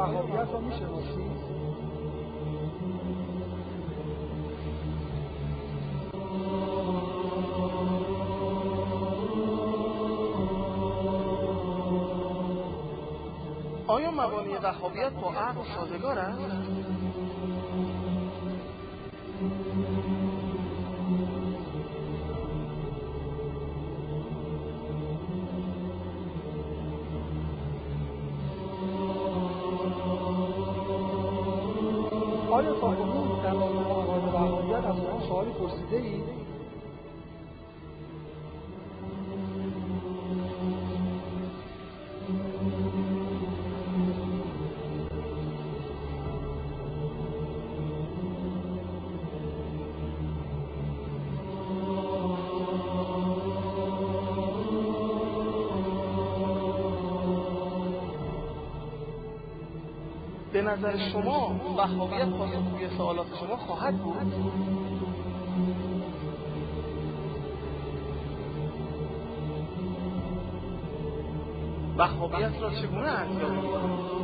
وهابیت رو میشناسید؟ آیا مبانی وهابیت با عقل سازگار است؟ آیا تا کنون در رابطه با عقاید وهابیت از شما سوالی پرسیده‌اید؟ به نظر شما وهابیت پاسخگوی سوالات شما خواهد بود؟ وهابیت را چگونه ارزیابی می‌کنید؟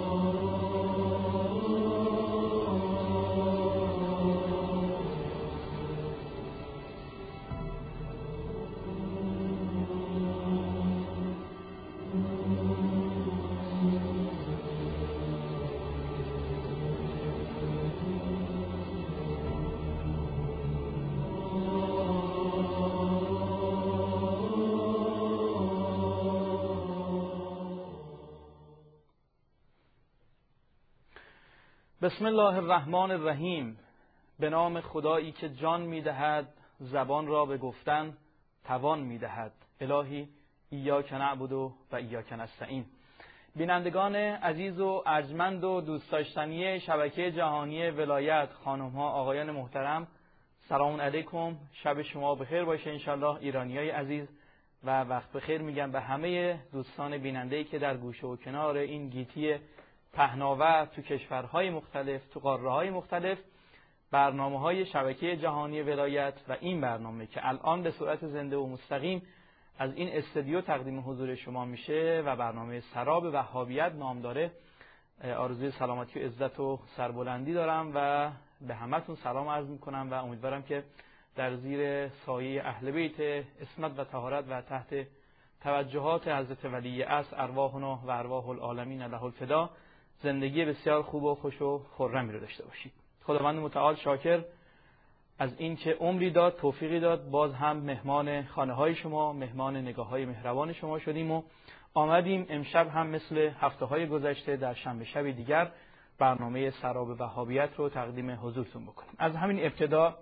بسم الله الرحمن الرحیم. به نام خدایی که جان می‌دهد، زبان را به گفتن توان می‌دهد. الهی ایاک نعبد و ایاک نستعین. بینندگان عزیز و ارجمند و دوست داشتنی شبکه جهانی ولایت، خانم‌ها، آقایان محترم، سلام علیکم. شب شما بخیر باشه انشالله ایرانیای عزیز، و وقت بخیر میگم به همه دوستان بیننده‌ای که در گوشه و کنار این گیتی پهناور تو کشورهای مختلف، تو قاره‌های مختلف، برنامه‌های شبکه جهانی ولایت و این برنامه که الان به صورت زنده و مستقیم از این استودیو تقدیم حضور شما میشه و برنامه سراب وهابیت نام داره، آرزوی سلامتی و عزت و سربلندی دارم و به همتون سلام عرض میکنم و امیدوارم که در زیر سایه اهل بیت عصمت و طهارت و تحت توجهات حضرت ولی عصر ارواحنا و ارواح العالمین له الفدا زندگی بسیار خوب و خوش و خرمی رو داشته باشید. خداوند متعال شاکر از این که عمری داد، توفیقی داد، باز هم مهمان خانه های شما، مهمان نگاه های مهربان شما شدیم و آمدیم امشب هم مثل هفته های گذشته در شنبه شب دیگر برنامه سراب وهابیت رو تقدیم حضورتون بکنیم. از همین ابتدا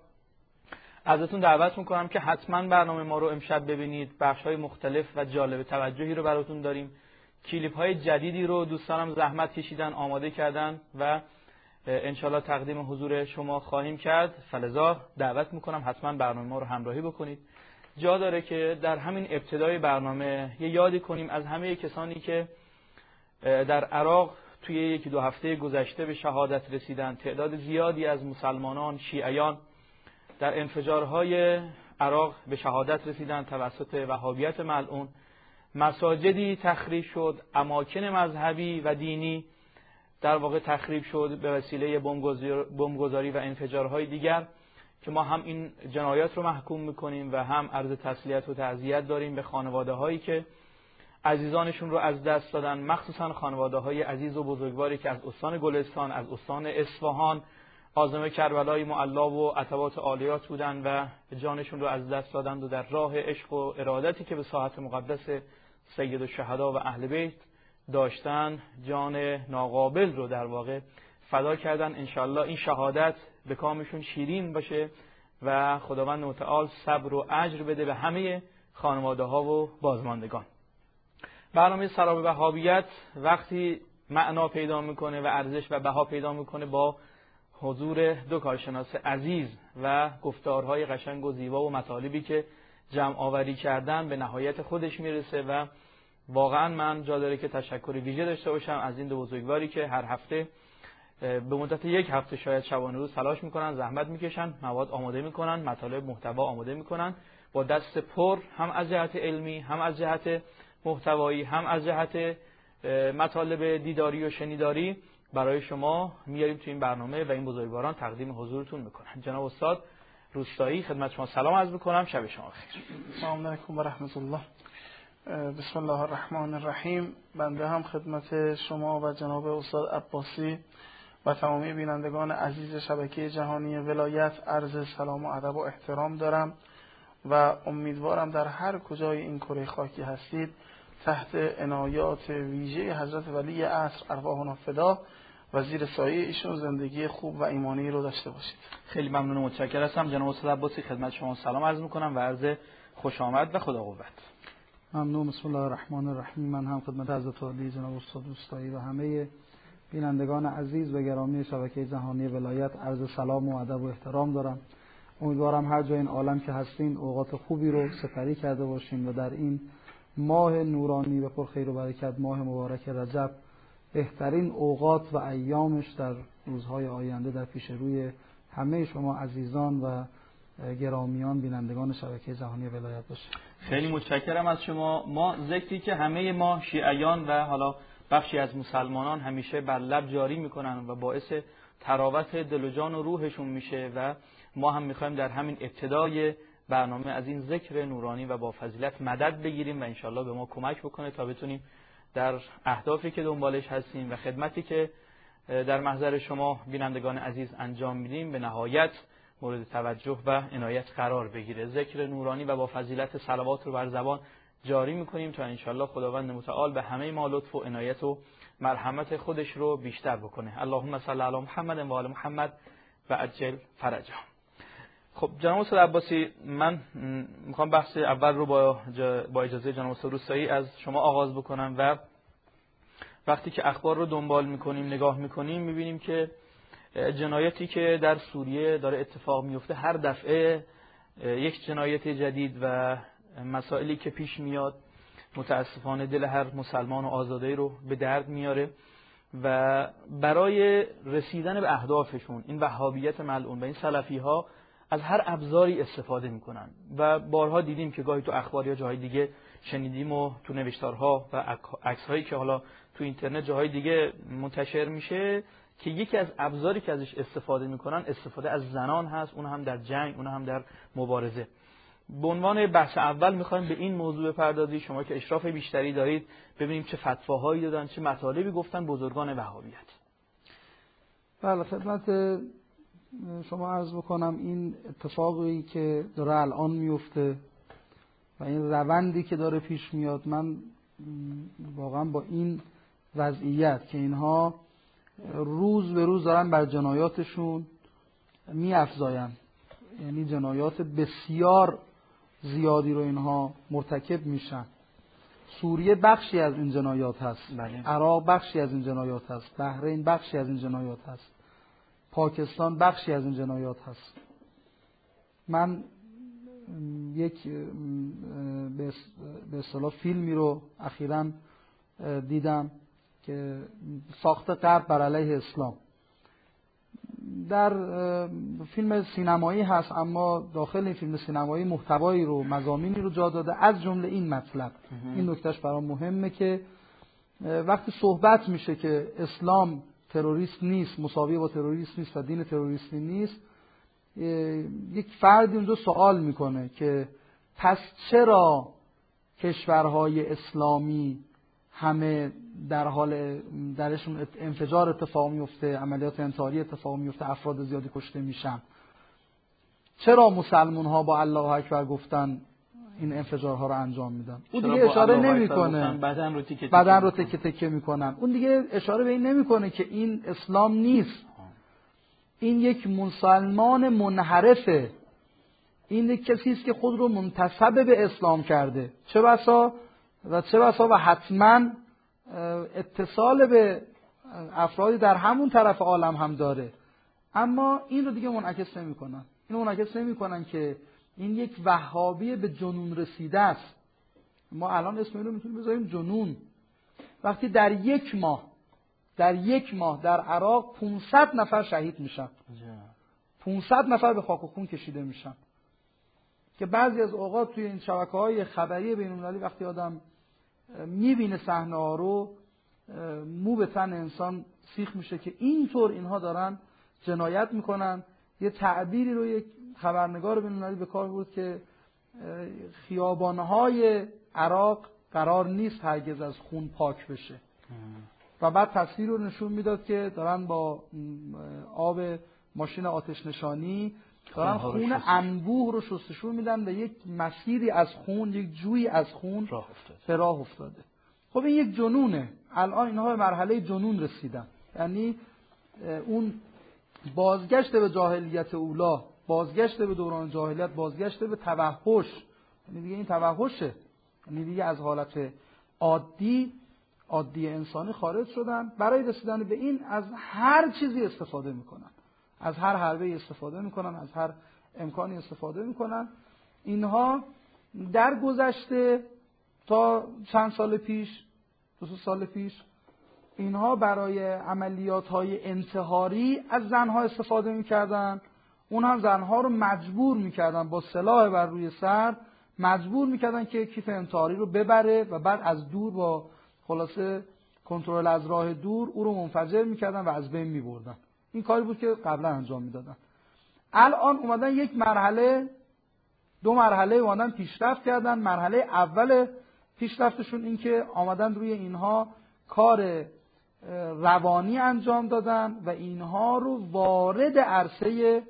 ازتون دعوت میکنم که حتما برنامه ما رو امشب ببینید. بخش های مختلف و جالب توجهی رو براتون داریم. کلیپ های جدیدی رو دوستانم زحمت کشیدن، آماده کردن و انشالله تقدیم حضور شما خواهیم کرد. فلذا دعوت میکنم حتما برنامه ما رو همراهی بکنید. جا داره که در همین ابتدای برنامه یه یادی کنیم از همه کسانی که در عراق توی یکی دو هفته گذشته به شهادت رسیدن. تعداد زیادی از مسلمانان، شیعیان در انفجارهای عراق به شهادت رسیدن توسط وهابیت ملعون. مساجدی تخریب شد، اماکن مذهبی و دینی در واقع تخریب شد به وسیله بمبگذاری و انفجارهای دیگر که ما هم این جنایات رو محکوم میکنیم و هم عرض تسلیت و تعزیت داریم به خانواده هایی که عزیزانشون رو از دست دادن، مخصوصا خانواده های عزیز و بزرگواری که از استان گلستان، از استان اصفهان، عازم کربلای معلا و عتبات عالیات بودن و جانشون رو از دست دادند و در راه عشق و ارادتی که به ساحت مقدس سید الشهدا و اهل بیت داشتن جان ناقابل رو در واقع فدا کردن. انشالله این شهادت به کامشون شیرین باشه و خداوند متعال صبر و اجر بده به همه خانواده ها و بازماندگان. برنامه سراب وهابیت وقتی معنا پیدا میکنه و ارزش و بها پیدا میکنه با حضور دو کارشناس عزیز و گفتارهای قشنگ و زیبا و مطالبی که جمع آوری کردن به نهایت خودش میرسه و واقعا من جا داره که تشکر ویژه داشته باشم از این دو بزرگواری که هر هفته به مدت یک هفته شاید شبانه روز تلاش میکنن، زحمت میکشن، مواد آماده میکنن، مطالب محتوا آماده میکنن با دست پر، هم از جهت علمی، هم از جهت محتوایی، هم از جهت مطالب دیداری و شنیداری برای شما میاریم تو این برنامه و این بزرگواران تقدیم حضورتون میکنن. جناب استاد روستایی خدمت شما سلام عرض میکنم، شب شما بخیر. السلام علیکم و رحمت الله. بسم الله الرحمن الرحیم. بنده هم خدمت شما و جناب استاد عباسی و تمامی بینندگان عزیز شبکه جهانی ولایت عرض سلام و ادب و احترام دارم و امیدوارم در هر کجای این کره خاکی هستید تحت عنایات ویژه حضرت ولی عصر ارواحنا فدا و زیر سایه ایشون زندگی خوب و ایمانی رو داشته باشید. خیلی ممنون و متشکر هستم. جناب استاد عباسی خدمت شما سلام عرض میکنم و عرض خوش آمد و خدا قوت. ممنون. بسم الله الرحمن الرحیم. من هم خدمت حضرت عالی جناب استاد روستایی و همه بینندگان عزیز و گرامی شبکه جهانی ولایت عرض سلام و ادب و احترام دارم. امیدوارم هر جای این عالم که هستین اوقات خوبی رو سپری کرده باشین و در این ماه نورانی و پر خیر و برکت ماه مبارک رجب بهترین اوقات و ایامش در روزهای آینده در پیش روی همه شما عزیزان و گرامیان بینندگان شبکه جهانی ولایت باشه. خیلی متشکرم از شما. ما ذکری که همه ما شیعیان و حالا بخشی از مسلمانان همیشه بر لب جاری میکنن و باعث تراوت دل و جان و روحشون میشه و ما هم میخوایم در همین ابتدای برنامه از این ذکر نورانی و با فضیلت مدد بگیریم و انشالله به ما کمک بکنه تا بتونیم در اهدافی که دنبالش هستیم و خدمتی که در محضر شما بینندگان عزیز انجام میدیم به نهایت مورد توجه و عنایت قرار بگیره. ذکر نورانی و با فضیلت صلوات رو بر زبان جاری میکنیم تا انشالله خداوند متعال به همه ما لطف و عنایت و مرحمت خودش رو بیشتر بکنه. اللهم صل علی محمد و آل محمد و عجل فرجهم. خب جناب استاد عباسی، من میخوام بحث اول رو با اجازه جناب استاد روستایی از شما آغاز بکنم و وقتی که اخبار رو دنبال میکنیم نگاه میکنیم میبینیم که جنایتی که در سوریه داره اتفاق میفته هر دفعه یک جنایت جدید و مسائلی که پیش میاد متاسفانه دل هر مسلمان و آزاده رو به درد میاره و برای رسیدن به اهدافشون این وهابیت ملعون و این سلفی ها از هر ابزاری استفاده میکنن و بارها دیدیم که گاهی تو اخبار یا جاهای دیگه شنیدیم و تو نوشتارها و عکس‌هایی که حالا تو اینترنت جاهای دیگه منتشر میشه که یکی از ابزاری که ازش استفاده میکنن استفاده از زنان هست، اون هم در جنگ، اون هم در مبارزه. به عنوان بحث اول میخوایم به این موضوع بپردازید، شما که اشراف بیشتری دارید، ببینیم چه فتواهایی دادن، چه مطالبی گفتن بزرگان وهابیت. بله، خدمت شما عرض بکنم این اتفاقی که داره الان میفته و این روندی که داره پیش میاد، من واقعا با این وضعیت که اینها روز به روز دارن بر جنایاتشون می‌افزاین، یعنی جنایات بسیار زیادی رو اینها مرتکب میشن. سوریه بخشی از این جنایات هست، عراق بخشی از این جنایات هست، بحرین بخشی از این جنایات هست، پاکستان بخشی از این جنایات هست. من یک به اصطلاح فیلمی رو اخیراً دیدم که ساخت غرب بر علیه اسلام. در فیلم سینمایی هست اما داخل این فیلم سینمایی محتوایی رو، مضامینی رو جا داده، از جمله این مطلب. این نکتهش برام مهمه که وقتی صحبت میشه که اسلام تروریست نیست، مساوی با تروریست نیست و دین تروریستی نیست، یک فردی اونجا سوال میکنه که پس چرا کشورهای اسلامی همه در حال درشون انفجار اتفاق میفته، عملیات انتحاری اتفاق میفته، افراد زیادی کشته میشن؟ چرا مسلمان ها با الله اکبر گفتن این انفجارها رو انجام میدن؟ اون دیگه اشاره نمیکنه، بدن رو تکه تکه میکنن. اون دیگه اشاره به این نمیکنه که این اسلام نیست، این یک مسلمان منحرفه، این یک کسی است که خود رو منتسب به اسلام کرده، چه بسا و حتما اتصال به افرادی در همون طرف عالم هم داره، اما این رو دیگه منعکس نمی‌کنن. اینو منعکس نمی‌کنن که این یک وهابی به جنون رسیده است. ما الان اسم اینو میتونیم بذاریم جنون. وقتی در یک ماه در عراق 500 نفر شهید میشن، 500 نفر به خاک و خون کشیده میشن، که بعضی از اوقات توی این شبکه‌های خبری بین‌المللی وقتی آدم میبینه صحنه‌ها رو مو به تن انسان سیخ میشه که اینطور اینها دارن جنایت میکنن. یه تعبیری رو یک خبرنگار بین‌المللی به کار برد که خیابانهای عراق قرار نیست هرگز از خون پاک بشه و بعد تصویر رو نشون میداد که دارن با آب ماشین آتش نشانی دارن خون انبوه رو شستشو میدن و یک مسیری از خون، یک جویی از خون به راه افتاده. خب این یک جنونه. الان اینها به مرحله جنون رسیدن، یعنی اون بازگشت به جاهلیت اولا، بازگشت به دوران جاهلیت، بازگشت به توحش، یعنی دیگه این توحشه، یعنی دیگه از حالت عادی انسانی خارج شدن. برای رسیدن به این از هر چیزی استفاده میکنن، از هر حربه استفاده میکنن، از هر امکانی استفاده میکنن. اینها در گذشته تا چند سال پیش، 2 سال پیش، اینها برای عملیات‌های انتحاری از زنها استفاده میکردن. اون هم زنها رو مجبور میکردن با سلاح بر روی سر، مجبور میکردن که کیف انتحاری رو ببره و بعد از دور با خلاصه کنترل از راه دور او رو منفجر میکردن و از بین میبردن. این کاری بود که قبلا انجام میدادن. الان اومدن یک مرحله، 2 مرحله اومدن پیشرفت کردن. مرحله اول پیشرفتشون این که آمدن روی اینها کار روانی انجام دادن و اینها رو وارد عرصه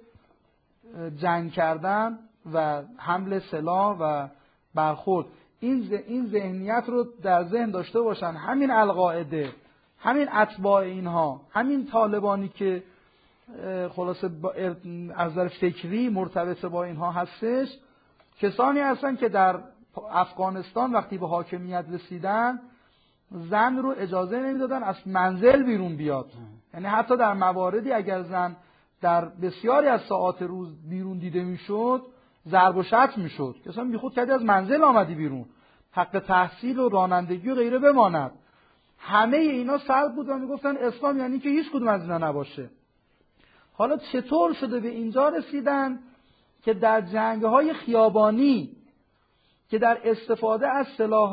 جنگ کردن و حمل سلاح و برخورد. این ذهنیت رو در ذهن داشته باشن. همین القاعده، همین اتباع اینها، همین طالبانی که خلاصه از نظر فکری مرتبط با اینها هستش، کسانی هستن که در افغانستان وقتی به حاکمیت رسیدن زن رو اجازه نمیدادن از منزل بیرون بیاد. یعنی حتی در مواردی اگر زن در بسیاری از ساعات روز بیرون دیده میشد، ضرب و شتم میشد. مثلا بیخود کردی از منزل آمدی بیرون، حق تحصیل و رانندگی و غیره بماند. همه اینا سلب بود و میگفتن اسلام یعنی که هیچ کدوم از اینا نباشه. حالا چطور شده به اینجا رسیدن که در جنگ‌های خیابانی که در استفاده از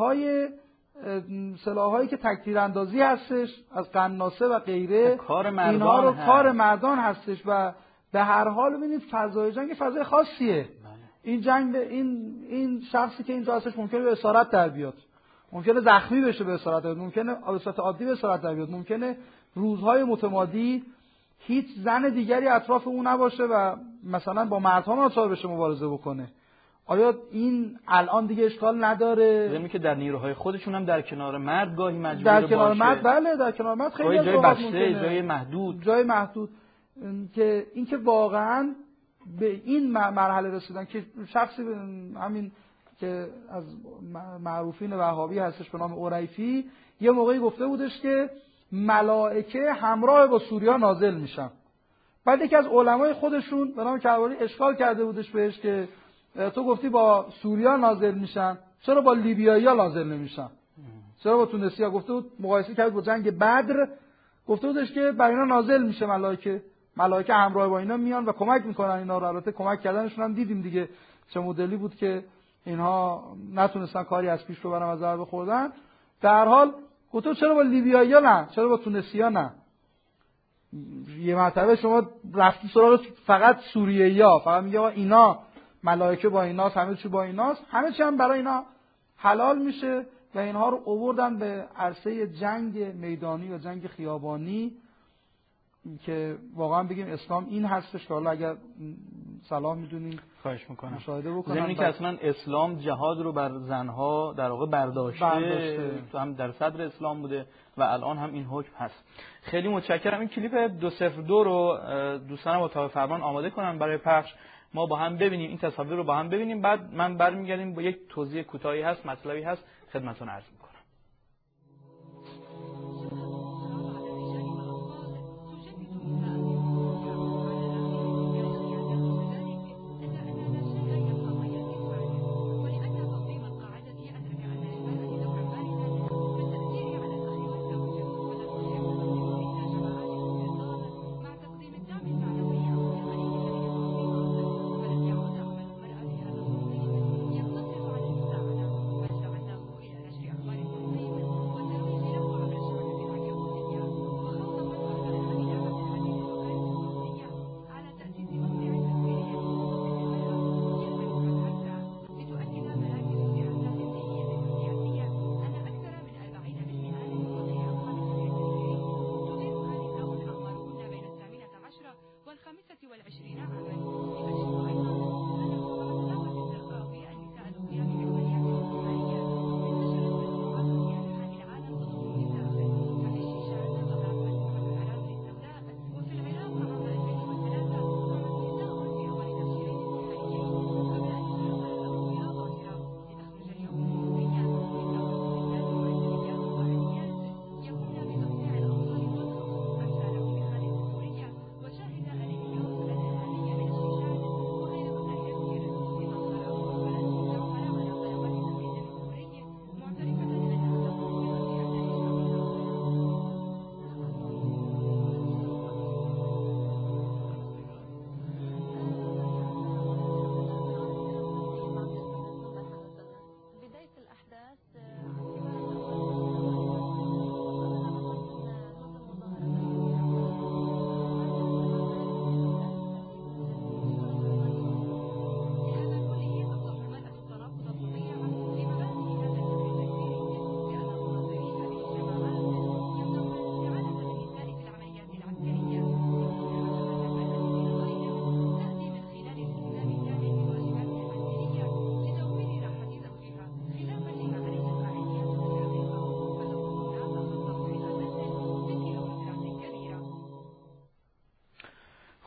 سلاح‌هایی که تک‌تیراندازی هستش، از قناصه و غیره، اینها رو کار مردان هستش و به هر حال ببینید فضای جنگ فضای خاصیه. این جنگ این شخصی که اینجا هستش ممکنه به اسارت در بیاد، ممکنه زخمی بشه به اسارت در بیاد، ممکنه به صورت عادی به اسارت در بیاد، ممکنه روزهای متمادی هیچ زن دیگری اطراف اون نباشه و مثلا با مردها ناچار بشه مبارزه بکنه. آیا این الان دیگه اشکال نداره؟ زمین که در نیروهای خودشون هم در کنار مرد گاهی مجبور در باشه. کنار مرد، بله در کنار مرد خیلی جای بسته، جای محدود که اینکه واقعا به این مرحله رسیدن که شخصی همین که از معروفین وهابی هستش به نام اوریفی یه موقعی گفته بودش که ملائکه همراه با سوریا نازل میشن. بعد یکی از علمای خودشون به نام کرباری اشکال کرده بودش بهش که تو گفتی با سوریا نازل میشن، چرا با لیبیایی‌ها نازل نمیشن؟ چرا با تونسی‌ها؟ گفته بود، مقایسه کرد با جنگ بدر، گفته بودش که برای اینا نازل میشه ملائکه همراه با اینا میان و کمک میکنن اینا رو. البته کمک کردنشون هم دیدیم دیگه چه مدلی بود که اینها نتونستن کاری از پیش رو برن و ضربه خوردن. در حال گفته چرا با لیبیایی‌ها نه، چرا با تونسی‌ها نه؟ یه مرتبه شما رفتی سراغ فقط سوریه‌ای‌ها، فقط میگه اینا ملائکه با ایناست، همه چی با ایناست، همه چی هم برای اینا حلال میشه و اینها رو آوردن به عرصه جنگ میدانی و جنگ خیابانی که واقعا بگیم اسلام این هستش که حالا اگر صلاح میدونین خواهش میکنم مشاهده بکنن. زمینی که اصلا اسلام جهاد رو بر زنها در واقع برداشته. هم در صدر اسلام بوده و الان هم این حکم هست. خیلی متشکرم. این کلیپ 202 رو دوستانم اتاق فرمان آماده کنن برای پخش، ما با هم ببینیم، این تصاویر رو با هم ببینیم، بعد من برمیگردیم با یک توضیح کوتاهی هست، مطلبی هست خدمتتون عرض میکنم.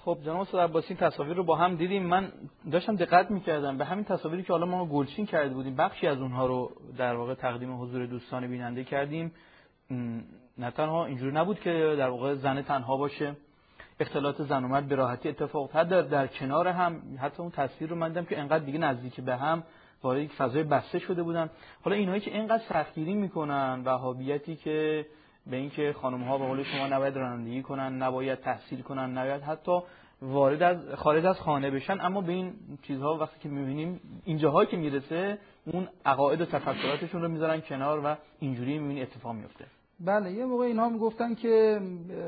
خب جناب استاد عباسی این تصاویر رو با هم دیدیم. من داشتم دقت می‌کردم به همین تصاویری که حالا ما گلچین کرده بودیم، بخشی از اونها رو در واقع تقدیم حضور دوستان بیننده کردیم. نه تنها اینجوری نبود که در واقع زن تنها باشه، اختلاط زن و مرد به راحتی اتفاق افتاد، در کنار هم حتی اون تصویر رو من دیدم که انقدر دیگه نزدیک به هم وارد یک فضای بسته شده بودن. حالا اینایی که اینقدر سختگیری میکنن، وهابیتی که به اینکه خانم‌ها به قول شما نباید رانندگی کنن، نباید تحصیل کنن، نباید حتی خارج از خانه بشن، اما به این چیزها وقتی که می‌بینیم اینجاها که میرسه اون عقاید و تفکراتشون رو میذارن کنار و اینجوری می‌بینی اتفاق میفته. بله، یه موقع اینها میگفتن که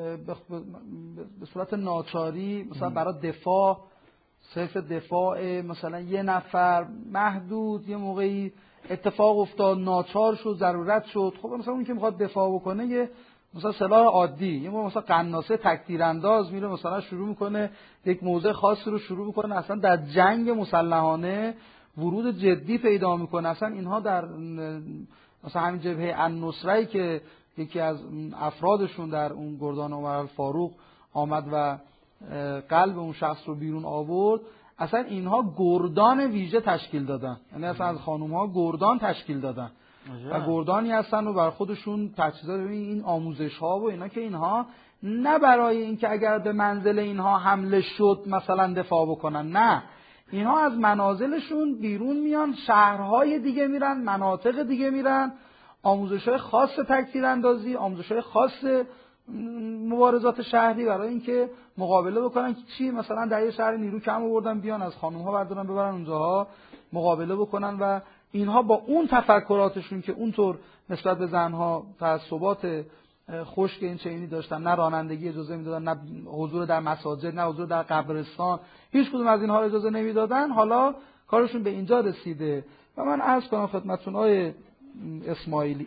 به صورت ناچاری مثلا برای دفاع، صرف دفاع مثلا یه نفر محدود، یه موقعی اتفاق افتاد ناچار شد، ضرورت شد، خب مثلا اون که میخواد دفاع بکنه یه مثلا سلاح عادی، یه موقع مثلا قناصه تک‌تیرانداز میره مثلا شروع میکنه یک موضع خاصی رو شروع میکنه، اصلا در جنگ مسلحانه ورود جدی پیدا میکنه. اصلا اینها در مثلا همین جبهه النصره‌ای که یکی از افرادشون در اون گردان عمر الفاروق آمد و قلب اون شخص رو بیرون آورد، اصلا اینها گردان ویژه تشکیل دادن، یعنی اصلا از خانوم‌ها گردان تشکیل دادن و گردانی هستن و بر خودشون تجهیزات. این آموزش‌ها و اینا که اینها نه برای اینکه اگر به منزل اینها حمله شد مثلا دفاع بکنن، نه، اینها از منازلشون بیرون میان، شهرهای دیگه میرن، مناطق دیگه میرن، آموزش‌های خاص تک‌تیراندازی، آموزش‌های خاص مبارزات شهری برای اینکه مقابله بکنن که چی مثلا در یه شهر نیرو کم آوردن بیان از خانم‌ها بردارن ببرن اونجاها مقابله بکنن و اینها با اون تفکراتشون که اونطور نسبت به زنها تعصبات خشک این چنینی داشتن، نه رانندگی اجازه میدادن، نه حضور در مساجد، نه حضور در قبرستان، هیچ کدوم از اینها اجازه نمیدادن، حالا کارشون به اینجا رسیده. و من عرض کنم خدمتتون آقای اسماعیلی،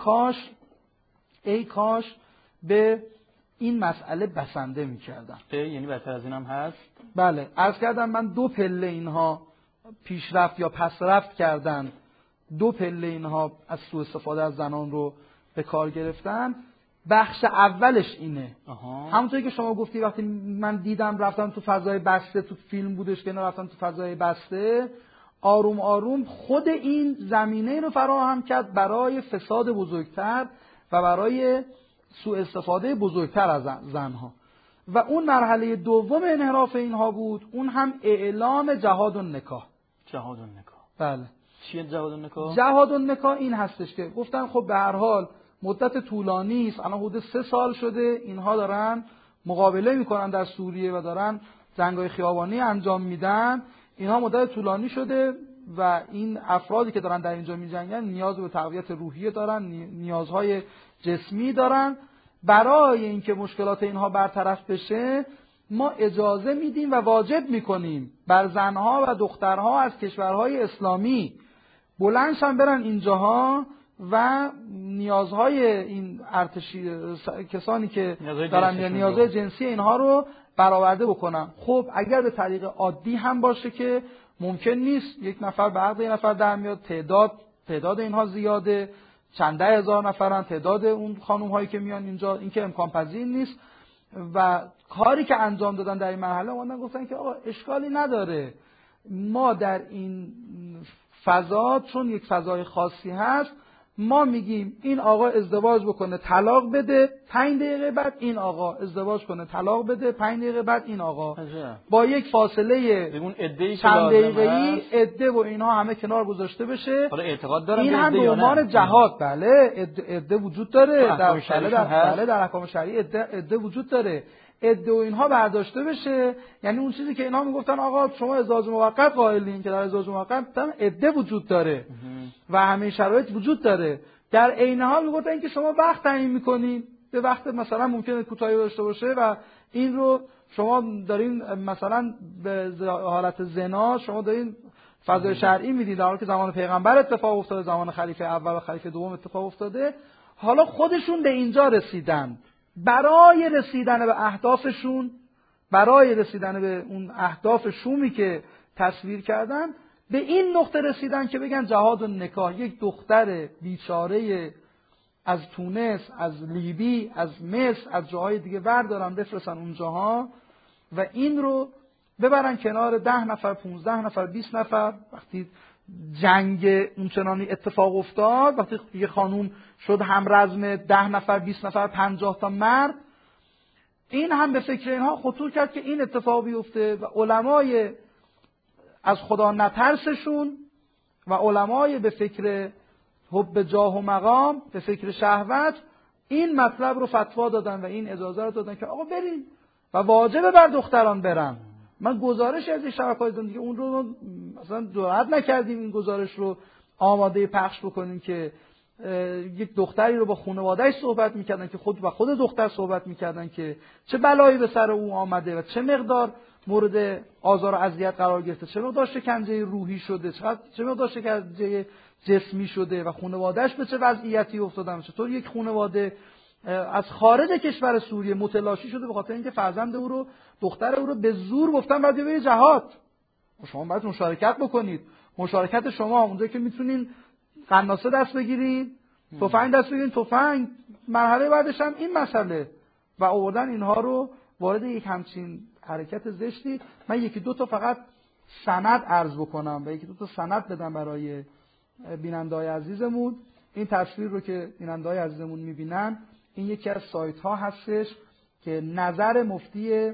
ای کاش به این مسئله بسنده می‌کردم. یعنی بهتر از اینم هست؟ بله، عرض کردم من دو پله اینها پیشرفت یا پسرفت کردن، دو پله اینها از سوء استفاده از زنان رو به کار گرفتن. بخش اولش اینه، همونطوری که شما گفتی وقتی من دیدم رفتم تو فضای بسته، تو فیلم بودش که رفتم تو فضای بسته، آروم آروم خود این زمینه رو فراهم کرد برای فساد بزرگتر و برای سوء استفاده بزرگتر از زنها. و اون مرحله دوم انحراف اینها بود، اون هم اعلام جهاد النکاح. جهاد النکاح، بله. چیه جهاد النکاح؟ جهاد النکاح این هستش که گفتن خب به هر حال مدت طولانی است، الان حدود 3 سال شده اینها دارن مقابله میکنن در سوریه و دارن جنگ‌های خیابانی انجام میدن، اینها مدت طولانی شده و این افرادی که دارن در اینجا میجنگن نیاز به تقویت روحیه دارن، نیازهای جسمی دارن. برای اینکه مشکلات اینها برطرف بشه ما اجازه میدیم و واجب میکنیم بر زنها و دخترها از کشورهای اسلامی بلندشن برن اینجاها و نیازهای این ارتشی کسانی که دارن نیازهای جنسی اینها رو برآورده بکنن. خب اگر به طریق عادی هم باشه که ممکن نیست، یک نفر به عقد یک نفر در میاد، تعداد اینها زیاده، چند ده هزار نفرن تعداد اون خانم هایی که میان اینجا، این که امکان پذیر نیست. و کاری که انجام دادن در این مرحله اومدن گفتن که آقا اشکالی نداره، ما در این فضا چون یک فضای خاصی هست ما میگیم این آقا ازدواج بکنه طلاق بده، 5 دقیقه بعد این آقا ازدواج کنه طلاق بده، 5 دقیقه بعد این آقا، با یک فاصله چند دقیقه‌ای عده و اینها همه کنار گذاشته بشه. حالا اعتقاد دارم این هم به عنوان جهاد، بله عده وجود داره در احکام شرعی عده وجود داره، عده و اینها برداشته بشه. یعنی اون چیزی که اینها میگفتن آقا شما ازدواج موقت قائلین، که در ازدواج موقت عده وجود داره و همه شرایط وجود داره. در عین حال میگفتن که شما وقت تعیین میکنین، به وقت مثلا ممکنه کوتاهی داشته باشه و این رو شما دارین مثلا به حالت زنا شما دارین فضای شرعی میدید، در حالی که زمان پیغمبر اتفاق افتاده، زمان خلیفه اول و خلیفه دوم اتفاق افتاده. حالا خودشون به اینجا رسیدن، برای رسیدن به اهدافشون، برای رسیدن به اون اهداف شومی که تصویر کردن، به این نقطه رسیدن که بگن جهاد النکاح. یک دختر بیچاره از تونس، از لیبی، از مصر، از جاهای دیگه بردارن بفرستن اونجاها و این رو ببرن کنار 10 نفر، 15 نفر، 20 نفر. وقتی جنگ اونچنانی اتفاق افتاد، وقتی یه خانوم شد همرزم 10 نفر، 20 نفر، 50 تا مرد، این هم به فکر اینها خطور کرد که این اتفاق بیفته و علمای از خدا نترسشون و علمای به فکر حب جاه و مقام، به فکر شهوت، این مطلب رو فتوا دادن و این اجازه رو دادن که آقا بریم و واجبه بر دختران برن. من گزارش از این شبکه‌های دیدم دیگه، اون رو مثلا جرئت نکردیم این گزارش رو آماده پخش بکنیم که یک دختری رو با خانواده‌اش صحبت می‌کردن که خود دختر صحبت می‌کردن که چه بلایی به سر او آمده و چه مقدار مورد آزار و اذیت قرار گرفته، چه مقدار شکنجه روحی شده، چه مقدار شکنجه جسمی شده و خانواده‌اش به چه وضعیتی افتادن، چطور یک خانواده از خارج کشور سوریه متلاشی شده به خاطر اینکه فرزند او رو، دختر او رو به زور گفتن باید بره جهاد. شما باید مشارکت بکنید. مشارکت شما اونجایی که میتونین قناصه دست بگیرید، تفنگ دست بگیرید، تفنگ. مرحله بعدش هم این مسئله و آوردن اینها رو وارد یک همچین حرکت زشتی. من یکی دو تا فقط سند عرض بکنم و یکی دو تا سند بدم برای بیننده‌های عزیزمون. این تصویر رو که بیننده‌های عزیزمون می‌بینن، این یکی از سایت‌ها هستش که نظر مفتی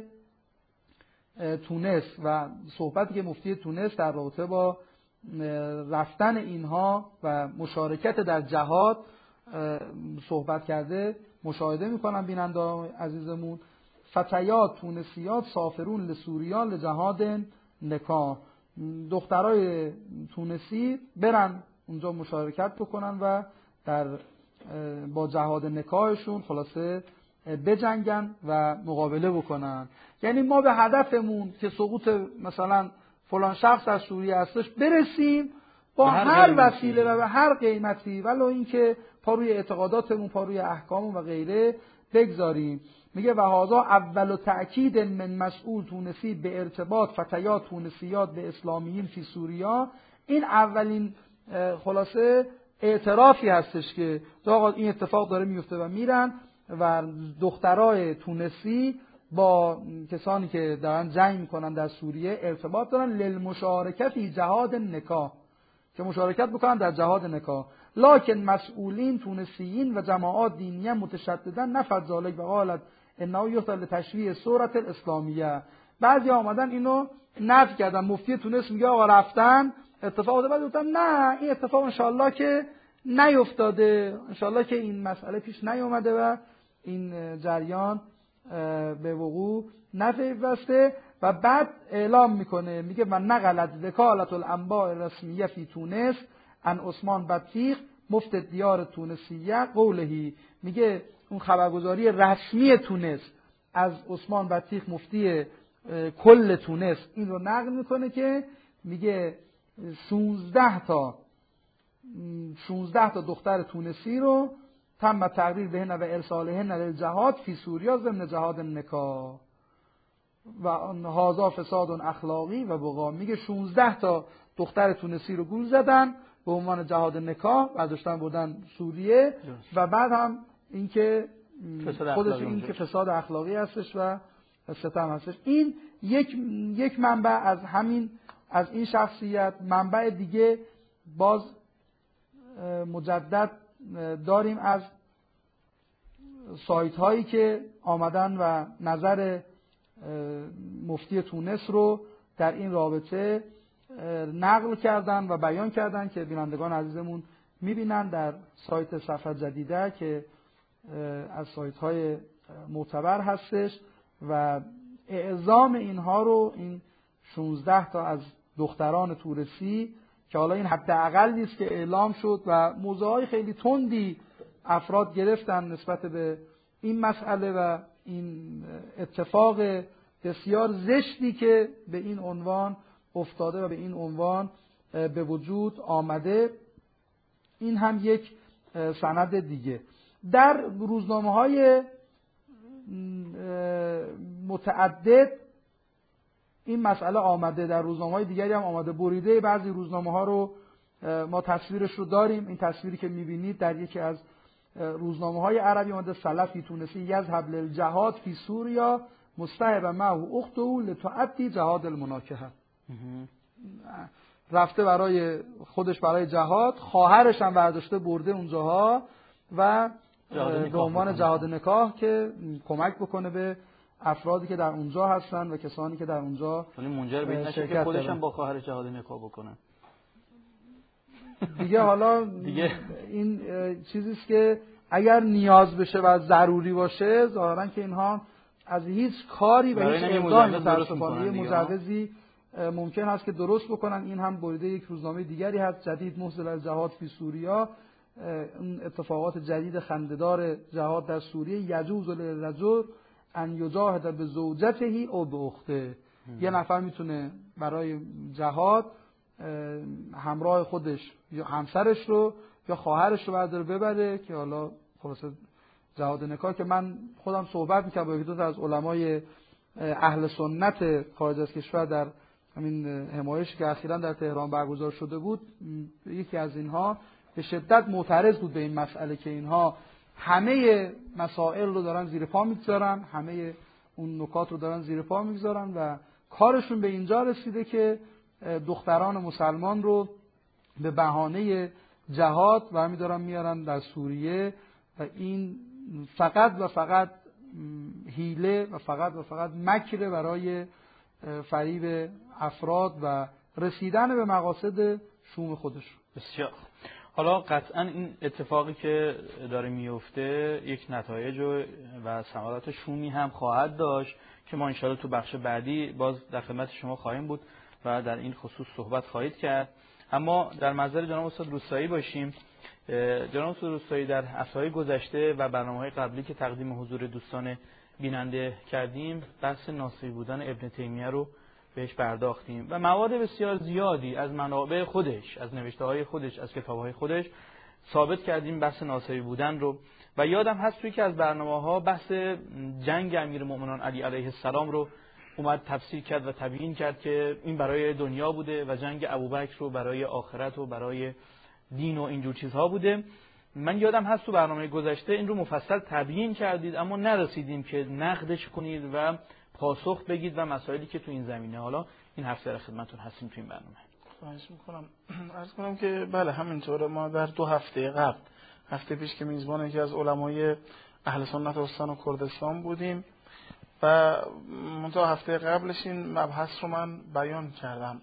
تونس و صحبتی که مفتی تونس در رابطه با رفتن اینها و مشارکت در جهاد صحبت کرده مشاهده می‌کنن بیننده‌های عزیزمون. فتیات تونسیات سافرون لسوریان لجهاد نکاح، دخترای تونسی برن اونجا مشارکت بکنن و با جهاد نکاحشون خلاصه بجنگن و مقابله بکنن. یعنی ما به هدفمون که سقوط مثلا فلان شخص از سوریه هستش برسیم با هر وسیله و به هر قیمتی، ولو اینکه پا روی اعتقاداتمون، پا روی احکاممون و غیره بگذاریم. میگه و هذا اول تأکید من مسئول تونسی به ارتباط فتیات تونسیات به اسلامیین فی سوریا. این اولین خلاصه اعترافی هستش که آقا این اتفاق داره میفته و میرن و دخترای تونسی با کسانی که دارن جنگ میکنن در سوریه ارتباط دارن للمشارکت فی جهاد نکاح، که مشارکت بکنن در جهاد نکاح. لکن مسئولین تونسیین و جماعات دینیه متشددن نفت ذالک و قالت انه یحتاج لتشریع صورت الاسلامیه. بعضی آمدن اینو نفی کردن. مفتی تونس میگه آقا رفتن اتفاق افتاده، بعد گفتن نه این اتفاق انشالله که نیفتاده، انشالله که این مسئله پیش نیومده و این جریان به وقوع نپیوسته. و بعد اعلام میکنه، میگه من نقلت وکالت الانباء الرسمیه فی تونس ان عثمان بطیخ مفت دیار تونسیه قولهی. میگه اون خبرگزاری رسمی تونس از عثمان بطیخ مفتی کل تونس این رو نقل میکنه که میگه 16 تا دختر تونسی رو تم تقریر بهن و ارسالهن للجهاد فی سوریا ضمن جهاد نکاح و هذا فساد اخلاقی و بغا. میگه 16 تا دختر تونسی رو گول زدن به عنوان جهاد نکاح، برداشتن بردن سوریه و بعد هم اینکه خودش این که فساد اخلاقی هستش و ستم هستش. این یک منبع از این شخصیت. منبع دیگه باز مجدد داریم از سایت هایی که آمدن و نظر مفتی تونس رو در این رابطه نقل کردن و بیان کردن که بینندگان عزیزمون میبینن در سایت صفحه جدیده که از سایت های معتبر هستش و اعزام اینها رو، این 16 تا از دختران تونسی که حالا این حداقل نیست که اعلام شد و موضوعهای خیلی تندی افراد گرفتن نسبت به این مسئله و این اتفاق بسیار زشتی که به این عنوان افتاده و به این عنوان به وجود آمده. این هم یک سند دیگه. در روزنامه‌های متعدد این مسئله آمده، در روزنامه‌های دیگری هم آمده. بریده بعضی روزنامه‌ها رو ما تصویرش رو داریم. این تصویری که می‌بینید در یکی از روزنامه‌های عربی آمده: سلفی تونسی یذهب للجهاد فی سوریا مستحب معه اخته لتؤدی جهاد المناکحه. رفته برای خودش برای جهاد، خواهرش هم برداشته برده اونجاها و به عنوان جهاد نکاح که کمک بکنه به افرادی که در اونجا هستن و کسانی که در اونجا منجر به این نشه که خودش هم با خواهر جهاد نکاح بکنه دیگه. حالا دیگه این چیزی است که اگر نیاز بشه و ضروری باشه، ظاهرا که اینها از هیچ کاری و هیچ اقدامی متاسفانه مجوزی ممکن هست که درست بکنن. این هم بریده یک روزنامه دیگری هست، جدید محضر الجهاد فی سوریا، اون اتفاقات جدید خنده‌دار جهاد در سوریه. یجوز للرجل ان یجاهد بزوجته او باخته. یه نفر میتونه برای جهاد همراه خودش یا همسرش رو یا خواهرش رو برداره ببره، که حالا خلاصه جهاد نکاح که من خودم صحبت می‌کردم با یکی دو از علمای اهل سنت خارج از کشور در همین همایشی که اخیراً در تهران برگزار شده بود، یکی از اینها به شدت معترض بود به این مسئله که اینها همه مسائل رو دارن زیر پا میگذارن، همه اون نکات رو دارن زیر پا میگذارن و کارشون به اینجا رسیده که دختران مسلمان رو به بهانه جهاد برمی دارن میارن در سوریه و این فقط و فقط حیله و فقط مکر برای فریب افراد و رسیدن به مقاصد شوم خودش. بسیار. حالا قطعا این اتفاقی که داره میفته یک نتایج و ثمرات شومی هم خواهد داشت که ما انشاءالله تو بخش بعدی باز در خدمت شما خواهیم بود و در این خصوص صحبت خواهید کرد. اما در منظر جناب استاد روستایی باشیم. جناب استاد روستایی در عصرهای گذشته و برنامه‌های قبلی که تقدیم حضور دوستان بیننده کردیم، بحث ناصحی بودن ابن تیمیه رو بهش پرداختیم و مواد بسیار زیادی از منابع خودش، از نوشته‌های خودش، از کتاب‌های خودش ثابت کردیم بحث ناصحی بودن رو. و یادم هست توی که از برنامه‌ها بحث جنگ امیرالمومنین علی علیه السلام رو اومد تفسیر کرد و تبیین کرد که این برای دنیا بوده و جنگ ابوبکر رو برای آخرت و برای دین و اینجور چیزها بوده. من یادم هست تو برنامه گذشته این رو مفصل تبیین کردید اما نرسیدیم که نقدش کنید و پاسخ بگید و مسائلی که تو این زمینه. حالا این هفته در خدمتتون هستیم تو این برنامه. خواهش میکنم. عرض کنم که بله همینطوره. ما در 2 هفته قبل، هفته پیش که میزبان یکی از علمای اهل سنت استان و کردستان بودیم و منتها هفته قبلش این مبحث رو من بیان کردم.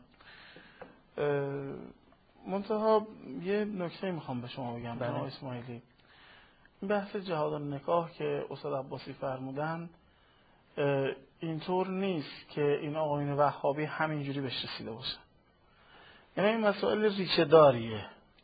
منتها یه نکته میخوام به شما بگم جناب اسماعیلی. این بحث جهاد النکاح که استاد عباسی فرمودن اینطور نیست که این آقایون وهابی همینجوری بهش رسیده باشه. یعنی این مسائل ریشه داریه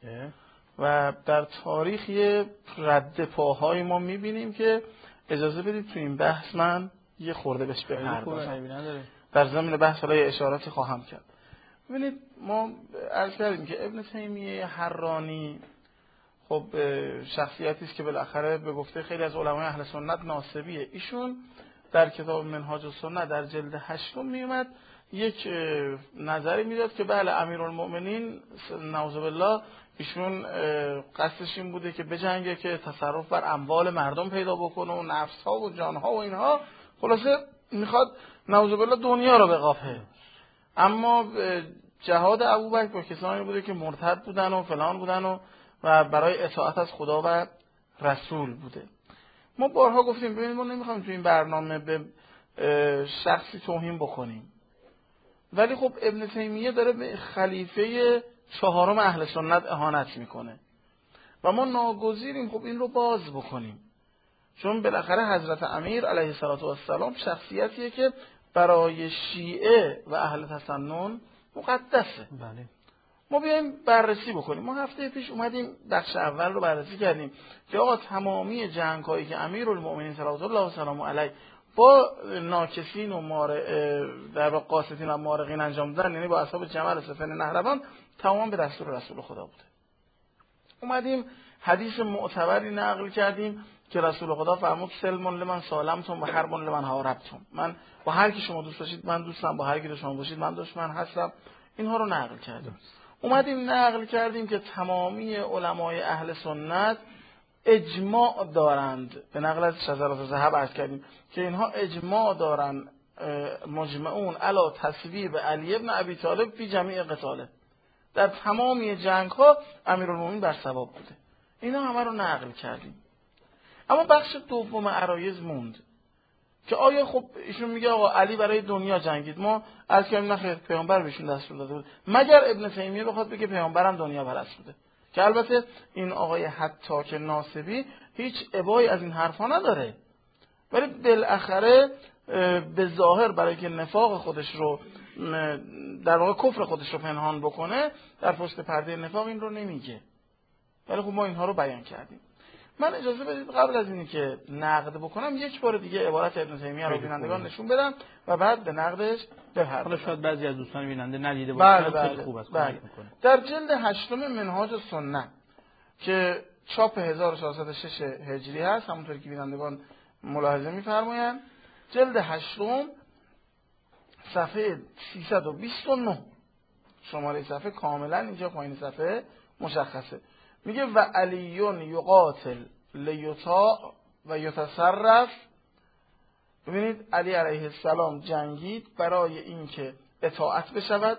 و در تاریخ یه رد پاهای ما میبینیم که اجازه بدید تو این بحث من یه خورده بهش بپردازم. در ضمن بحث حالا یه اشاراتی خواهم کرد. ببینید ما عرض کردیم که ابن تیمیه حرانی خب شخصیتی است که بالاخره به گفته خیلی از علمای اهل سنت ناسبیه. ایشون در کتاب منهاج السنه در جلد 8 میومد یک نظری میداد که بله امیرالمؤمنین نعوذ بالله ایشون قصدش این بوده که بجنگه که تصرف بر اموال مردم پیدا بکنه و نفس ها و جان ها و اینها، خلاصه میخواد نعوذ بالله دنیا رو بقاپه. اما جهاد ابوبکر با کسانی بوده که مرتد بودن و فلان بودن و برای اطاعت از خدا و رسول بوده. ما بارها گفتیم ببینید ما نمیخوایم تو این برنامه به شخصی توهین بکنیم، ولی خب ابن تیمیه داره به خلیفه 4 اهل سنت اهانت میکنه و ما ناگزیریم خب این رو باز بکنیم، چون بالاخره حضرت امیر علیه السلام شخصیتیه که برای شیعه و اهل تسنن مقدسه. بله. ما بیایم بررسی بکنیم. ما هفته پیش اومدیم بخش اول رو بررسی کردیم که آقا تمامی جنگ‌هایی که امیرالمؤمنین صلوات الله و سلامه علیه با ناکسین و در واقع قاسطین و مارقین انجام دادن، یعنی با اصحاب جمل سفن نهروان، تمام به رسول خدا بوده. اومدیم حدیث معتبری نقل کردیم که رسول خدا فرمود سلم لمن سالمتم و حرب لمن حاربتم. من با هر کی شما دوست باشید من دوستم، با هر کی شما باشید من دشمن هستم. اینها رو نقل کردیم. اومدیم نقل کردیم که تمامی علمای اهل سنت اجماع دارند، به نقل از شذرات ذهب عرض کردیم که اینها اجماع دارند مجمعون علی تصویب علی ابن ابی طالب فی جمیع قتاله، در تمامی جنگ ها امیرالمومنین بر صواب بوده. اینا همه رو نقل کردیم. اما بخش دوم عرایض موند که آیا خب ایشون میگه آقا علی برای دنیا جنگید، ما از که نخیر پیامبر بهشون دستور داده بود، مگر ابن تیمیه بخواد بگه پیامبرم دنیا پرست بوده، که البته این آقای حتاک ناصبی هیچ ابایی از این حرفا نداره، ولی بالاخره به ظاهر برای که نفاق خودش رو در واقع کفر خودش رو پنهان بکنه در پشت پرده نفاق این رو نمیگه، ولی خب ما اینها رو بیان کردیم. من اجازه بدید قبل از اینی که نقد بکنم یک بار دیگه عبارت ابن تیمیه رو بینندگان نشون بدم و بعد به نقدش بپردازم. حالا شاید بعضی از دوستان بیننده ندیده باشن. بله خوب است. در جلد 8 منهاج سنت که چاپ 1406 هجری هست، همونطور که بینندگان ملاحظه می‌فرمایند، جلد 8 صفحه 329 شماره صفحه کاملا اینجا پایین صفحه مشخصه، میگه و علیون یقاتل لیطاع و یتصرف. ببینید علی علیه السلام جنگید برای اینکه اطاعت بشود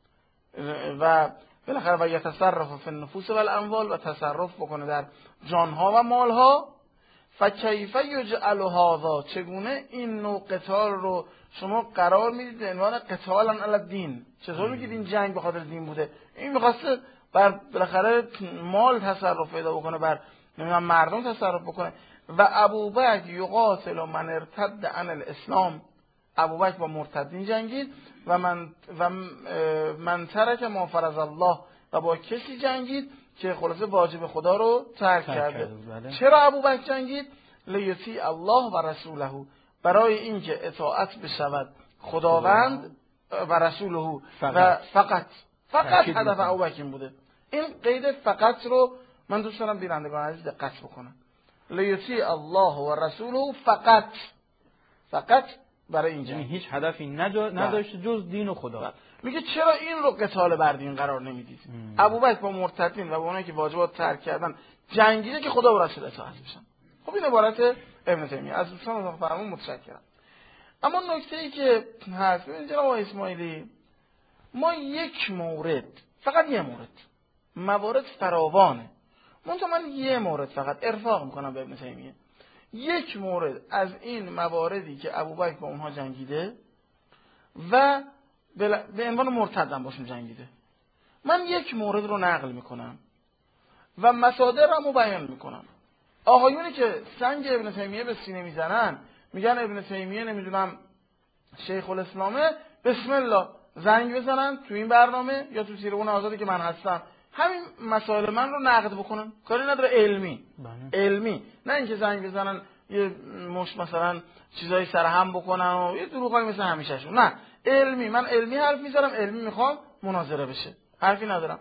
و بالاخره و یتصرف فی النفوس و الاموال و تصرف بکنه در جانها و مالها. فکیف یجعل هذا، چگونه این نوع قتال رو شما قرار میدید به عنوان قتالا علی الدین؟ چطور میگید این جنگ به خاطر دین بوده؟ این میخواسته بر بالاخره مال تصرف پیدا بکنه، بر مردم تصرف بکنه. و ابوبکر یقاتل من ارتد عن الاسلام، ابوبکر با مرتدین جنگید و من ترک ما فرض الله، و با کسی جنگید که خلاصه واجب خدا رو ترک کرده. بله. چرا ابوبکر جنگید؟ لیطیع الله و رسوله، برای اینکه اطاعت بشود خداوند و رسوله و فقط هدف ابوبکر بوده. این قید فقط رو من دوست دارم بینندگان عزیز دقت بکنم. لیطیع الله و رسوله فقط برای این جنگ، هیچ هدفی نداشته جز دین و خدا. میگه چرا این رو قتال بر دین قرار نمیدید؟ ابوبکر با مرتدین و با اونایی که واجبات ترک کردن جنگیده که خدا و رسول اطاعت بشن. خب این عبارت ابن تیمیه. از دوستان اتاق فرمون متشکرم. اما نکته ای که هست، ببینید جناب آقای اسماعیلی، ما یک مورد، فقط یه مورد، موارد فراوانه، من یه مورد فقط ارفاق میکنم به ابن تیمیه. یک مورد از این مواردی که ابوبکر با اونها جنگیده و به عنوان مرتدم باشون جنگیده، من یک مورد رو نقل میکنم و مصادرم رو بیان میکنم. آقایونی که سنگ ابن تیمیه به سینه میزنن، میگن ابن تیمیه نمیدونم شیخ الاسلامه، بسم الله زنگ بزنن تو این برنامه یا تو سیرون آزادی که من هستم، همین مسائل من رو نقد بکنن، کاری نداره، علمی، نه اینکه زنگ بزنن یه مش مثلا چیزایی سرهم بکنن و یه دروغایی مثل همیشهشون، نه، علمی. من علمی حرف میزنم، علمی میخوام مناظره بشه، حرفی ندارم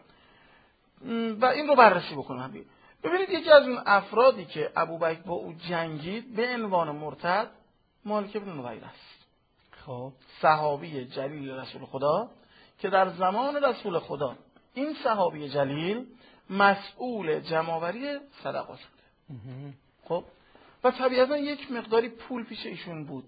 و این رو بررسی بکنم. ببینید یکی از اون افرادی که ابوبکر با او جنگید به عنوان مرتد مالک بن نویر است. خب صحابی جلیل رسول خدا که در زمان رسول خدا این صحابی جلیل مسئول جمع‌آوری صدقات بوده. خب و طبیعتا یک مقداری پول پیش ایشون بود.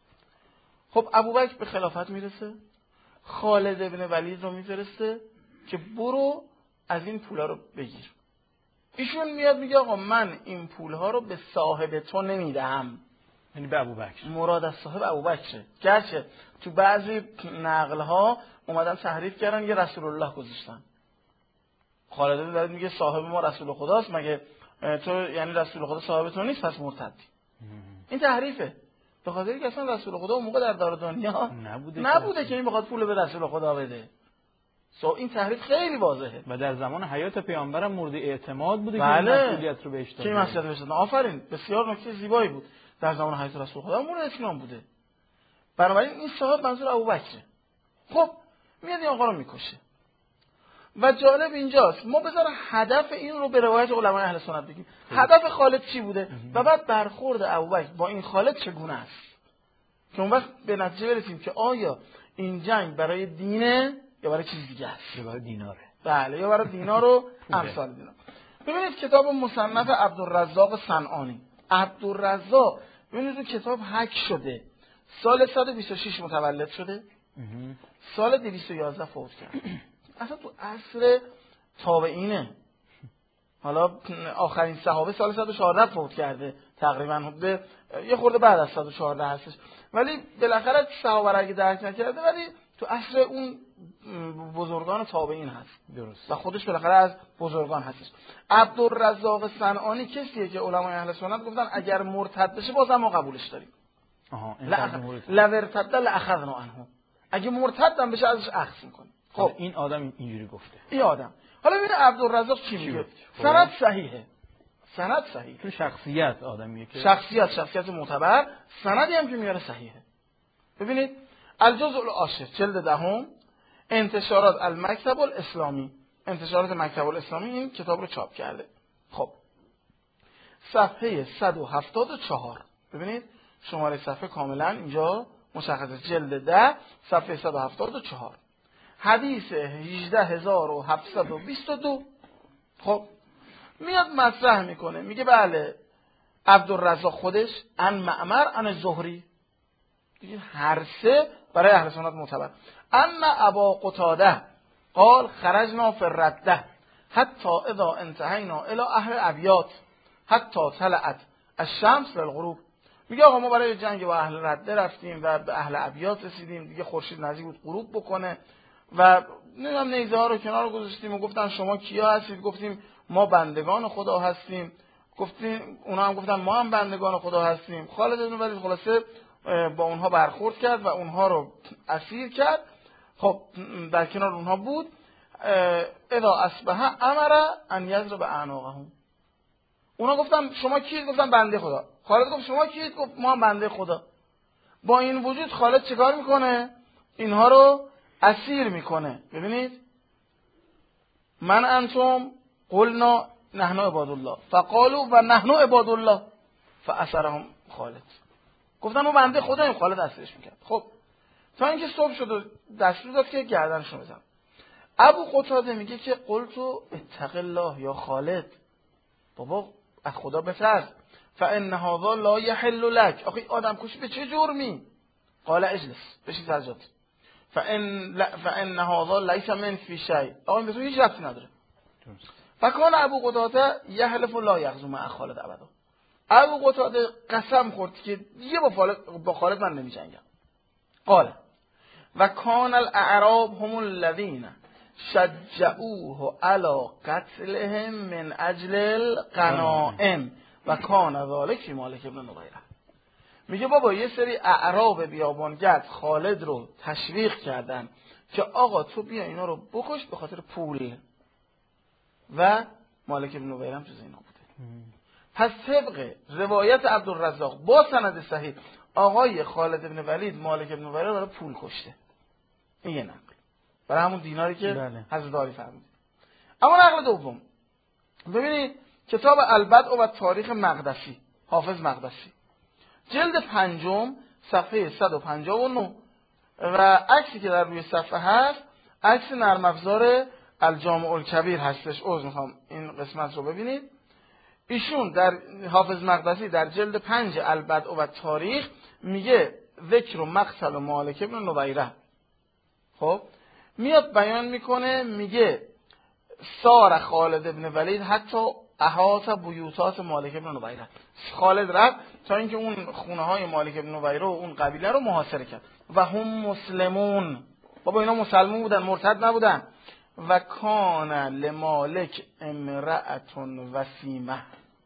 خب ابوبکر به خلافت میرسه، خالد ابن ولید رو میفرسته که برو از این پولا رو بگیر. ایشون میاد میگه آقا من این پولها رو به صاحب تو نمیدهم، یعنی به ابوبکر. مراد از صاحب ابوبکره، گرچه تو بعضی نقل‌ها اومدن تحریف کردن یه رسول الله گذاشتن. خالد ابن ولید میگه صاحب ما رسول خداست، مگه تو یعنی رسول خدا صاحب تو نیست پس مرتدی. این تحریفه، به خاطر اینکه اصلا رسول خدا اون موقع در دار دنیا نبوده که این بخواد پول به رسول خدا بده. این تحریف خیلی واضحه و در زمان حیات پیامبرم مورد اعتماد بوده که مسئولیت رو بهش داده. که مسئولیت بهش دادن. آفرین، بسیار نکته زیبایی بود. در زمان حیات رسول خدا مورد اطمینان بوده. بنابراین این صاحب منظور ابوبکره. خب میاد این آقا رو میکشه. و جالب اینجاست ما بذار هدف این رو به روایت علمای اهل سنت بگیم. هدف خالد چی بوده و بعد برخورد ابوبکر با این خالد چگونه است، که اون وقت به نتیجه برسیم که آیا این جنگ برای دینه یا برای چیز دیگه است، یا برای دیناره. بله، یا برای دینار و امثال دینار. ببینید کتاب مصنف عبدالرزاق صنعانی. عبدالرزاق ببینید اون کتاب حک شده، سال 126 متولد شده، سال 211 فوت کرد. اصلا تو عصر تابعینه. حالا آخرین صحابه سال 114 فوت کرده تقریبا، حدود یه خورده بعد از 114 هستش، ولی بالاخره صحابه را اگه درک نکرده ولی تو عصر اون بزرگان تابعین هست. درست. و خودش بالاخره از بزرگان هستش. عبدالرزاق صنعانی کسیه که علمای اهل سنت گفتن اگر مرتد بشه بازم ما قبولش داریم. لو ارتد لاخذنا عنه. اگه مرتد هم بشه ازش اخذ میکنیم. خب این آدم اینجوری گفته. این آدم. حالا ببین عبدالرزاق چی میگه؟ سند صحیحه. سند صحیح. تو شخصیت آدمیه که شخصیت معتبر، سندی هم که میاره صحیحه. ببینید الجزء العاشر جلد دهم، انتشارات المکتب الاسلامی، انتشارات مکتب الاسلامی این کتاب رو چاپ کرده. خب صفحه 174 ببینید شماره صفحه کاملا اینجا مشخصه، جلد 10 صفحه 174 حدیث 18722. خب میاد مطرح میکنه، میگه بله عبدالرزاق خودش عن معمر عن زهری، دیگه هر سه برای اهل سنت معتبر. ان ابا قتاده قال خرجنا فی الرده حتی اذا انتهینا الى اهل ابیات حتی طلعت الشمس للغروب. میگه آقا ما برای جنگ با اهل رده رفتیم و به اهل ابیات رسیدیم، دیگه خورشید نزدیک بود غروب بکنه و نمیدونم نیزه ها رو کنار گذاشتیم و گفتن شما کیا هستید؟ گفتیم ما بندگان خدا هستیم. گفتیم اونا هم گفتن ما هم بندگان خدا هستیم. خالد بن ولید خلاصه با اونها برخورد کرد و اونها رو اسیر کرد. خب در کنار اونها بود. اذا اصبح امر ان یضرب اعناقهم. اونا گفتن شما کیید؟ گفتن بنده خدا. خالد گفت شما کیید؟ گفت ما هم بنده خدا. با این وجود خالد چیکار میکنه؟ اینها رو اسیر میکنه. ببینید من انتم قلنا نحن عباد الله فقالوا و نحن عباد الله فاسرهم خالد. گفتن ما بنده خداییم، خالد اسیرش میکرد. خب تا اینکه صبح شد و دستور داد که گردنشو بزن. ابو قتاده میگه که قلتو اتق الله یا خالد، بابا از خدا بترس، فان هذا لا يحل لك. آخه آدم کشی به چه جرمی؟ قال اجلس، بشین سر جات. فان هذا ليس من في شيء. آقا به تو هیچ ربطی نداره. فکان ابو قتاده یحلف لا یغزو مع خالد ابدا. ابو قتاده قسم خورد که دیگه با خالد من نمی‌جنگم. قال و کان الاعراب هم الذين شجعوه على قتلهم من اجل الغنائم و کان ذلك فی مالک بن نویره. میگه بابا یه سری اعراب بیابانگرد خالد رو تشویق کردن که آقا تو بیا اینا رو بکش به خاطر پول و مالک بن نویره هم تو اینا بوده. پس طبق روایت عبدالرزاق با سند صحیح آقای خالد بن ولید مالک بن نویره برای پول کشته. این یه نقل برای همون دیناری که حضرت علی فرمود. اما نقل دوم ببینید کتاب البدع و تاریخ مقدسی، حافظ مقدسی، جلد 5 صفحه 159 و عکسی که در روی صفحه هست عکس نرم افزار الجامع الکبیر هستش. میخوام این قسمت رو ببینید. ایشون در حافظ مقدسی در جلد 5 البدع و تاریخ میگه ذکر و مقتل مالک بن نویره. خب میاد بیان میکنه، میگه سار خالد بن ولید حتی احاط بیوتات مالک بن نویره. خالد رفت تا اینکه اون خونه های مالک بن نویره و اون قبیله رو محاصره کرد. و هم مسلمون، بابا اینا مسلمون بودن، مرتد نبودن. و کان لمالک امرأتون وسیمه.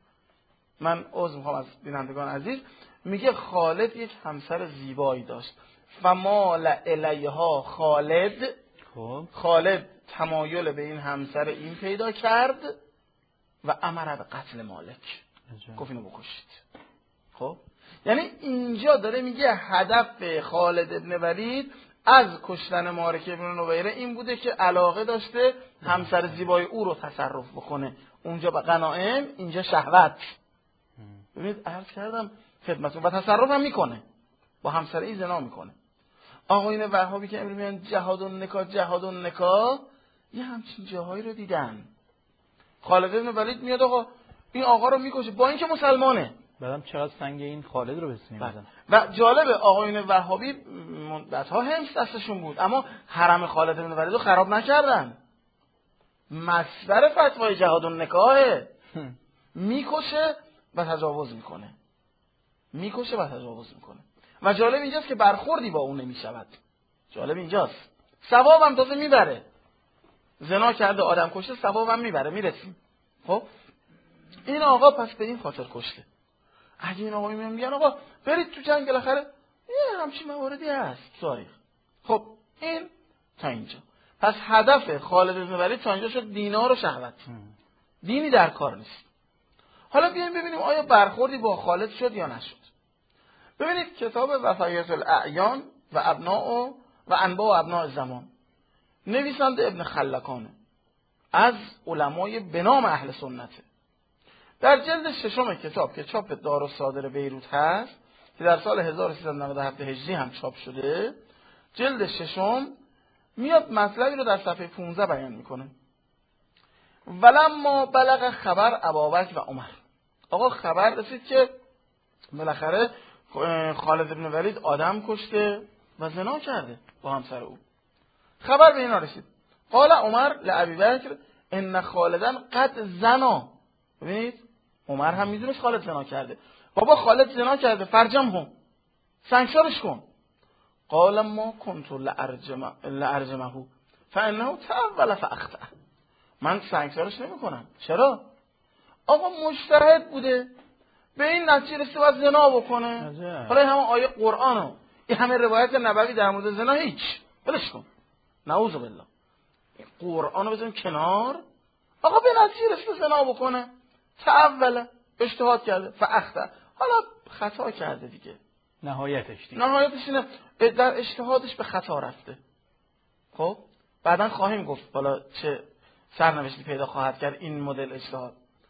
من عذر میخوام از بینندگان عزیز، میگه خالد یک همسر زیبایی داشت. فمال الیها خالد، خالد تمایل به این همسر این پیدا کرد و امر به قتل مالک، گفت اینو بکشید. خب یعنی اینجا داره میگه هدف خالد ابن ولید از کشتن مالک ابن نویره این بوده که علاقه داشته همسر زیبای او رو تصرف بکنه. اونجا به غنایم، اینجا شهوت. ببینید عرض کردم خدمتتون، و تصرف هم میکنه، با همسر این زنا میکنه. آقایون وهابی که امروز میگن جهاد و نکاح یه همچین جاهایی رو دیدن. خالد بن ولید میاد آقا این آقا رو میکشه با اینکه مسلمانه. بعدم چقدر سنگ این خالد رو بسنی بزن. و جالبه آقایون وهابی مدت‌ها همس دستشون بود اما حرم خالد بن ولید رو خراب نکردن. مصدر فتوای جهاد النکاحه. میکشه و تجاوز میکنه. میکشه و تجاوز میکنه. و جالب اینجاست که برخوردی با اون نمیشود. جالب اینجاست. ثوابم تازه میبره. زنا کرده آدم کشته ثوابم میبره. میرسیم. خب این آقا پس به این خاطر کشته. اگه این آقایی میگن آقا برید تو جنگ بالاخره یه همچین مواردی هست تاریخ. خب این تا اینجا. پس هدف خالد بن ولید تا اینجا شد دینار و شهوت. دینی در کار نیست. حالا بیایم ببینیم آیا برخوردی با خالد شد یا نشد. ببینید کتاب وفایت الاعیان و ابناء و انباء و ابناء زمان نویسنده ابن خلکانه از علمای به نام اهل سنته. در جلد ششم کتاب که چاپ دارالصادر بیروت هست که در سال 1397 هجری هم چاپ شده، جلد ششم میاد مطلبی رو در صفحه 15 بیان میکنه. ولما بلغ خبر ابابکر و عمر. آقا خبر رسید که بالاخره خالد بن ولید آدم کشته و زنا کرده با همسر او. خبر به اینا رسید. قال عمر لابی بکر ان خالدن قد زنا. ببینید عمر هم میدونست خالد زنا کرده. بابا خالد زنا کرده فرجمه، سنگسارش کن. قال ما كنت لارجمه فانه تأول فاخطأ. من سنگسارش نمیکنم. چرا؟ آقا مجتهد بوده به این نتیجه رسید باید زنا بکنه. حالا این همه آیه قرآنو این همه روایت نبوی در مورد زنا هیچ بلش کن، نعوذ بالله. این قرآنو بزنیم کنار. آقا به نتیجه رسید زنا بکنه، تأول اجتهاد کرده فاخطأ. حالا خطا کرده دیگه، نهایتش اینه در اجتهادش به خطا رفته. خب بعداً خواهیم گفت حالا چه سرنوشتی پیدا خواهد کرد این مدل اجتهاد.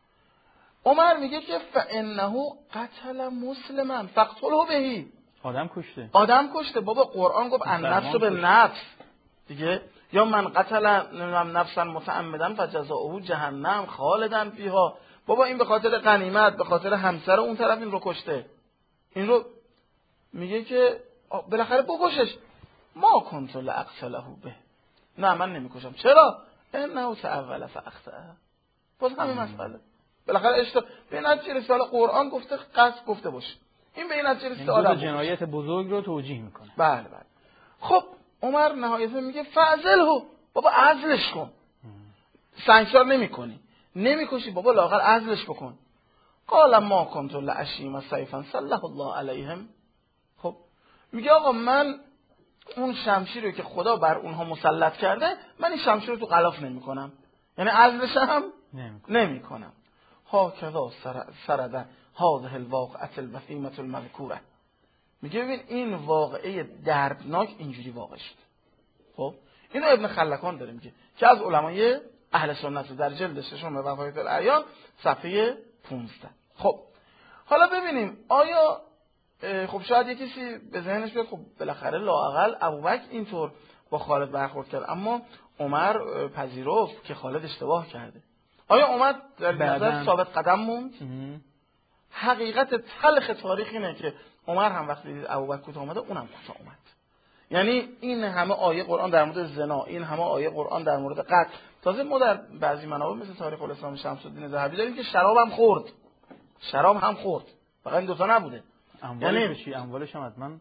عمر میگه که فانه قتل مسلما فاقتله به. آدم کشته. بابا قرآن گفت النفس بالنفس دیگه. یا من قتل نفسا متعمدا فجزاؤه جهنم خالدا فیها. بابا این به خاطر غنیمت به خاطر همسر اون طرف این رو کشته. این رو میگه که بالاخره بکشش. ما کنت لاقتله به. نه من نمیکشم. چرا؟ انه تأول فاخطأ. باز همین مسئله. بالاخره به نتیجه رسال قرآن گفته قصد گفته باشه. این به این نتیجه رسال آدم جنایت بزرگ رو توجیه میکنه. بله. خب عمر نهایتا میگه فعزله. بابا عزلش کن. سنگسار نمیکنی، نمیکشی، بابا لااقل عزلش بکن. قال ما کنت لاشیم سیفا صلح الله علیهم. خب میگه آقا من اون شمشیر رو که خدا بر اونها مسلط کرده من این شمشیر رو تو غلاف نمیکنم، یعنی عزلش هم نمیکنم. هاکذا سرد هذه الواقعه الوخیمه المذکوره. میگه ببین این واقعه دردناک اینجوری واقع شد. خب اینو ابن خلکان داره میگه که از علمای اهل سنت در جلد ششم وفایت الاعیان صفحه 15. خب حالا ببینیم آیا خب شاید یه کسی به ذهنش بیاد خب بالاخره لااقل ابوبکر اینطور با خالد برخورد کرد اما عمر پذیرفت که خالد اشتباه کرده. آیا عمر در نظر ثابت قدم موند؟ حقیقت تلخ تاریخ اینه که عمر هم وقتی دید ابوبکر کوتاه اومده اونم کوتاه اومد. یعنی این همه آیه قرآن در مورد زنا، این همه آیه قرآن در مورد قتل، تازه ما در بعضی منابع مثل تاریخ الاسلام شمس الدین ذهبی داریم که شراب هم خورد. فقط این دوتا نبوده. یعنی چی؟ اموالش هم حتما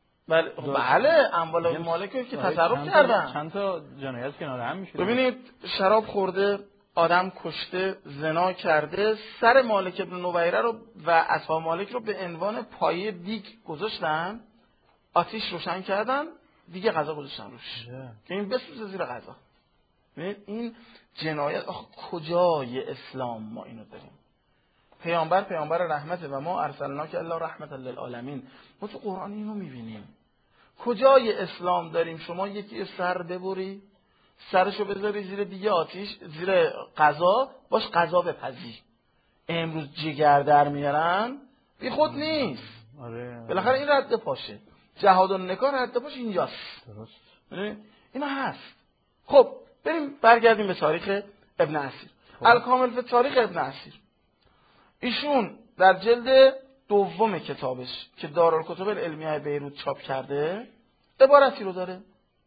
بله اموال مالک که تصرف کردن. چند تا جنایت کنار هم میشه. ببینید شراب خورده، آدم کشته، زنا کرده، سر مالک ابن نویره رو و اصحاب مالک رو به عنوان پایه دیگ گذاشتن، آتیش روشن کردن، دیگه غذا گذاشتن روش که این بسوزه زیر غذا. ببینید این جنایت کجای اسلام ما اینو داریم؟ پیامبر رحمت و ما ارسلناک الا رحمتا للعالمین. ما تو قرآن اینو میبینیم. کجای اسلام داریم شما یکی سر ببری، سرشو بذاری زیر دیگه آتیش، زیر غذا، باش غذا بپزی. امروز جگر در میارن بی خود نیست. آره. بالاخره این رد پاشه. جهاد النکاح رد پاش اینجاست. درست. اینا هست. خب بریم برگردیم به تاریخ ابن اسیر. الکامل فی تاریخ ابن اسیر. ایشون در جلد دوم کتابش که دارالکتب العلمیه بیروت چاپ کرده عبارتی رو داره.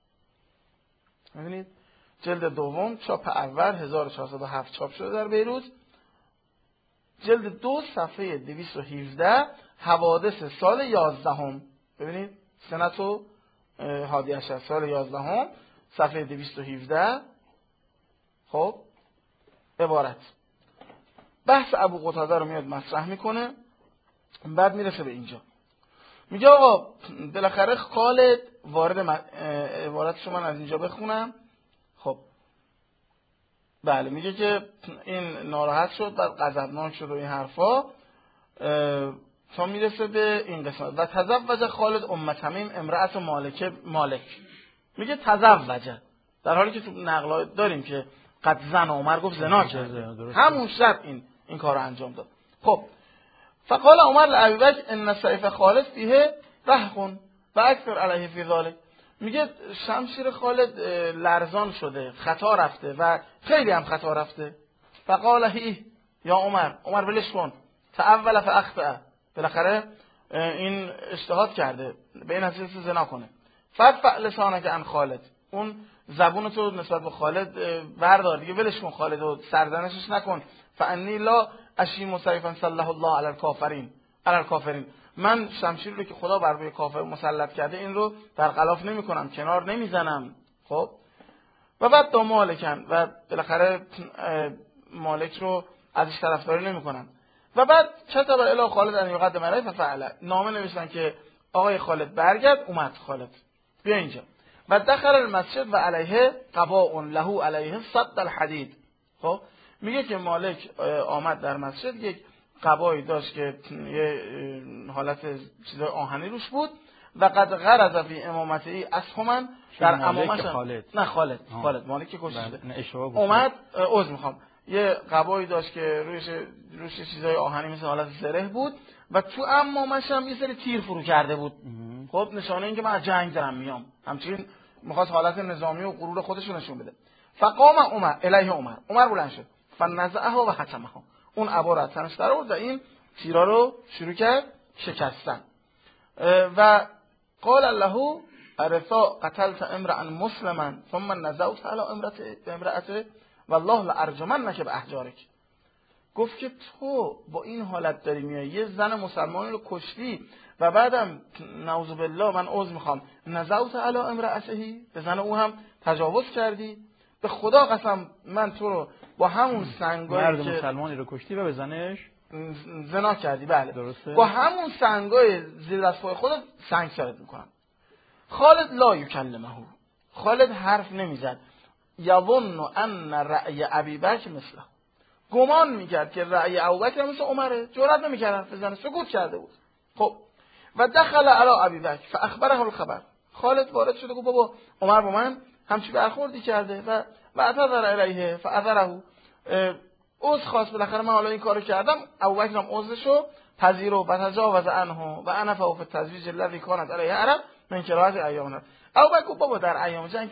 می‌بینید جلد دوم چاپ اول 1407 چاپ شده در بیروت. جلد 2 صفحه 217 حوادث سال 11. ببینید سنت و حادیه عشر سال 11 صفحه 217. خب عبارت بحث ابو قتاده رو میاد مطرح میکنه. بعد میرسه به اینجا میگه آقا بالاخره خالد وارد عبارتشو من از اینجا بخونم. خب بله میگه که این ناراحت شد بعد غضبناک شد و این حرفا تا میرسه به این قسمت. و تزوج خالد تمیم امرأت مالک. میگه تزوجه در حالی که تو نقل داریم که قد زن عمر گفت زنا کرده، همون شب این کار رو انجام داد. خب فقال عمر لابی بکر ان سیف خالد فیه رهق و اکثر علیه فی ذلک. میگه شمشیر خالد لرزان شده، خطا رفته و خیلی هم خطا رفته. فقال هی یا عمر ولش کن، تأول فاخطأ، بالاخره این اجتهاد کرده به این حسیث زنا کنه. فدفع لسانک عن خالد، اون زبون تو نسبت به خالد بردار دیگه، ولش کن خالد و سرزنشش نکن. فانی لا اشیم سیفا سلح الله علی الکافرین، من شمشیر رو که خدا بر روی کافر مسلط کرده این رو برخلاف نمی کنم، کنار نمیزنم. خب و بعد تا مالکن و بالاخره مالک رو ازش طرفداری نمی کنم. و بعد کتب الی خالد ان یقدم علیه ففعل، نامه نوشتن که آقای خالد برگرد. اومد خالد بیا اینجا. و دخل المسجد و علیه قباء له علیه صد الحدید. خب میگه که مالک آمد در مسجد، یک قبایی داشت که یه حالت چیزای آهنی روش بود. و قد غرض فی امامته اسهما، در امامش خالد مالک که کشته اومد. عذر میخوام، یه قبایی داشت که روش چیزای آهنی مثل حالت زره بود و تو امامش هم یه سری تیر فرو کرده بود. خب نشانه این که من از جنگ دارم میام، همچنین میخواست حالت نظامی و غرور خودش رو نشون بده. فقام الیه عمر بلند شد، فنزعه و حتمه، اون عبا رو از تنش در آورد و این تیرا رو شروع کرد شکستن. و قال له ارثا قتلت امرأ مسلما ثم نزعت على امرأته والله لارجمنک باحجارک. گفت که تو با این حالت داری میای یه زن مسلمانی رو کشتی و بعدم نعوذ بالله من عذر میخوام نزعت علی امرأته، به زن او هم تجاوز کردی. به خدا قسم من تو رو با همون سنگایی مرد مسلمانی رو کشتی و به زنش زنا کردی، بله درسته، با همون سنگای زیر دست پای خودت سنگسارت میکنم. خالد لا یکلمه، خالد حرف نمیزد. یظن ان رأی ابی بکر مثله، گمان میکرد که رأی ابوبکر مثل عمره، جرئت نمیکرد حرف بزنه، سکوت کرده بود. خب و دخل علی ابی بکر فاخبره الخبر، خالد وارد شده گفت بابا عمر با من همچی برخوردی کرده و اعتذر الیه فاعذره، عذر خواست بالاخره من حالا این کارو کردم. ابوبکر هم عذرشو پذیرفت و تجاوز عنه و انا فوق التزویج الذی کانت علیه عرب من کراهت ایامنا. ابوبکر گفت بابا در ایام جنگ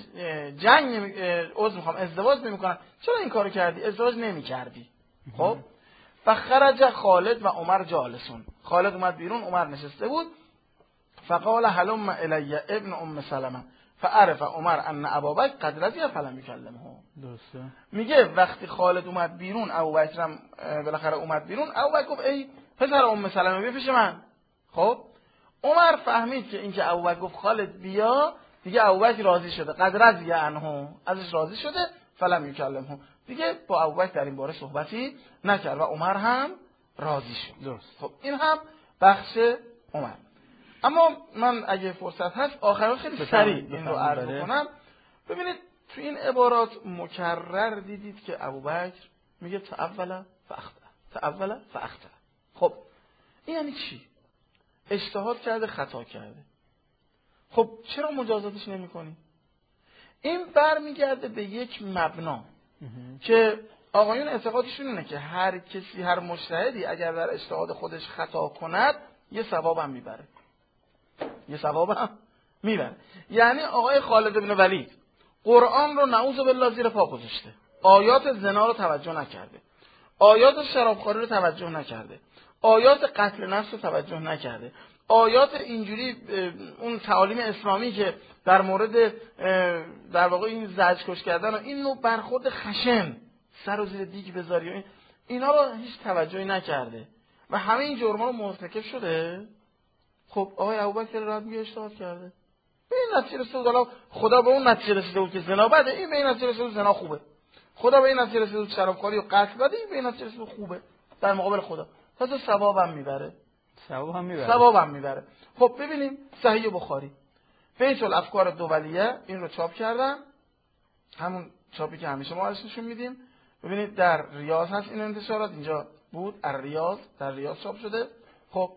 که ازدواج نمیکنن، چرا این کارو کردی؟ ازدواج نمیکردی. خب فخرج خالد و عمر جالسون، خالد اومد بیرون، عمر نشسته بود. فقال هلم الی ابن ام سلمه فعرف عمر ان ابابکر قد رضی فلم یکلمه. درسته، میگه وقتی خالد اومد بیرون، ابوبکر هم بالاخره اومد بیرون، ابوبکر گفت ای پسر ام سلمه بیا پیش من. خب عمر فهمید که اینکه ابوبکر گفت خالد بیا، دیگه ابوبکر راضی شده، قد رضی عنه، ازش راضی شده، فلم یکلمه، دیگه با ابوبکر در این باره صحبتی نکرد و عمر هم راضی شد. درست. خب این هم بخش عمر. اما من اگه فرصت هست آخران خیلی سریع این رو عرض کنم. ببینید تو این عبارات مکرر دیدید که ابوبکر میگه تأول فاخطأ. خب این یعنی چی؟ اجتهاد کرده، خطا کرده. خب چرا مجازاتش نمی کنی؟ این برمیگرده به یک مبنا که آقایون اعتقادشون اینه که هر کسی، هر مجتهدی اگر در اجتهاد خودش خطا کند یه ثواب هم میبره. یعنی آقای خالد بن ولید قرآن رو نعوذ بالله زیر پا گذاشته. آیات زنا رو توجه نکرده، آیات شرابخوری رو توجه نکرده، آیات قتل نفس رو توجه نکرده، آیات اینجوری اون تعالیم اسلامی که در مورد در واقع این زجرکش کردن و این نوع برخورد خشن، سر و زیر دیگ بذاری و اینا رو هیچ توجهی نکرده و همه این جرما رو مرتکب شده. خب آقای ابوبکر راد میگه اجتهاد کرده، به این نتیجه رسیده بود. خدا به اون نتیجه رسیده بود که زنا بده، این به این نتیجه رسیده بود زنا خوبه. خدا به این نتیجه رسیده بود شرابخوری و قتل بده، این به این نتیجه رسیده بود خوبه در مقابل خدا. تازه ثوابم میبره. ثوابم میبره. خب ببینیم صحیح بخاری بیت الافکار دولیه این رو چاپ کردن، همون چاپی که همیشه ما ازش نشون میدیم. ببینید در ریاض هست این انتشارات، اینجا بود الریاض، در ریاض چاپ شده. خب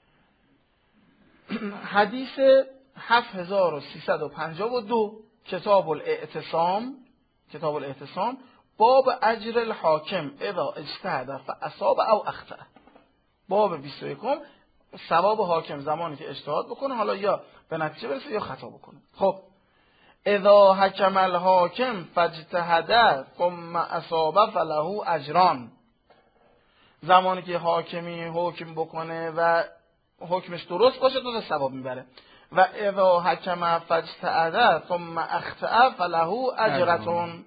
حدیث 7352 کتاب الاعتصام باب اجر الحاکم اذا اجتهد فاصاب او اخطأ. باب 21 ثواب حاکم زمانی که اجتهاد بکنه، حالا یا به نتیجه برسه یا خطا بکنه. خب اذا حکم الحاکم فاجتهد ثم اصاب فله اجران. زمانی که حاکمی حکم بکنه و حکمش درست باشه تو ثواب میبره. و اذا حکم فاجتهد ثم اخطأ فله اجرتون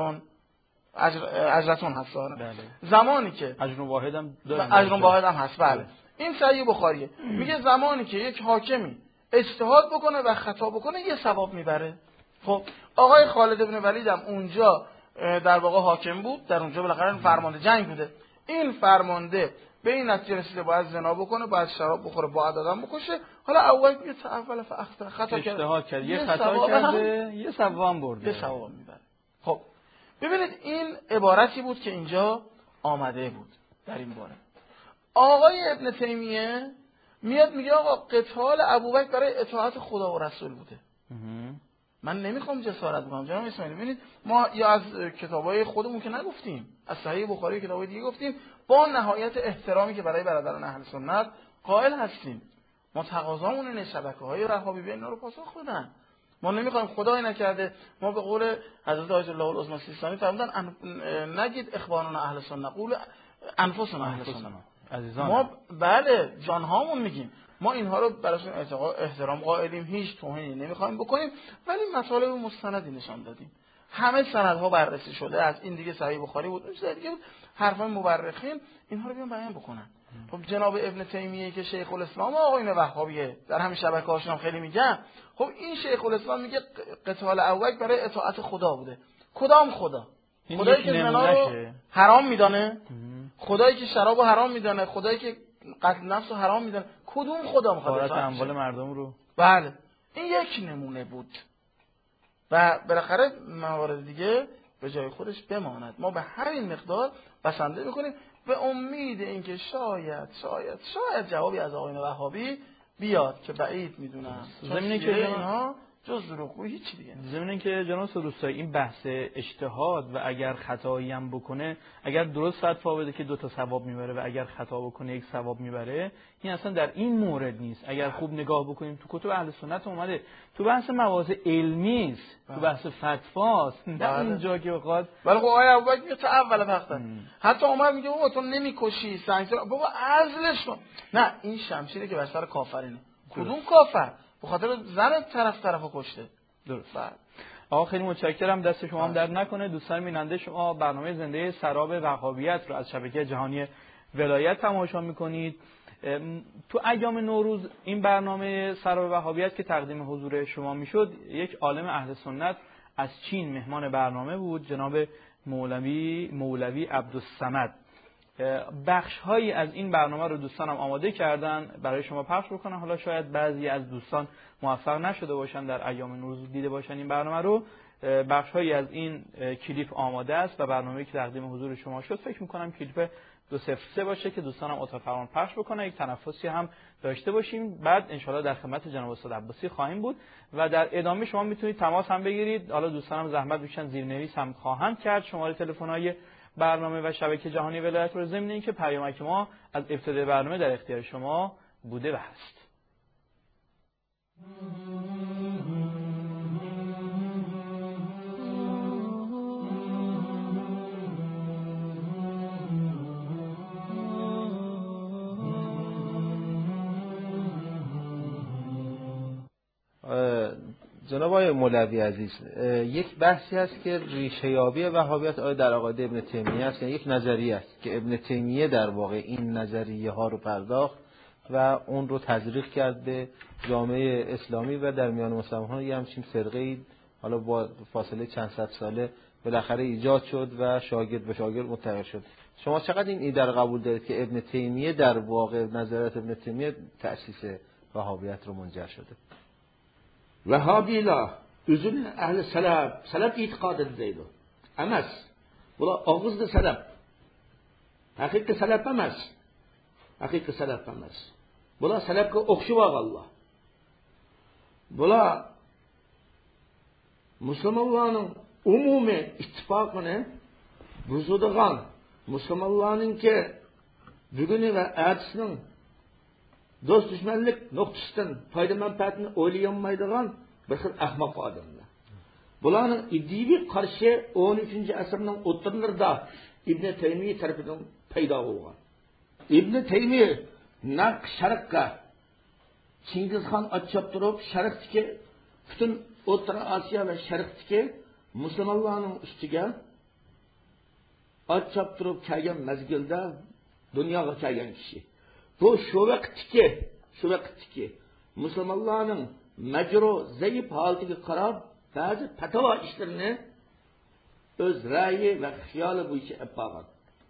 هست. بله. زمانی که اجر واحد هم هست. بله. این صحیح بخاریه. میگه زمانی که یک حاکمی اجتهاد بکنه و خطا بکنه یه ثواب میبره. خب آقای خالد بن ولید هم اونجا در واقع حاکم بود، در اونجا بالاخره فرمانده جنگ بوده. این فرمانده به این نتیجه رسیده باید زنا بکنه، باید شراب بخوره، باید آدم بکشه. حالا اول میگه تعول فاخطا، خطا کرد، یه خطا کرده، یه ثواب برده، یه ثواب میبره. خب ببینید این عبارتی بود که اینجا آمده بود در این باره. آقای ابن تیمیه میاد میگه آقا قتال ابوبکر برای اطاعت خدا و رسول بوده. من نمیخوام جسارت بکنم جناب اسماعیل. ببینید ما یا از کتابای خودمون که نگفتیم، از صحیح بخاری کتابای دیگه گفتیم، با نهایت احترامی که برای برادران اهل سنت قائل هستیم. ما تقاضامون اینه شبکه‌های وهابی به اینا رو پاسخ بدن. ما نمیخوایم خدای نکرده ما به قول حضرت آیت الله العظمی سیستانی فرمودن نگید اخواننا اهل سنت، قول انفسنا اهل سنت. عزیزان ما بله جانهامون میگیم، ما اینها رو براشون احترام قائلیم، هیچ توهینی نمیخوایم بکنیم، ولی مطالب مستندی نشان دادیم. همه سندها بررسی شده، از این دیگه صحیح بخاری بود، اون چیز دیگه بود، حرفای مورخین اینها رو بیان بکنن. خب جناب ابن تیمیه که شیخ الاسلام آقایون وهابیه در همین شبکه‌هاشون هم خیلی میگن، خب این شیخ الاسلام میگه قتال ابوبکر برای اطاعت خدا بوده. کدام خدا؟ خدایی که زنا رو حرام میدانه، خدایی که شراب رو حرام میدانه، خدایی که قتل نفس رو حرام میدانه، کدوم خدا میخواد غارت اموال مردم رو؟ بله این یک نمونه بود و بالاخره موارد دیگه به جای خودش بماند. ما به همین مقدار بسنده میکنیم به امید اینکه شاید جوابی از آقایون وهابی بیاد که بعید میدونم، ضمن که اینها جز دروغگویی هیچ دیگه نیست. ضمن که جناب دوستای این بحث اجتهاد و اگر خطایی هم بکنه، اگر درست فتوا بده که 2 تا ثواب میبره و اگر خطا بکنه 1 ثواب میبره، این اصلا در این مورد نیست. اگر خوب نگاه بکنیم تو کتب اهل سنت اومده، تو بحث مواضع علمی است، تو بحث فتواست، نه اینجا که بخواد. ولی خب آقای ابوبکر میگه تا اول وقتا حتی عمر میگه بابا تو نمیکشی سنگسار، بابا عزلش کن. نه این شمشیره که بسر کافرینه. کدوم کافر؟ به خاطر زن طرفو کشته. درست. آقا خیلی متشکرم، دست شما هم درد نکنه. دوستان بیننده شما برنامه زنده سراب وهابیت رو از شبکه جهانی ولایت تماشا میکنید. تو ایام نوروز این برنامه سراب وهابیت که تقدیم حضور شما میشد، یک عالم اهل سنت از چین مهمان برنامه بود، جناب مولوی عبدالصمد. بخش هایی از این برنامه رو دوستانم آماده کردن برای شما پخش بکنن. حالا شاید بعضی از دوستان موفق نشده باشن در ایام نوروز دیده باشن این برنامه رو. بخش هایی از این کلیپ آماده است و برنامه‌ای که تقدیم حضور شما شد فکر می‌کنم کلیپ 203 باشه که دوستانم اتاق فرمان پخش بکنن، یک تنفسی هم داشته باشیم، بعد انشالله در خدمت جناب استاد عباسی خواهیم بود و در ادامه شما میتونید تماس هم بگیرید. حالا دوستانم زحمت بکشن زیرنویس هم خواهند کرد شماره تلفن‌های برنامه و شبکه جهانی ولایت رو، ضمن اینکه پیامک ما از ابتدای برنامه در اختیار شما بوده و هست. جناب آقای مولوی عزیز، یک بحثی هست که ریشه یابی وهابیت آیا در عقاید ابن تیمیه است، یعنی یک نظریه است که ابن تیمیه در واقع این نظریه ها رو پرداخت و اون رو تزریق کرد به جامعه اسلامی و در میان مسلمانان یه همچین فرقه‌ای حالا با فاصله چند صد ساله بالاخره ایجاد شد و شاگرد به شاگرد منتقل شد. شما چقدر این ایده رو قبول دارید که ابن تیمیه در واقع نظریات ابن تیمیه تأسیس وهابیت رو منجر شده؟ Vahhabiylar o'zini ahli salaf e'tiqodi deydi. Emas. Bular og'izda salaf. Haqiqiy salaf emas. Haqiqiy salaf emas. Bular salafga o'xshab olganlar. Bular musulmonlarning umumiy ittifoqini buzadigan, musulmonlarningki buguni va ertasining do'st dushmanlik nuqtasidan foyda manfaatini o'ylayolmaydigan bir xil ahmoq odamlar. Bularning iddiviy qarshi 13-asrning o'rtalarida Ibn Taymiye tarafidan paydo bo'lgan. Ibn Taymiye naq sharqqa Chingizxon ochib turib, sharqdagi butun O'rta Osiyo va sharqdagi musulmonlarning ustiga ochib turib kelgan mazgilda dunyoga kelgan kishi. Bu şu vaqtdagi musulmonlarning majru zaif holatiga qarab ba'zi fatvo ishlarini o'z ra'yi va xiyoli bo'yicha olib borgan.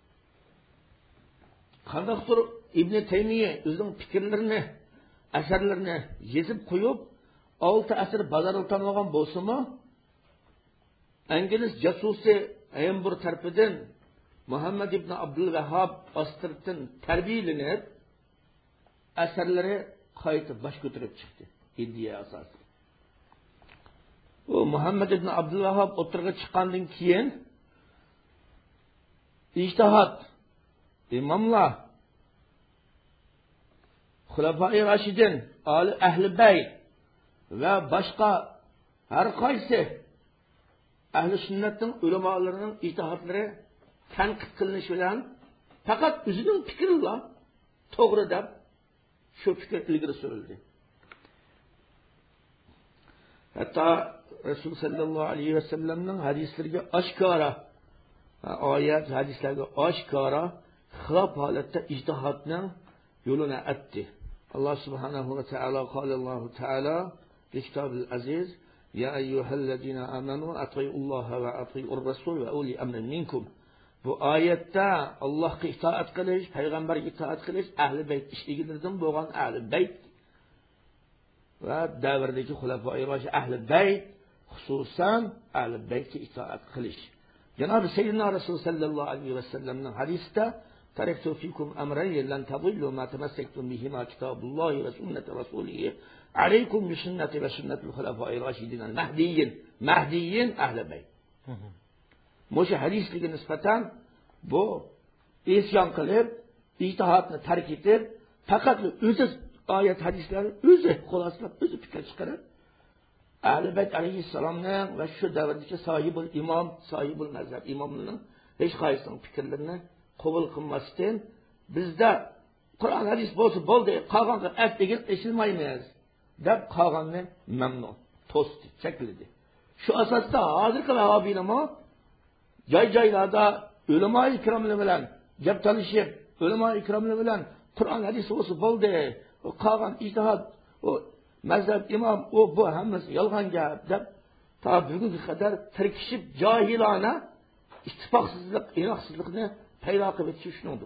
Qandaqdir Ibn Taymiye o'zining fikrlarini, asarlarini yozib qo'yib, 6 asr bozorda tanilgan bo'lsa-mu, Ingliz jasusi Aymbur tarafidan Muhammad ibn Abdul Vahhab astirdan tarbiyalanib asarlari qayta bosh ko'tarib chiqdi iddiya asosida. O Muhammad ibn Abdul Vahhab o'tirga chiqqandan keyin ijtihod imomlar Xulafoi Rashidin, ahli bayt va boshqa har qaysi ahli sunnatning ulamolarining ijtihodlari tanqid qilinishi bilan faqat o'zining fikrilar to'g'ri deb shu fikr ilgari surildi. Hatta Rasul sallallohu alayhi vasallamning hadislariga oshkora, oyat hadislarga oshkora xilof holatda ijtihodning yo'lini aytdi. Allah subhanahu va taolo qolallohu taolo fi kitobil aziz ya ayyuhallazina amanu atiiulloha va atiiur rasul va uli amrin minkum. Bu oyatda Allohga itoat qilish, payg'ambarga itoat qilish, ahli bayt ishligilaridan bo'lgan ahli bayt va davrdagi xulafoi roshi ahli bayt, xususan ahli baytga itoat qilish. Janob Sayyidina Rasul sallallohu alayhi vasallamning hadisida taraktu fikum amrayn lan tadillu ma tamassaktum bihima kitabullohi va sunnati rasulihi alaykum bi sunnati va sunnatil xulafoi roshidin al-mahdiyyin ahli bayt. Mo'sha hadisliga nisbatan bu isyon qilib, ijtihodni tark etib, faqat o'zi oyat hadislarni o'zi xulosalab, o'zi fikr chiqarib, Ahli bayt alayhissalomning va shu davrdagi sohibul imom, sohibul mazhab imomlarning hech qaysining fikrlarini qabul qilmasdan bizda Qur'on hadis bo'lsa bo'ldi, qolganqa atdegin eshilmaymiz deb qolganni mamnun, to'sdi, chekladi. Shu asosda hozirgi vahobiylar joy-joylarda ulamo-i ikromlar bilan gap talashib, ulamo-i ikromlar bilan Qur'on hadis bo'lsa bo'ldi, qolgan ijtihod, mazhab imom, bu hammasi yolg'on gap deb ta bugunga qadar tirkishib johilona ittifoqsizlik, inoqsizlikni paydo qilib shuningdir.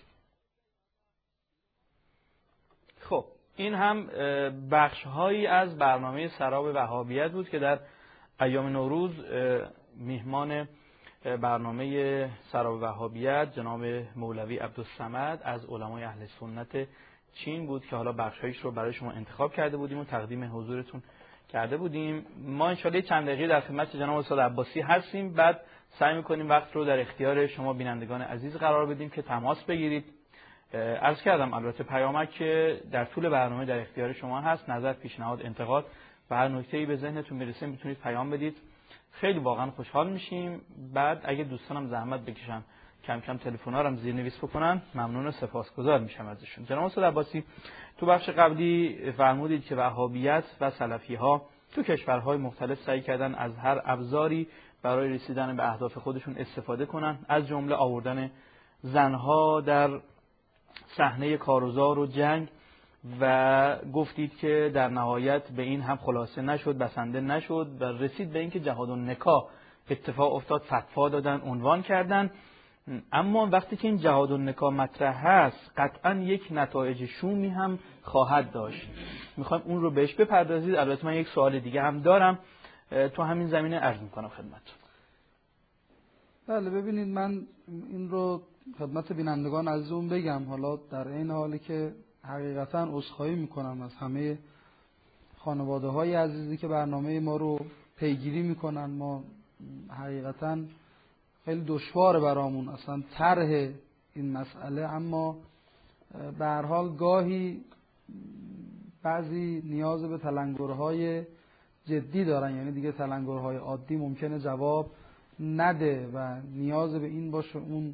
خب این هم بخش‌هایی از برنامه سراب وهابیت بود که در ایام نوروز میهمان برنامه سراب وهابیت جناب مولوی عبدالصمد از علمای اهل سنت چین بود که حالا بخش‌هایش رو برای شما انتخاب کرده بودیم و تقدیم حضورتون کرده بودیم. ما انشالله چند دقیقه در خدمت جناب استاد عباسی هستیم، بعد سعی می‌کنیم وقت رو در اختیار شما بینندگان عزیز قرار بدیم که تماس بگیرید. عرض کردم البته پیامک که در طول برنامه در اختیار شما هست، نظر، پیشنهاد، انتقاد و هر نکته‌ای به ذهنتون میرسه میتونید پیام بدید. خیلی واقعا خوشحال میشیم. بعد اگه دوستانم زحمت بکشن کم کم تلفن‌ها رو هم زیرنویس بکنن، ممنون و سپاسگزار میشم ازشون. جناب استاد عباسی تو بخش قبلی فرمودید که وهابیت و سلفی‌ها تو کشورهای مختلف سعی کردن از هر ابزاری برای رسیدن به اهداف خودشون استفاده کنن، از جمله آوردن زنها در صحنه کارزار و جنگ و گفتید که در نهایت به این هم خلاصه نشد، بسنده نشد و رسید به اینکه جهاد النکاح اتفاق افتاد، فتوا دادن، عنوان کردن. اما وقتی که این جهاد النکاح مطرح هست قطعا یک نتایج شومی هم خواهد داشت. میخوام اون رو بهش بپردازید. البته من یک سوال دیگه هم دارم تو همین زمینه عرض میکنم خدمتتون. بله ببینید، من این رو خدمت بینندگان عزیزم بگم، حالا در این حالی که حقیقتا عذرخواهی میکنم از همه خانواده های عزیزی که برنامه ما رو پیگیری میکنن. ما حقیقتا خیلی دشواره برامون اصلا طرح این مسئله، اما به هر حال گاهی بعضی نیاز به تلنگرهای جدی دارن، یعنی دیگه تلنگرهای عادی ممکنه جواب نده و نیاز به این باشه اون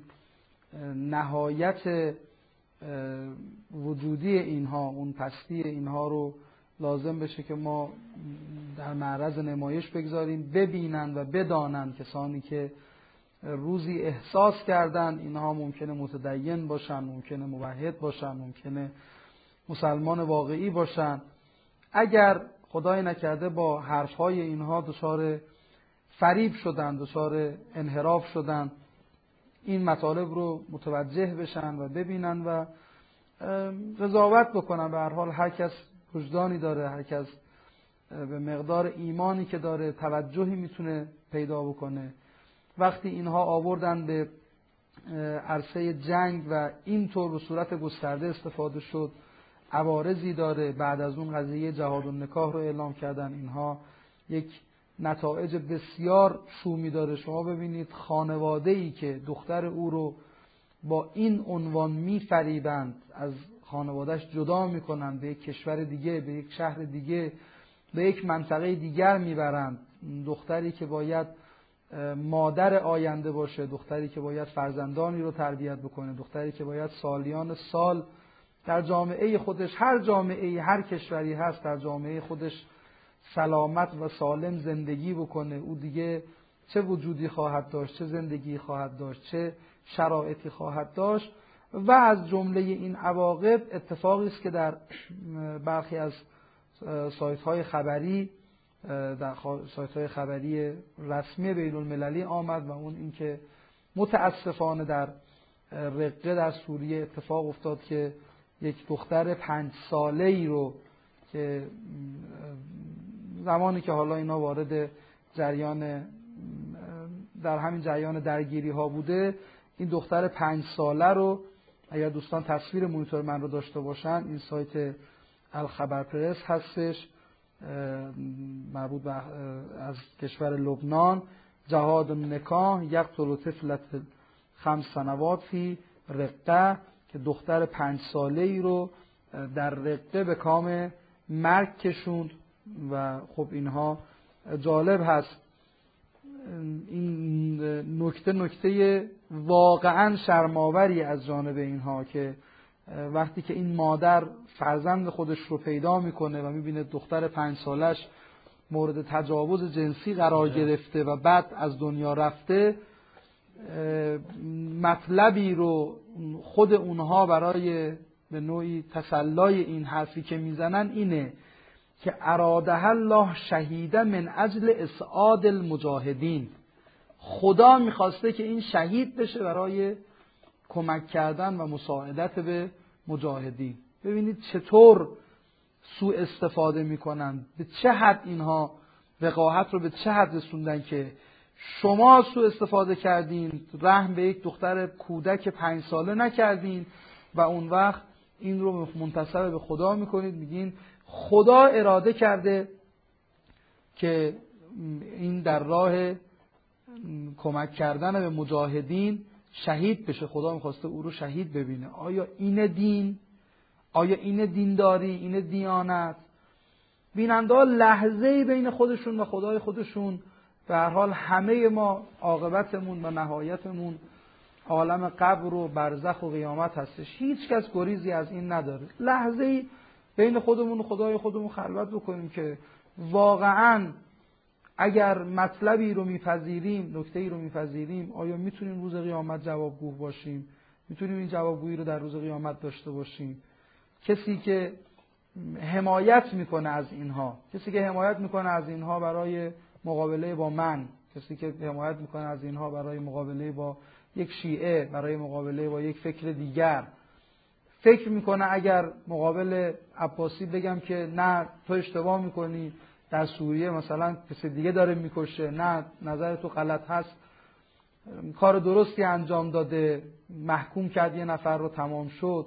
نهایت وجودی اینها، اون پستی اینها رو لازم بشه که ما در معرض نمایش بگذاریم، ببینن و بدانن کسانی که روزی احساس کردن اینها ممکنه متدین باشن، ممکنه موحد باشن، ممکنه مسلمان واقعی باشن، اگر خدای نکرده با حرفهای اینها دچار فریب شدن، دچار انحراف شدن، این مطالب رو متوجه بشن و ببینن و قضاوت بکنن. به هر حال هر کس وجدانی داره، هر کس به مقدار ایمانی که داره توجهی میتونه پیدا بکنه. وقتی اینها آوردن به عرصه جنگ و اینطور به صورت گسترده استفاده شد، عوارضی داره. بعد از اون قضیه جهاد النکاح رو اعلام کردن، اینها یک نتایج بسیار شومی داره. شما ببینید خانواده‌ای که دختر او رو با این عنوان می‌فریبند، از خانواده‌اش جدا می‌کنند، به یک کشور دیگه، به یک شهر دیگه، به یک منطقه دیگر میبرند. دختری که باید مادر آینده باشه، دختری که باید فرزندانی رو تربیت بکنه، دختری که باید سالیان سال در جامعه خودش، هر جامعه، هر کشوری هست، در جامعه خودش سلامت و سالم زندگی بکنه، او دیگه چه وجودی خواهد داشت، چه زندگی خواهد داشت، چه شرایطی خواهد داشت. و از جمله این عواقب اتفاقی است که در برخی از سایت‌های خبری، در سایت‌های خبری رسمی بین‌المللی آمد و اون اینکه متاسفانه در رقه در سوریه اتفاق افتاد که یک دختر 5 ساله‌ای رو که زمانی که حالا اینا وارد جریان، در همین جریان درگیری ها بوده، این دختر 5 ساله رو، اگر دوستان تصویر مونیتور من رو داشته باشن، این سایت الخبر پرس هستش، مربوط به از کشور لبنان، جهاد النکاح یقتل طفلة 5 سنوات فی رقه، که دختر 5 ساله‌ای رو در رقه به کام مرگ کشوند. و خب اینها جالب هست، این نکته واقعا شرم‌آوری از جانب اینها که وقتی که این مادر فرزند خودش رو پیدا میکنه و میبینه دختر 5 سالش مورد تجاوز جنسی قرار گرفته و بعد از دنیا رفته، مطلبی رو خود اونها برای به نوعی تسلای این حرفی که میزنن اینه که اراده الله شهیده من اجل اسعاد المجاهدین، خدا میخواسته که این شهید بشه برای کمک کردن و مساعدت به مجاهدین. ببینید چطور سوء استفاده میکنن، به چه حد اینها وقاحت رو به چه حد رسوندن که شما سوء استفاده کردین، رحم به یک دختر کودک 5 ساله نکردین و اون وقت این رو منتسب به خدا میکنید، میگین خدا اراده کرده که این در راه کمک کردن به مجاهدین شهید بشه، خدا میخواسته او رو شهید ببینه. آیا این دین؟ آیا این دینداری؟ این دیانت؟ بیننده ها لحظه‌ای بین خودشون و خدای خودشون، به هر حال همه ما عاقبتمون و نهایتمون عالم قبر و برزخ و قیامت هستش، هیچ کس گریزی از این نداره. لحظه‌ای بین خودمون و خدای خودمون خلوت بکنیم که واقعاً اگر مطلبی رو میپذیریم، نکته‌ای رو میپذیریم، آیا میتونیم روز قیامت جوابگو باشیم؟ میتونیم این جوابگویی رو در روز قیامت داشته باشیم؟ کسی که حمایت میکنه از اینها، کسی که حمایت میکنه از اینها برای مقابله با من، کسی که حمایت میکنه از اینها برای مقابله با یک شیعه، برای مقابله با یک فکر دیگر، فکر میکنه اگر مقابل عباسی بگم که نه تو اشتباه میکنی، در سوریه مثلا کسی دیگه داره میکشه، نه نظر تو غلط هست، کار درستی انجام داده، محکوم کرد یه نفر رو، تمام شد،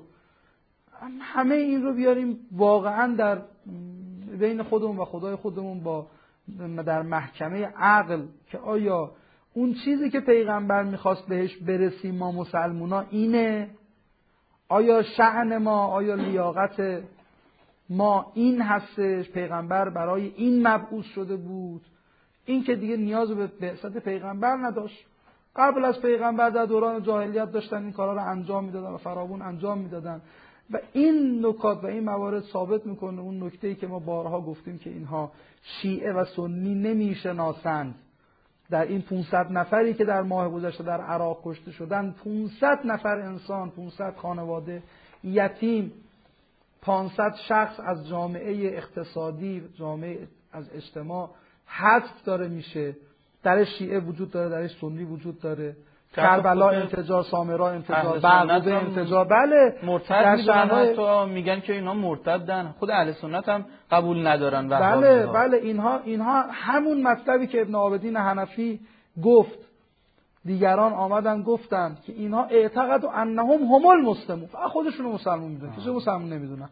همه این رو بیاریم واقعا در بین خودمون و خدای خودمون با در محکمه عقل که آیا اون چیزی که پیغمبر میخواست بهش برسیم ما مسلمونا اینه؟ آیا شأن ما، آیا لیاقت ما این هستش؟ پیغمبر برای این مبعوث شده بود؟ این که دیگه نیاز به بعثت پیغمبر نداشت. قبل از پیغمبر در دوران جاهلیت داشتن این کارا رو انجام میدادن و فراوون انجام میدادن و این نکات و این موارد ثابت میکنه اون نکته‌ای که ما بارها گفتیم که اینها شیعه و سنی نمیشناسند. در این 500 نفری که در ماه گذشته در عراق کشته شدن، 500 نفر انسان، 500 خانواده یتیم، 500 شخص از جامعه اقتصادی، جامعه از اجتماع حذف داره میشه. درش شیعه وجود داره، درش سنی وجود داره، کربلا انفجار، سامرا انفجار، بغداد انفجار، بله مرتد میدونن، حتی میگن که اینا مرتدن، خود اهل سنت هم قبول ندارن. بله اینها همون مطلبی که ابن عابدین حنفی گفت، دیگران آمدن گفتن که اینها اعتقدوا انهم هم المسلمون، فقط خودشونو مسلمون میدونن، کسی مسلمون نمیدونن،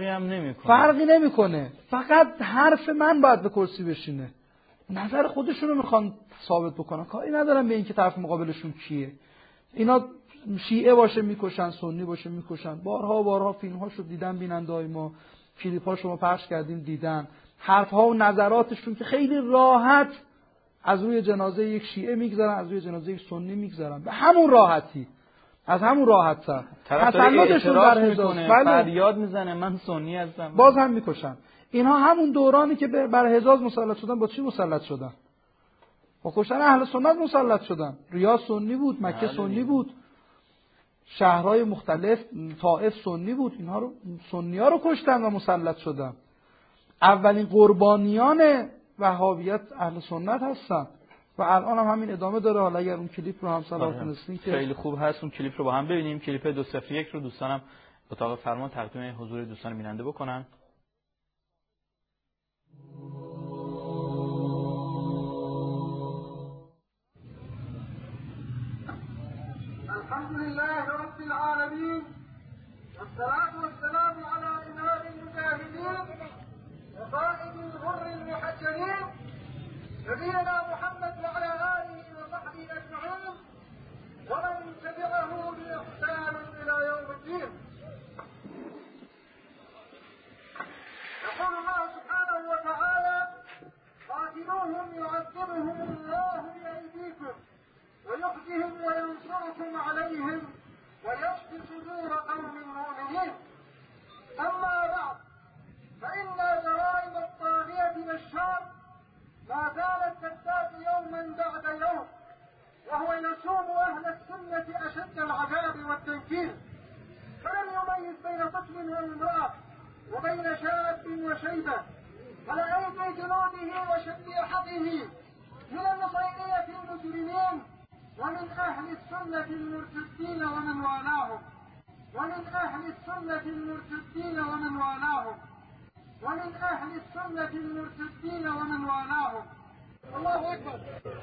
فرقی نمیکنه، فقط حرف من باید به کرسی بشینه، نظر خودشونو میخوان ثابت بکنن، کاری ندارن به این که طرف مقابلشون کیه. اینا شیعه باشه میکشن، سنی باشه میکشن. بارها فیلم‌هاشو دیدن بیننده‌های ما، کلیپ‌هاشو ما پخش کردیم دیدن، حرف‌ها و نظراتشون که خیلی راحت از روی جنازه یک شیعه میگذرن، از روی جنازه یک سنی میگذرن، به همون راحتی، از همون راحت‌تر. تسلطشون در حجاز، فریاد میزنه من سنی هستم، باز هم میکشن. اینها همون دورانی که بر حجاز مسلط شدن، با چی مسلط شدن؟ با کشتن اهل سنت مسلط شدن. ریاض سنی بود، مکه سنی بود، شهرهای مختلف طائف سنی بود، اینها رو سنی‌ها رو کشتن و مسلط شدن. اولین قربانیان وهابیت اهل سنت هستن و الان هم همین ادامه داره. حالا اگر اون کلیپ رو هم صلاح تونستین که خیلی خوب هست، اون کلیپ رو با هم ببینیم. کلیپ 201 رو دوستانم اتاق فرمان تقدیم حضور دوستان بیننده بکنن. الحمد لله رب العالمين والصلاة والسلام على إمام المجاهدين وقائد الغر المحجلين نبينا محمد وعلى آله وصحبه أجمعين ومن تبعه بإحسان إلى يوم الدين. يقول الله سبحانه وتعالى: قاتلوهم يعذبهم الله بأيديكم ويخزهم وينصركم عليهم ويشفي صدور قوم مؤمنين. أما بعد، فإن جرائم الطاغية بشار ما زالت تزداد يوما بعد يوم، وهو يصوم أهل السنة أشد العذاب والتنكيل، فلم يميز بين طفل وامرأة وبين شاب وشيبة، ولأيدي جنوده وشبيحته من النصيرية المجرمين ومن أهل السنة المرتدين ومن والاهم، ومن أهل السنة المرتدين ومن والاهم، ومن أهل السنة المرتدين ومن والاهم. الله أكبر.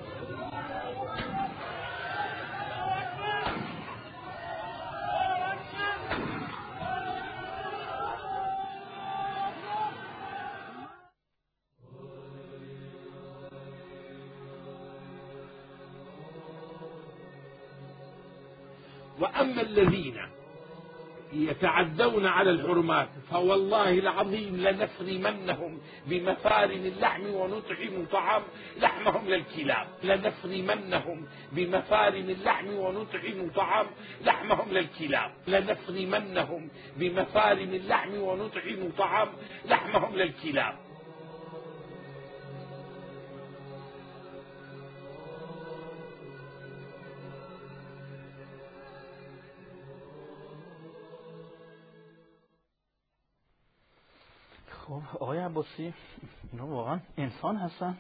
وأما الذين يتعدون على الحرمات فوالله العظيم لنفرمنهم بمفارم اللحم ونطعم طعام لحمهم للكلاب، لنفرمنهم بمفارم اللحم ونطعم طعام لحمهم للكلاب، لنفرمنهم بمفارم اللحم ونطعم طعام لحمهم للكلاب. خب آقای عباسی اینا واقعا انسان هستن؟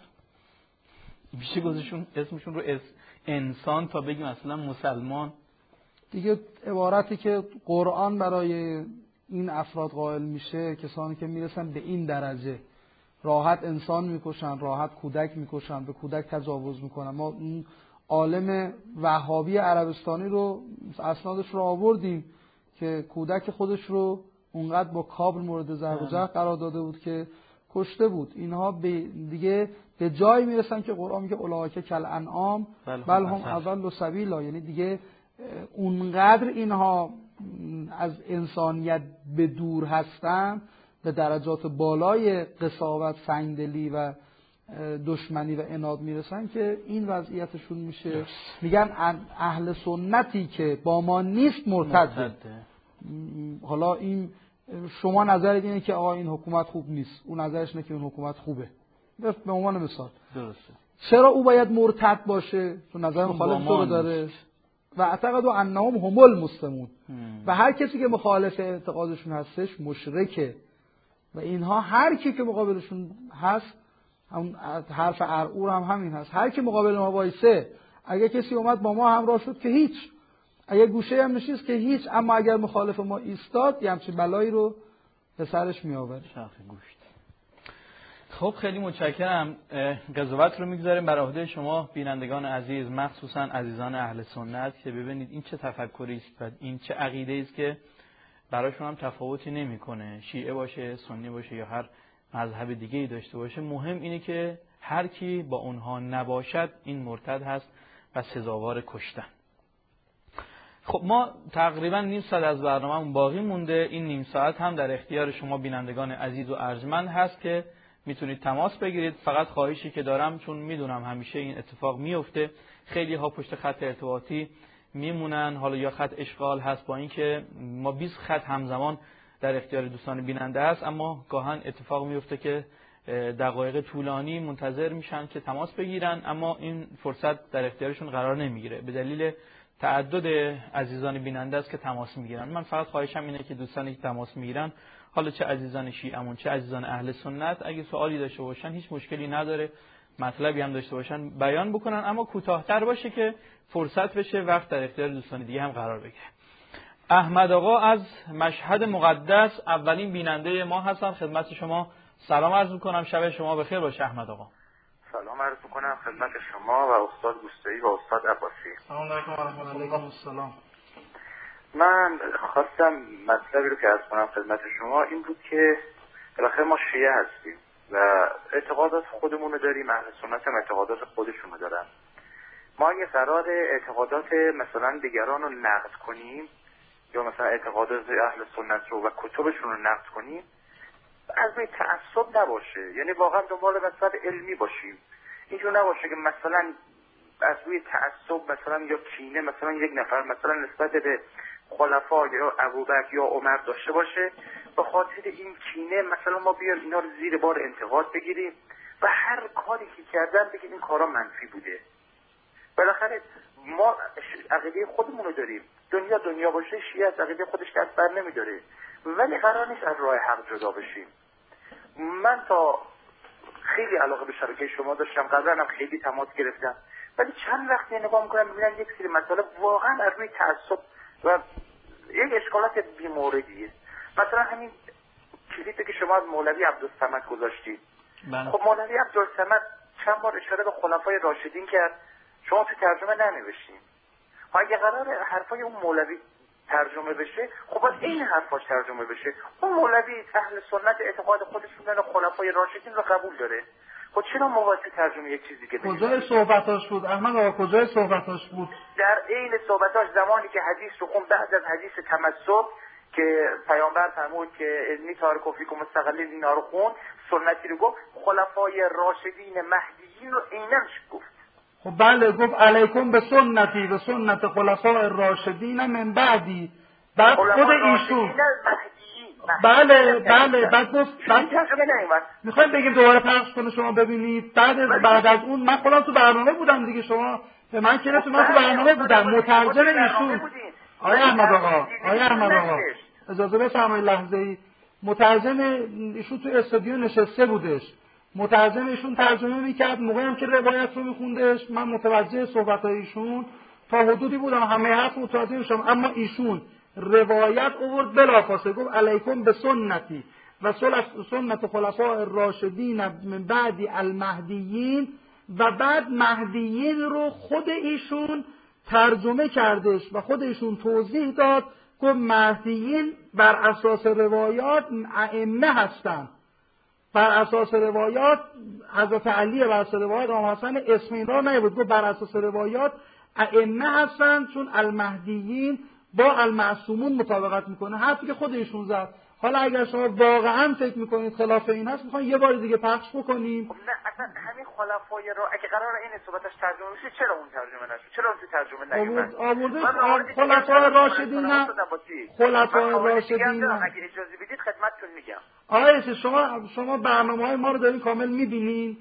میشه گذاشون اسمشون رو انسان تا بگیم اصلا مسلمان؟ دیگه عبارتی که قرآن برای این افراد قائل میشه، کسانی که میرسن به این درجه راحت انسان میکشن، راحت کودک میکشن، به کودک تجاوز میکنن. ما اون عالم وهابی عربستانی رو اسنادش رو آوردیم که کودک خودش رو اونقدر با کابل مورد ضرب و جرح قرار داده بود که کشته بود. اینها دیگه به جایی میرسن که قرآن میگه اولئک کالانعام بل هم اضل سبیلا، یعنی دیگه اونقدر اینها از انسانیت به دور هستن، به درجات بالای قساوت، سنگدلی و دشمنی و عناد میرسن که این وضعیتشون میشه. میگن اهل سنتی که با ما نیست مرتده. حالا این شما نظرت اینه که آقا این حکومت خوب نیست، اون نظرش اینه که این حکومت خوبه. به عنوان مثال درسته. چرا او باید مرتد باشه؟ چون نظر مخالف تو رو داره. و اعتقد انهم هم المسلمون، و هر کسی که مخالف اعتقادشون هستش مشرکه. و اینها هر کی که مقابلشون هست، همون حرف ارعور هم همین هست، هر کی مقابل ما وایسه، اگه کسی اومد با ما همراه شد که هیچ، اگه گوشه هم نشست که هیچ، اما اگر مخالف ما ایستاد یه همچین بلایی رو به سرش میآورد. شاخ گوشت. خب خیلی متشکرم. قضاوت رو میگذاریم بر عهده شما بینندگان عزیز، مخصوصا عزیزان اهل سنت، که ببینید این چه تفکری است و این چه عقیده است که براشون هم تفاوتی نمیکنه، شیعه باشه، سنی باشه یا هر مذهب دیگه‌ای داشته باشه. مهم اینه که هر کی با اونها نباشد این مرتد هست و سزاوار کشتن. خب ما تقریبا نیم ساعت از برنامه‌مون باقی مونده. این نیم ساعت هم در اختیار شما بینندگان عزیز و ارجمند هست که میتونید تماس بگیرید. فقط خواهشی که دارم، چون میدونم همیشه این اتفاق میفته، خیلی ها پشت خط ارتباطی میمونن، حالا یا خط اشغال هست، با اینکه ما 20 خط همزمان در اختیار دوستان بیننده هست، اما گاهن اتفاق میفته که دقایق طولانی منتظر میشن که تماس بگیرن، اما این فرصت در اختیارشون قرار نمیگیره به دلیل تعدد عزیزان بیننده است که تماس میگیرن. من فقط خواهشم اینه که دوستانی که تماس میگیرن، حالا چه عزیزان شیعه‌مون چه عزیزان اهل سنت، اگه سوالی داشته باشن هیچ مشکلی نداره، مطلبی هم داشته باشن بیان بکنن، اما کوتاه‌تر باشه که فرصت بشه وقت در اختیار دوستان دیگه هم قرار بگیره. احمد آقا از مشهد مقدس اولین بیننده ما هستن. خدمت شما سلام عرض می‌کنم. شب شما بخیر باشه احمد آقا. سلام عرض می‌کنم خدمت شما و استاد گوستایی و استاد عباسی. سلام علیکم و رحمت الله. السلام. من خواستم مطلبی رو که عرض کنم خدمت شما این بود که بالاخره ما شیعه هستیم و اعتقادات خودمون رو داریم، اهل سنت هم اعتقادات خودشون رو دارن. ما اگه قرار اعتقادات مثلا دیگران رو نقد کنیم یا مثلا اعتقادات اهل سنت رو و کتبشون رو نقد کنیم، از روی تعصب نباشه، یعنی واقعا دنبال مطلب علمی باشیم. اینجور نباشه که مثلا از روی تعصب مثلا یا کینه مثلا یک نفر مثلا نسبت به خلفا یا ابوبکر یا عمر داشته باشه، به خاطر این کینه مثلا ما بیایم اینا رو زیر بار انتقاد بگیریم و هر کاری که کردن بگیم این کارا منفی بوده. بالاخره ما عقیده خودمون رو داریم، دنیا باشه شیعه از عقیده خودش دست بر نمیداره، ولی قرار نیست از راه حق جدا بشیم. من تا خیلی علاقه به شبکه شما داشتم، قبلا هم خیلی تماس گرفتم، ولی چند وقتی نگاه میکنم میبینم یک سری مسائل واقعا از روی تعصب و یک اشکالات بی‌موردیه. مثلا همین کلیپی که شما از مولوی عبدالصمد گذاشتید، خب مولوی عبدالصمد چند بار اشاره به خلفای راشدین کرد، شما تو ترجمه ننوشتین. اگه قرار حرفای اون مولوی ترجمه بشه، خب باید این حرفاش ترجمه بشه. اون مولوی اهل سنت اعتقاد خودشون داره، خلفای راشدین رو قبول داره، خب چرا موقعی ترجمه یک چیزی که کجای صحبتاش بود احمد آقا؟ کجای صحبتاش بود؟ در عین صحبتاش زمانی که حدیث رو خون، بعد از حدیث تمسک که پیامبر فرمود که انی تارک فیکم مستقلین اینا رو خون، سنتی رو گفت، خلفای راشدین مهدیین رو عیناً گفت. خب بله، گفت علیکم به سنتی و سنت خلفای راشدین من بعدی. بعد خود ایشون بله بعد گفت میخوایم بگیم دوباره پخش کنه شما ببینید. بعد از اون من خودم تو برنامه بودم دیگه، شما به من که من تو برنامه بودم، مترجم ایشون. آقای احمد آقا اجازه بفرمایید لحظه ای. مترجم ایشون تو استودیو نشسته بودش، مترجم ایشون ترجمه میکرد، موقعی هم که روایت رو میخوندش من متوجه صحبت‌های ایشون تا حدودی بودم، همه حرف متوجه میشم، اما ایشون روایت آورد بلافاصله گفت علیکم به سنتی و سنت خلفاء الراشدین من بعد المهدیین، و بعد مهدیین رو خود ایشون ترجمه کردش و خود ایشون توضیح داد که مهدیین بر اساس روایات ائمه هستند، بر اساس روایات حضرت علی، بر اساس روایات امام حسن، اسم این را نبود، گفت بر اساس روایات ائمه هستند چون المهدیین با المعصومون مطابقت میکنه، حرفی که خود ایشون زد. حالا اگر شما واقعا فکر میکنید خلاف این هست، میخوان یه بار دیگه پخش بکنیم. نه اصلا همین خلفای را اگه قرار این صحبتش ترجمه بشه چرا اون ترجمه نشد؟ چرا اون ترجمه نیومد؟ آورده خلفای راشدین، خلفای راشدین اگه اجازه بدید خدمتتون میگم. آقای شما برنامه‌های ما رو دارین کامل میبینین؟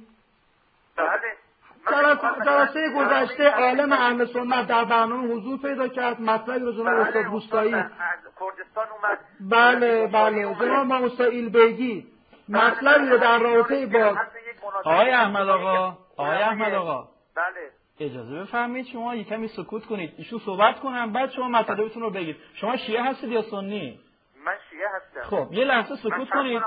بله. جلسه گذشته عالم اهل سنت در برنامه حضور پیدا کرد، مطلبی رو جناب استاد روستایی کردستان اومد. بله جناب ما استاد ایلبیگی مطلبی رو در رابطه با آقای احمد آقا بله اجازه بفرمایید شما یک کمی سکوت کنید، ایشون صحبت کنن بعد شما مطلبتون رو بگید. شما شیعه هستید یا سنی؟ من شیعه هستم. خب یه لحظه سکوت کنید.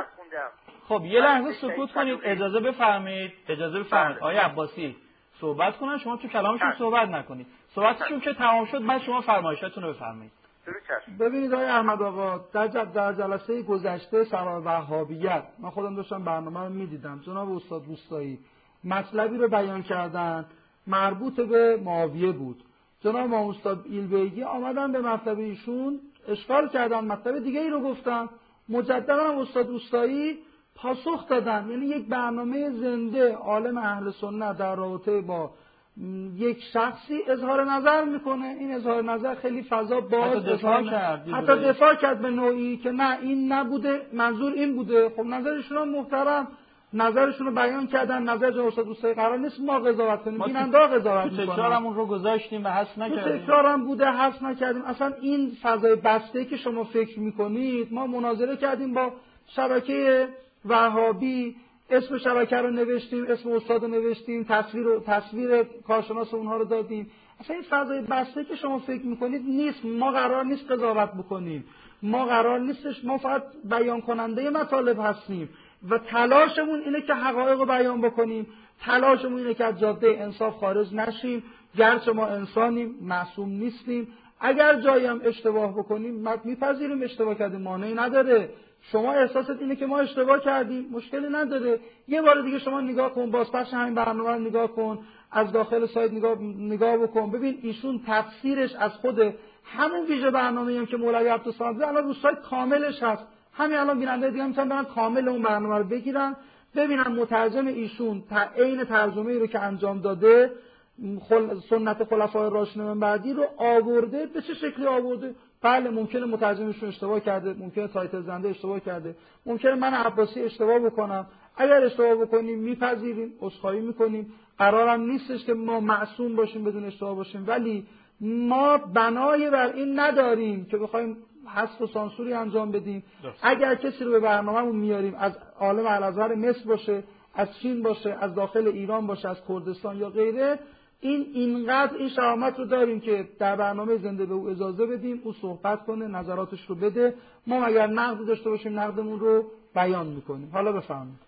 خب یه لحظه سکوت کنید، اجازه بفرمایید. آقای عباسی صحبت کنن، شما تو کلامشون صحبت نکنید. صحبتشون که تمام شد بعد شما فرمایشاتون رو بفرمایید. ببینید آقای احمد آقا، در جلسه گذشته سوار وهابیت من خودم داشتم برنامه رو میدیدم، جناب استاد روستایی مطلبی رو بیان کردن مربوط به معاویه بود. جناب ما استاد ایلبیگی آمدن به مطلب ایشون اشکال کردن، مطلب دیگه ای رو گفتن، مجددا استاد روستایی پاسخ دادن. یعنی یک برنامه زنده عالم اهل سنت در رابطه با یک شخصی اظهار نظر میکنه، این اظهار نظر خیلی فضا باز حتی دفاع کرد به نوعی که نه این نبوده، منظور این بوده. خب نظرشون محترم، نظرشون رو بیان کردن، نظر جناب استاد روستایی قرار نیست ما قضاوت کنیم، بیننده قضاوت میکنن. تکرارمون رو گذاشتیم و حذف نکردیم. تکرارم بوده، حذف نکردیم. اصلا این فضای بسته که شما فکر میکنید، ما مناظره کردیم با شبکه وهابی، اسم شبکه رو نوشتیم، اسم استاد رو نوشتیم، تصویر کارشناس اونها رو دادیم. اصلا این فضای بسته که شما فکر میکنید نیست. ما قرار نیست قضاوت بکنیم، ما قرار نیستش، ما فقط بیان کننده مطالب هستیم و تلاشمون اینه که حقایق رو بیان بکنیم، تلاشمون اینه که از جاده انصاف خارج نشیم، گرچه ما انسانیم، معصوم نیستیم. اگر جایی هم اشتباه بکنیم میپذیریم اشتباه کردیم، مانعی نداره. شما احساست اینه که ما اشتباه کردیم، مشکلی نداره. یه بار دیگه شما نگاه کن، بازپخش همین برنامه رو نگاه کن، از داخل سایت نگاه بکن، ببین ایشون تفسیرش از خود همون ویژه برنامه‌ای که مولوی عبدالصمد الان رو سایت کاملش هست. همین الان بیننده دیگه میتونن برن کامل اون برنامه رو بگیرن، ببینن مترجم ایشون عین ترجمه‌ای رو که انجام داده سنت خلفای راشدین من بعدی رو آورده، به چه شکلی آورده. بله ممکنه مترجمشون اشتباه کرده، ممکنه تایتل زنده اشتباه کرده، ممکنه من عباسی اشتباه بکنم. اگر اشتباه بکنیم میپذیریم، عذرخواهی میکنیم. قرارم نیستش که ما معصوم باشیم بدون اشتباه باشیم، ولی ما بنای بر این نداریم که بخوایم حذف و سانسوری انجام بدیم. اگر کسی رو به برنامه‌مون میاریم از عالم الازهر مصر باشه، از چین باشه، از داخل ایران باشه، از کردستان یا غیره، اینقدر این شهامت رو داریم که در برنامه زنده به او اجازه بدیم، او صحبت کنه، نظراتش رو بده. ما اگر نقد داشته باشیم نقدمون رو بیان میکنیم. حالا بفرمایید.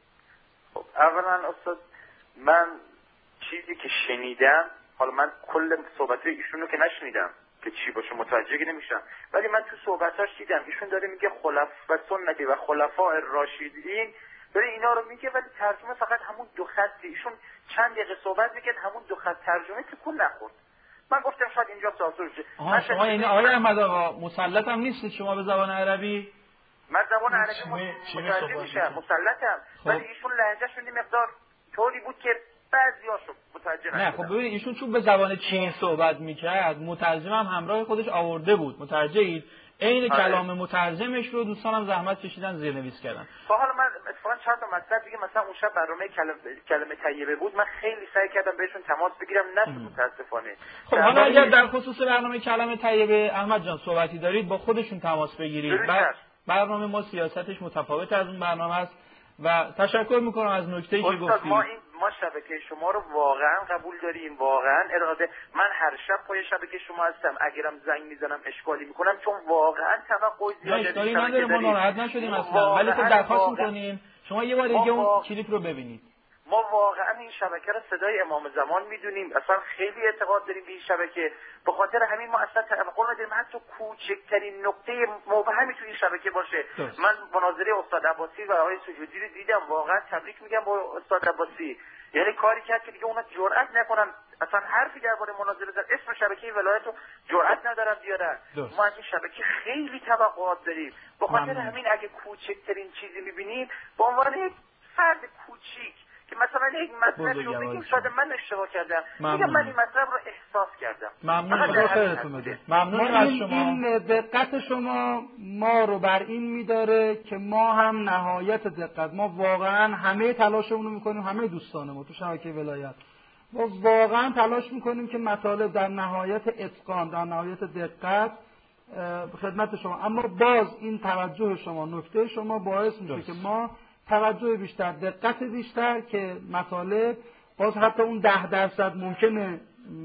خب اولا استاد، من چیزی که شنیدم، حالا من کل صحبت‌های ایشون رو که نشنیدم که چی باشه متوجه نمیشم، ولی من تو صحبتاش دیدم ایشون داره میگه خلفاء سنتی و خلفاء راشدین، داره اینا رو میگه، ولی ترجمه فقط همون دو خطی. ایشون چند دقیقه صحبت میکرد همون دو خط ترجمه تکون نخورد. من گفتم شاید اینجا سانسور شه. شما یعنی آقای احمد آقا مسلط هم نیستید شما به زبان عربی؟ من زبان عربی متوجه میشم، مسلطم، ولی ایشون لهجهشون یه مقدار طوری بود که بعضیاشو متوجه نشدم. نه خب ببینید ایشون چون به زبان چین صحبت میکرد، مترجم هم همراه خودش آورده بود، متوجهید؟ عین کلام مترجمش رو دوستانم زحمت کشیدن زیرنویس کردن. حالا من اتفاقا چند تا مطلب دیگه، مثلا اون شب برنامه کلمه طیبه بود، من خیلی سعی کردم بهشون تماس بگیرم، نشد متاسفانه. خب حالا اگر در خصوص برنامه کلمه طیبه احمد جان صحبتی دارید با خودشون تماس بگیرید. برنامه ما سیاستش متفاوت از اون برنامه است و تشکر میکنم از نکته‌ای که گفتی. ما شبکه شما رو واقعا قبول داریم، واقعا اراده. من هر شب پای شبکه شما هستم، اگرم زنگ میزنم اشکالی میکنم، چون واقعا توقع زیاده. اشکالی نداره، ما ناراحت نشدیم اصلا، ولی خب درخواست میکنیم شما یه بار دیگه اون کلیپ رو ببینید. ما واقعا این شبکه رو صدای امام زمان میدونیم، اصلا خیلی اعتقاد داریم به این شبکه، به خاطر همین ما اصلا توقع نداریم حتی کوچکترین نقطه مبهمی تو این شبکه باشه. من مناظره استاد عباسی و آقای سجودی رو دیدم، واقعا تبریک میگم با استاد عباسی، یعنی کاری کرد که دیگه اونا جرئت نکنن اصلا حرفی درباره مناظره زدن، اسم شبکه ولایت رو جرئت ندارن بیارن. ما از این شبکه خیلی توقعات داریم، به خاطر همین اگه کوچکترین چیزی میبینیم به عنوان یک فرد کوچیک که مثلا یک مطلبی رو بگیم شاید من اشتباه کردم، میگم من این مطلب رو احساس کردم. ممنون، خیرتون بده. ممنون از شما. این دقت شما ما رو بر این میداره که ما هم نهایت دقت، ما واقعا همه تلاشمون رو میکنیم، همه دوستان ما تو شبکه ولایت ما واقعا تلاش میکنیم که مطالب در نهایت اتقان، در نهایت دقت خدمت شما، اما باز این توجه شما، نکته شما باعث میشه که ما توجه بیشتر، دقت بیشتر که مطالب باز حتی اون 10% ممکنه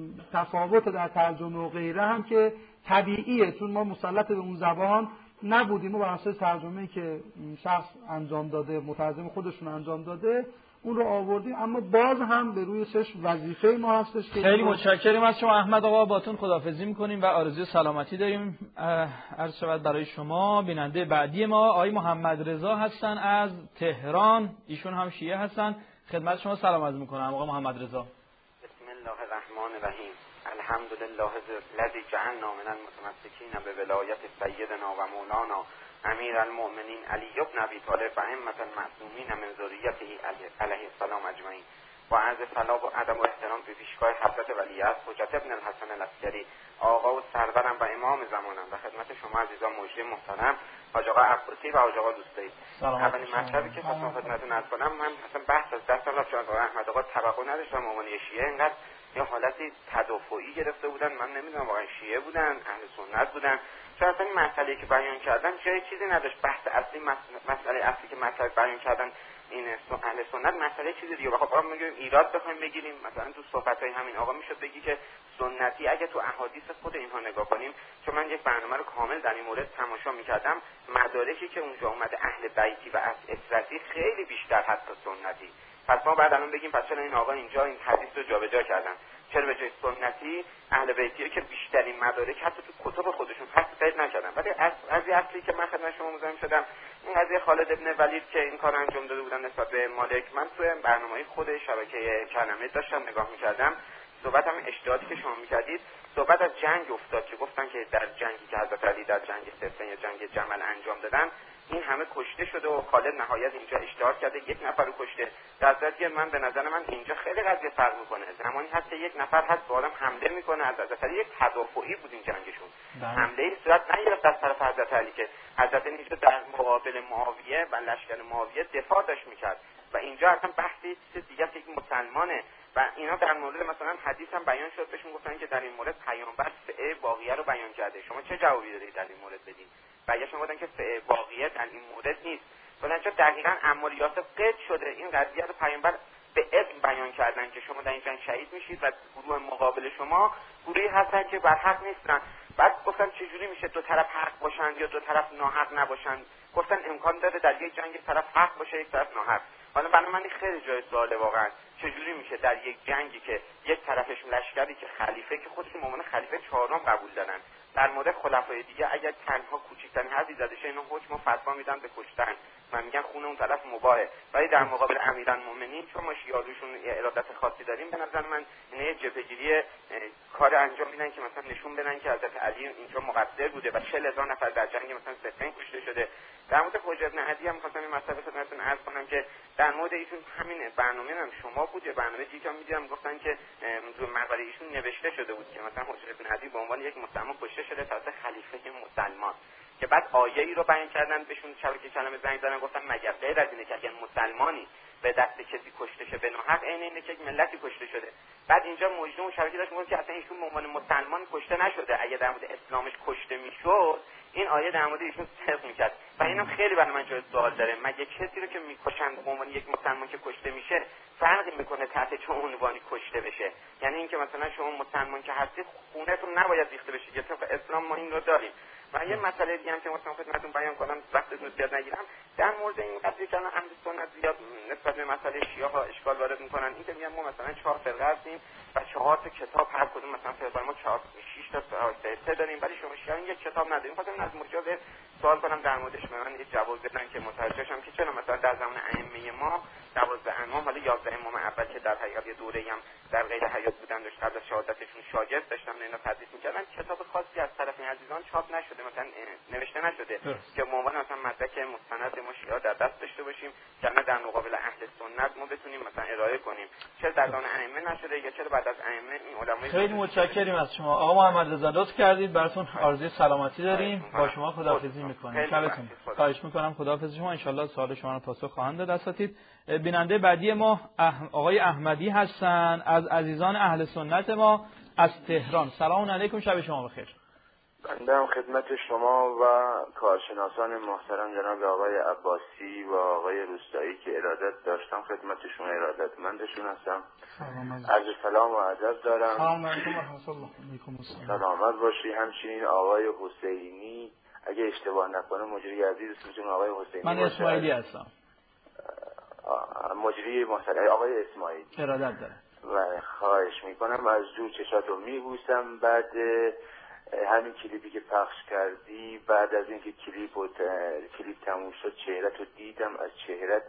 تفاوت در ترجمه و غیره هم که طبیعیه، چون ما مسلط به اون زبان نبودیم و بر اساس ترجمه‌ای که شخص انجام داده، مترجم خودشون انجام داده اون رو آوردیم، اما باز هم به روی چشم وظیفه ما هستش که خیلی متشکریم از شما احمد آقا، باتون خداحافظی می‌کنیم و آرزوی سلامتی داریم. عرض شود برای شما بیننده بعدی ما آقای محمد رضا هستن از تهران، ایشون هم شیعه هستن. خدمت شما سلام عرض می‌کنم آقا محمد رضا. بسم الله الرحمن الرحیم. الحمد لله الذی جعلنا من المتمسکین بولایت سیدنا و مولانا امیر المؤمنین علی بن ابی طالب و ائمة المعصومین من ذریته علیه السلام اجمعین. با عرض سلام و ادب و احترام به پیشگاه حضرت ولیعصر حجت ابن الحسن العسکری، آقا و سرورم و امام زمانم، و خدمت شما عزیزان مجری محترم حاج آقا عباسی و حاج آقا دوستی. اولین مطلبی که خواستم خدمتتون عرض کنم، من اصلا بحث از دستم رفت، چون آقا احمد آقا توقع نداشتم عنوان شیعه اینقدر یا حالتی تدافعی گرفته بودن، من نمیدونم واقعا شیعه بودن اهل سنت بودن، چون اصلا این مسئله‌ای که بیان کردن جای چیزی نداشت. بحث اصلی مسئله اصلی که مطلب بیان کردن این اهل سنت مسئله چیزی دیگه. بخاطر ما میگیم ایراد بخوایم بگیریم، مثلا تو صحبت‌های همین آقا میشد بگی که سنتی اگه تو احادیث خود اینها نگاه کنیم، چون من یک برنامه رو کامل در این مورد تماشا می‌کردم، مدارکی که اونجا اومده اهل بیتی و از اطرتی خیلی بیشتر هست تا سنتی. پس ما بعد الان بگیم پس چرا این آقا اینجا این حدیث رو جابجا کردن، چرا به جای سنتی اهل بیتی که بیشترین مدارک حتی تو کتب خودشون هست پیدا نکردن. ولی از اصلی که من خدمت شما مزاحم شدم این قضیه خالد ابن ولید که این کار انجام داده بودن نسبت به مالک، من توی برنامه‌های خود شبکه کلمه داشتم نگاه می‌کردم، صحبت هم اشتهادی که شما می‌کردید، صحبت از جنگ افتاد که گفتن که در جنگی که حضرت علی در جنگ صفین یا جنگ جمل انجام دادن این همه کشته شده و خالد نهایت اینجا اشتهار کرده یک نفر رو کشته. در صورتی من به نظر من اینجا خیلی قضیه فرق میکنه، زمانی هست که یک نفر هست به آدم حمله میکنه، از حضرت علی یک تدافعی بود این جنگشون، حمله ای صورت نگرفت از طرف حضرت علی که حضرت علی در مقابل معاویه و لشکر معاویه دفاع داشت میکرد و اینجا اصلا بحثی چیز دیگه است، یک مسلمانه و اینا در مورد مثلا حدیث هم بیان شد، بهشون گفتن که در این مورد پیامبر فعه باقیه رو بیان کرده، شما چه جوابی دارید در این مورد بدید؟ برگشتن گفتن که فعه باقیه در این مورد نیست، ولنجا دقیقاً عمار یاسر قید شده این قضیه رو پیامبر به اسم بیان کردن که شما در این جنگ شهید میشید و گروه مقابل شما گروهی هستن که بر حق نیستن. بعد گفتن چجوری میشه دو طرف حق باشن یا دو طرف ناحق نباشن؟ گفتن امکان داره در یک جنگ طرف حق باشه یک طرف ناحق. حالا برای من خیلی جای سواله واقعا، چجوری میشه در یک جنگی که یک طرفش لشکری که خلیفه که خودشون به عنوان خلیفه چهارم قبول دارن، در مورد خلفای دیگه اگر تنها کوچکترین حدی زده شه اینا حکم و فتوا میدن به کشتن و میگن خون اون طرف مباهه، ولی در مقابل امیرالمومنین چون ما شیعه‌شون ارادت خاصی داریم، به نظر من اینا یه جبهه‌گیری کار انجام میدن که مثلا نشون بدن که حضرت علی اینجا مقصر بوده و 40,000 نفر در جنگ مثلا صفین کشته شده. در مورد حجت بن عدی هم خواستم این مسئله خدمتتون عرض کنم که در مورد ایشون همین برنامه هم شما بود، برنامه دیگه هم می‌دیدم گفتن که تو مقاله ایشون نوشته شده بود که مثلا حجت بن عدی به عنوان یک مسلمان کشته شده توسط خلیفه مسلمان، که بعد آیه‌ای رو بیان کردن بهشون شبکه کلمه زنگ زدن گفتن مگر غیر از اینه که اگر مسلمانی به دست کسی کشته شه به ناحق، عین اینه که یک ملتی کشته شده. بعد اینجا مجرم و شبکه داشت میگفت که اصلا ایشون به عنوان مسلمان کشته نشده، اگه در مورد اسلامش کشته میشد این آیه در مورد ایشون صدق میکرد. و اینم خیلی برای من جای سوال داره، مگه کسی رو که میکشن به عنوان یک مسلمان که کشته میشه فرقی میکنه تحت چه عنوانی کشته بشه؟ یعنی اینکه مثلا شما مسلمان که هستید خونتون نباید ریخته بشه، یا طبق اسلام ما این رو داریم. و یه مسئله دیگه هم که مثلا خدمتتون بیان کنم وقتتون زیاد نگیرم، در مورد این قضیه که الان اهل سنت زیاد نسبت به مسئله شیعه ها اشکال وارد میکنن، این که میگن ما مثلا 4 فرقه هستیم و 4 تا کتاب، هر کدوم مثلا فرقه ما 6 تا سه داریم، ولی شما شیعه یک کتاب نداریم. خواستم از مجاز سوال کنم در موردش، من یه جواب بدن که متوجه شم که چرا مثلا در زمان ائمه ما 12 امام، حالا 11 امام اول که در حقیقت یه دوره‌ای هم در غیر حیات بودن داشت قبل از شهادتشون شاگرد داشتن اینا تدریس می‌کردن، کتاب خاصی از طرف این عزیزان چاپ نشده، مثلا نوشته نشده که به عنوان مثلا مدرک مستند ما شیعه در دست داشته باشیم که در مقابل اهل سنت ما بتونیم مثلا ارائه کنیم. چرا در زمان ائمه نشده یا چرا بعد از ائمه این علمای؟ خیلی متشکریم از شما آقا محمد رضا، لطف کردید، براتون آرزوی سلامتی داریم، با شما خداحافظی می‌کنیم. شبتون خواهش می‌کنم، خداحافظ شما، ان شاءالله سوال شما رو پاسخ خواهند داد اساتید. بیننده بعدی ما آقای احمدی هستن از عزیزان اهل سنت ما از تهران. سلام علیکم، شب شما بخیر. بنده هم خدمت شما و کارشناسان محترم جناب آقای عباسی و آقای روستایی که ارادت داشتم خدمت شما ارادتمندشون هستم. عرض سلام و ادب دارم. سلام علیکم و رحمت الله. سلامت باشی. همچنین آقای حسینی، اگه اشتباه نکنم مجری عزیزتون آقای حسینی. من اسماعیلی هستم. مجری محترم آقای اسماعیل ارادت دارم و خواهش میکنم از دور چشاتو میبوسم. بعد همین کلیپی که پخش کردی، بعد از اینکه کلیپ تموم شد چهره‌تو دیدم، از چهره‌ت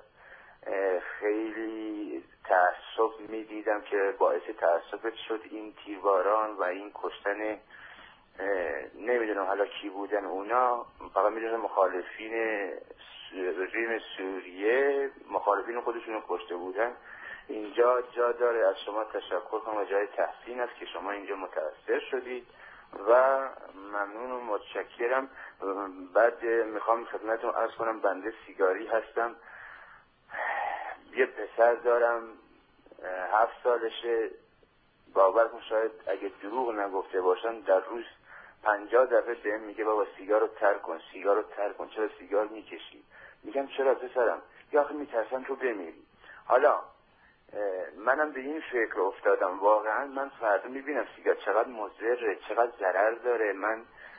خیلی تعصب میدیدم که باعث تعصبت شد این تیرباران و این کشتن. نمیدونم حالا کی بودن اونا، فقط میدونم مخالفین رژیم سوریه مخالفین خودشونو کشته بودن. اینجا جا داره از شما تشکر کنم و جای تحسین است که شما اینجا متأثر شدید و ممنون و متشکرم. بعد میخوام خدمتتون عرض کنم بنده سیگاری هستم، یه پسر دارم 7 سالشه. باور کن شاید اگه دروغ نگفته باشم در روز 50 دفعه بهم میگه بابا سیگار رو ترک کن، سیگار رو ترک کن، چرا سیگار میکشی؟ میگم چرا پسرم؟ یا آخه میترسم تو بمیری. حالا منم به این فکر افتادم واقعا من فردا میبینم سیگار چقدر مضره، چقدر ضرر داره. من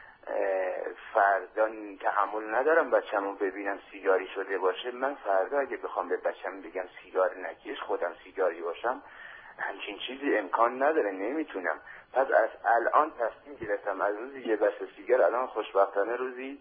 فردا تحمل ندارم بچه‌مو ببینم سیگاری شده باشه. من فردا اگه بخوام به بچه‌م بگم سیگار نکش، خودم سیگاری باشم، همچین چیزی امکان نداره، نمیتونم. پس از الان تصمیم گرفتم از روزی یه بسته سیگار الان خوشبختانه روزی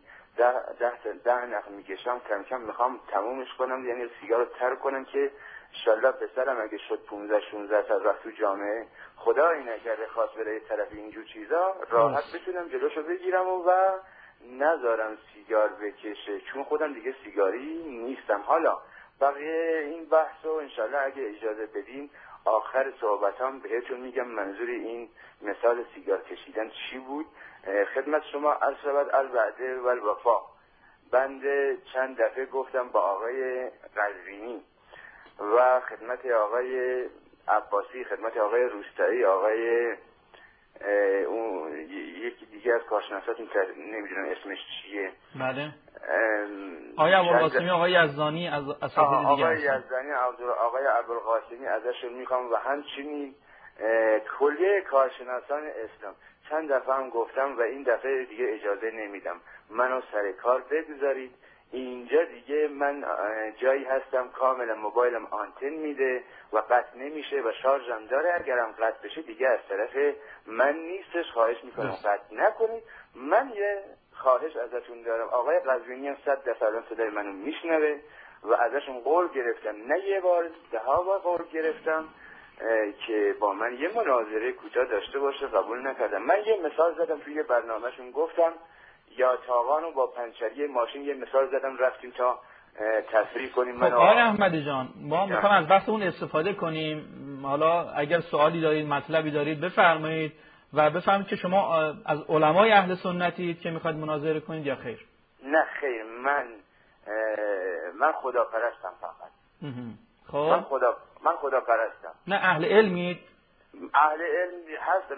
10 نخ میکشم، کم کم میخوام تمومش کنم، یعنی سیگار رو ترک کنم که انشالله پسرم اگه شد 15-16 سال رفت تو جامعه، خدایی نکرده خواست بره طرف اینجور چیزا، راحت بتونم جلوشو بگیرم و نذارم سیگار بکشه، چون خودم دیگه سیگاری نیستم. حالا بقیه این بحثو انشالله اگه اجازه بدین آخر صحبتام بهتون میگم منظور این مثال سیگار کشیدن چی بود. خدمت شما عرض شود الوعده و الوفا. بنده چند دفعه گفتم با آقای قزوینی و خدمت آقای عباسی، خدمت آقای روستایی، آقای اون یکی دیگه از کارشناساتون نمیدونم اسمش چیه. بله. آقای ابوالقاسمی، آقای یزدانی از اساتید دیگه. آقای یزدانی، آقای ابوالقاسمی ازشون میخوام و همچنین کلیه کارشناسان اسلام. چند دفعه هم گفتم و این دفعه دیگه اجازه نمیدم، منو سر کار بگذارید. اینجا دیگه من جایی هستم کاملا موبایلم آنتن میده و قطع نمیشه و شارژم داره، اگرم قطع بشه دیگه از طرف من نیستش. خواهش میکنم قطع نکنید. من یه خواهش ازتون دارم، آقای قزوینی هم 100 دفعه الان صدای منو میشنوه و ازشون قول گرفتم، نه یه بار 10 بار قول گرفتم که با من یه مناظره کوتاه داشته باشه، قبول نکردم. من یه مثال زدم توی برنامهشون، گفتم یا تاوانو با پنچری ماشین یه مثال زدم، رفتیم تا تفریح کنیم. خب آقای احمدی جان، ما میخوایم از وقتمون استفاده کنیم، حالا اگر سوالی دارید، مطلبی دارید بفرمایید و بفرمایید که شما از علمای اهل سنتید که میخواید مناظره کنید یا خیر؟ نه خیر، من خداپرستم فقط. خب من خدا پرستم. نه اهل علمید؟ اهل علم هستم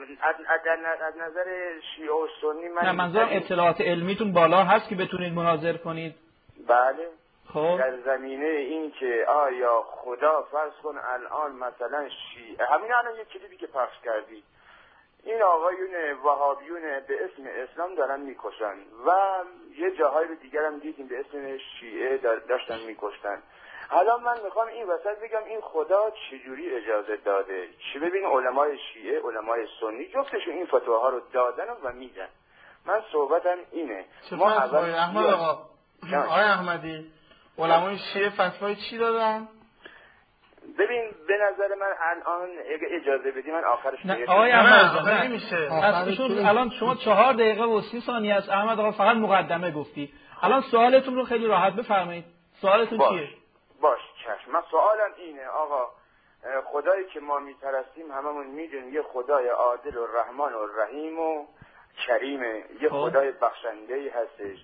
از نظر شیعه و سنی. من نه منظورم اطلاعات علمیتون بالا هست که بتونید مناظره کنید؟ بله. خب در زمینه این که آیا خدا فرض کن الان مثلا شیعه، همین الان یک کلیپی که پخش کردی، این آقایون وهابیون به اسم اسلام دارن میکشن و یه جاهای رو دیگر هم دیدیم به اسم شیعه داشتن میکشتن. حالا من میخوام این وسط بگم این خدا چجوری اجازه داده؟ چی ببین علمای شیعه، علمای سنی جفتشون این فتواها رو دادن و میدن. من صحبتم اینه. ما اول آقای احمدی علمای شیعه فتوای چی دادن؟ ببین به نظر من الان اگه اجازه بدی من آخرش نه آقای احمد نمیشه. اصلا الان شما 4 دقیقه و 30 ثانیه از احمد آقا فقط مقدمه گفتی. الان سوالتون رو خیلی راحت بفرمایید. سوالتون چیه؟ باش چشم. من سوالم اینه آقا، خدایی که ما میپرستیم هممون میدونیم یه خدای عادل و رحمان و رحیم و کریمه، یه خدای بخشنده‌ای هستش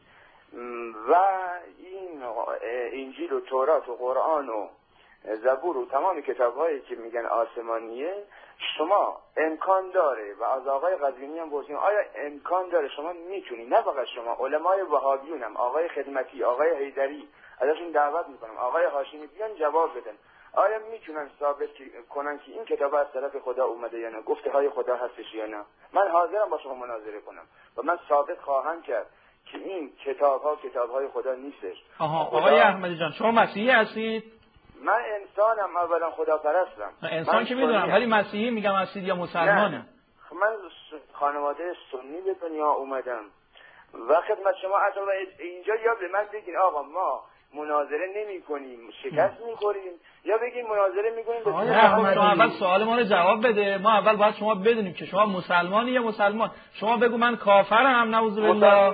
و این انجیل و تورات و قرآن و زبور و تمام کتاب‌هایی که میگن آسمانیه، شما امکان داره و از آقای قزوینی هم پرسیدیم آیا امکان داره شما میتونی، نه فقط شما، علمای وهابیون هم، آقای خدمتی، آقای حیدری، ازشون دعوت میکنم آقای هاشمی بیان جواب بدن، آیا میتونن ثابت کنن که این کتاب از طرف خدا اومده یا نه، گفته های خدا هستش یا نه؟ من حاضرم با شما مناظره کنم و من ثابت خواهم کرد که این کتاب‌های خدا نیستش. آقای احمدی جان شما مسیحی هستید؟ من انسانم، اولا خدا پرستم. انسان که میدونم، ولی مسیحی میگم هستید یا مسلمانه؟ من خانواده سنی به دنیا اومدم و خدمت شما اصلا اینجا یا به من بگین آقا ما مناظره نمی کنیم شکست میخوریم، یا بگین مناظره میکنیم. شما اول سوال ما رو جواب بده. ما اول باید شما بدونیم که شما مسلمانی یا مسلمان. شما بگو من کافرم، نعوذ بالله.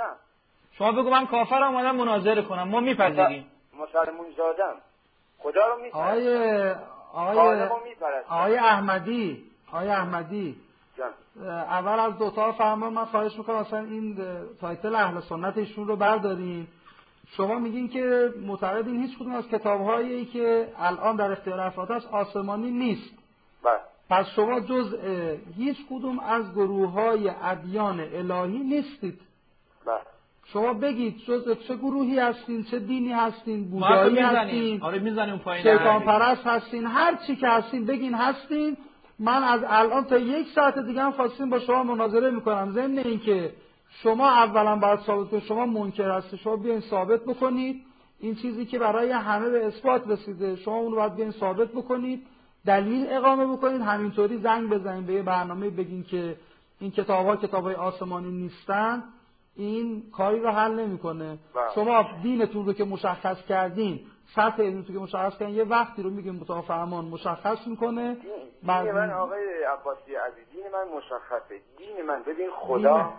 شما بگو من کافرم اومدم مناظره کنم، ما میپذیریم. مسلمون زادم، خدا رو میپرستم. آقای احمدی اول از دوتا فرمان من خواهش میکنم اصلا این تایتل اهل سنت ایشون رو بردارین. شما میگین که معتقدین هیچ کدوم از کتاب‌هایی که الان در اختیار افراد است آسمانی نیست. بله. پس شما جزء هیچ کدوم از گروه‌های ادیان الهی نیستید. بله. شما بگید جزء چه گروهی هستین، چه دینی هستین، بودایی هستین، آره میزنیم پایین، شیطان پرست هستین، هر چی که هستین بگین هستین. من از الان تا 1 ساعت دیگه هم خواستیم با شما مناظره میکنم. ضمن اینکه شما اولا باید ثابت کنید شما منکر هستید، شما بیاین ثابت بکنید این چیزی که برای همه به اثبات رسیده، شما اون رو باید بیاین ثابت بکنید، دلیل اقامه بکنید. همینطوری زنگ بزنید به یه برنامه بگین که این کتاب‌های آسمانی نیستن، این کاری رو حل نمیکنه. شما دینتون رو که مشخص کردین، سطح علمتون که مشخص کردین، یه وقتی رو میگیم مطابق فرمان مشخص میکنه. دین من آقای عباسی عزیز، دین من مشخصه. دین من ببین خدا.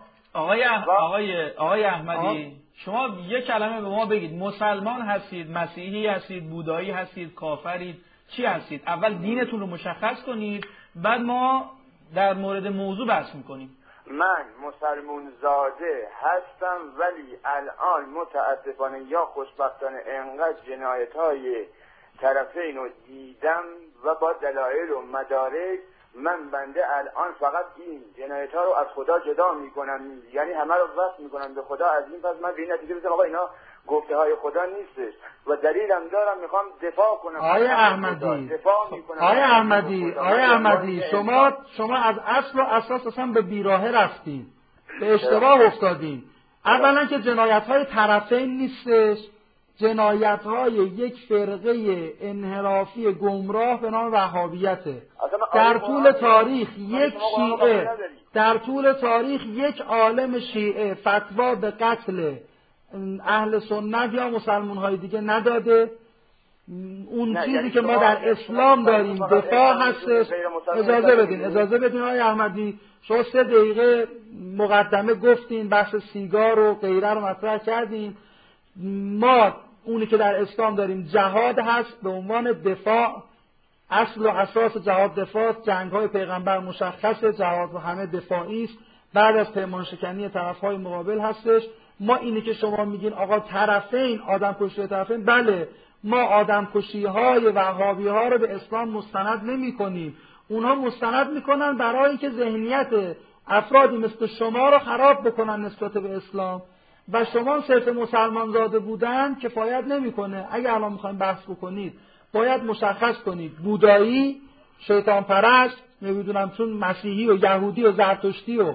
آقای احمدی شما یک کلمه به ما بگید، مسلمان هستید، مسیحی هستید، بودایی هستید، کافرید، چی هستید؟ اول دینتون رو مشخص کنید، بعد ما در مورد موضوع بحث میکنیم. من مسلمون زاده هستم، ولی الان متاسفانه یا خوشبختانه انقدر جنایت‌های طرفین رو دیدم و با دلایل و مدارک من بنده الان فقط این جنایت‌ها رو از خدا جدا میکنم، یعنی همه رو وصل میکنم به خدا. از این پس من به این نتیجه رسیدم آقا اینا گفته های خدا نیستش و دلیلم دارم، میخوام دفاع کنم. آقای احمدی شما از اصل و اساس اصلا به بیراهه رفتین، به اشتباه افتادین. اولا که جنایت‌های طرفین نیستش، جنایت‌های یک فرقه انحرافی گمراه به نام وهابیته. در طول تاریخ یک عالم شیعه فتوا به قتل اهل سنت یا مسلمان‌های دیگه نداده. اون چیزی که ما در اسلام داریم دفاع هستش. اجازه بدین آقای احمدی، شما 3 دقیقه مقدمه گفتین، بحث سیگار و غیره رو مطرح کردین. ما اونی که در اسلام داریم جهاد هست به عنوان دفاع، اصل و اساس جهاد دفاع، جنگ‌های پیغمبر مشخصه، جهاد و همه دفاعی است، بعد از پیمان شکنی طرف‌های مقابل هستش. ما اینی که شما میگین آقا طرفین آدم کشی طرفین، بله ما آدم کشی های وهابی ها رو به اسلام مستند نمی کنیم. اونها مستند میکنن برای اینکه ذهنیت افرادی مثل شما رو خراب بکنن نسبت به اسلام و شما صرف مسلمان زاده بودن کفایت نمیکنه. اگه الان میخوایم بحث بکنید باید مشخص کنید بودایی، شیطان پرست، نمیدونم چون مسیحی و یهودی و زرتشتی و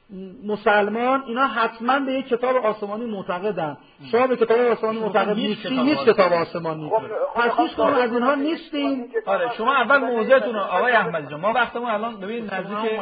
مسلمان اینا حتما به یک کتاب آسمانی معتقدن. شما به کتاب آسمانی معتقد نیستین، هیچ کتاب آسمانی. پس هیچ کدوم از اینها نیستین. آره شما اول موضعتون رو آقای احمدی جان، ما وقتمون الان ببین نزدیک.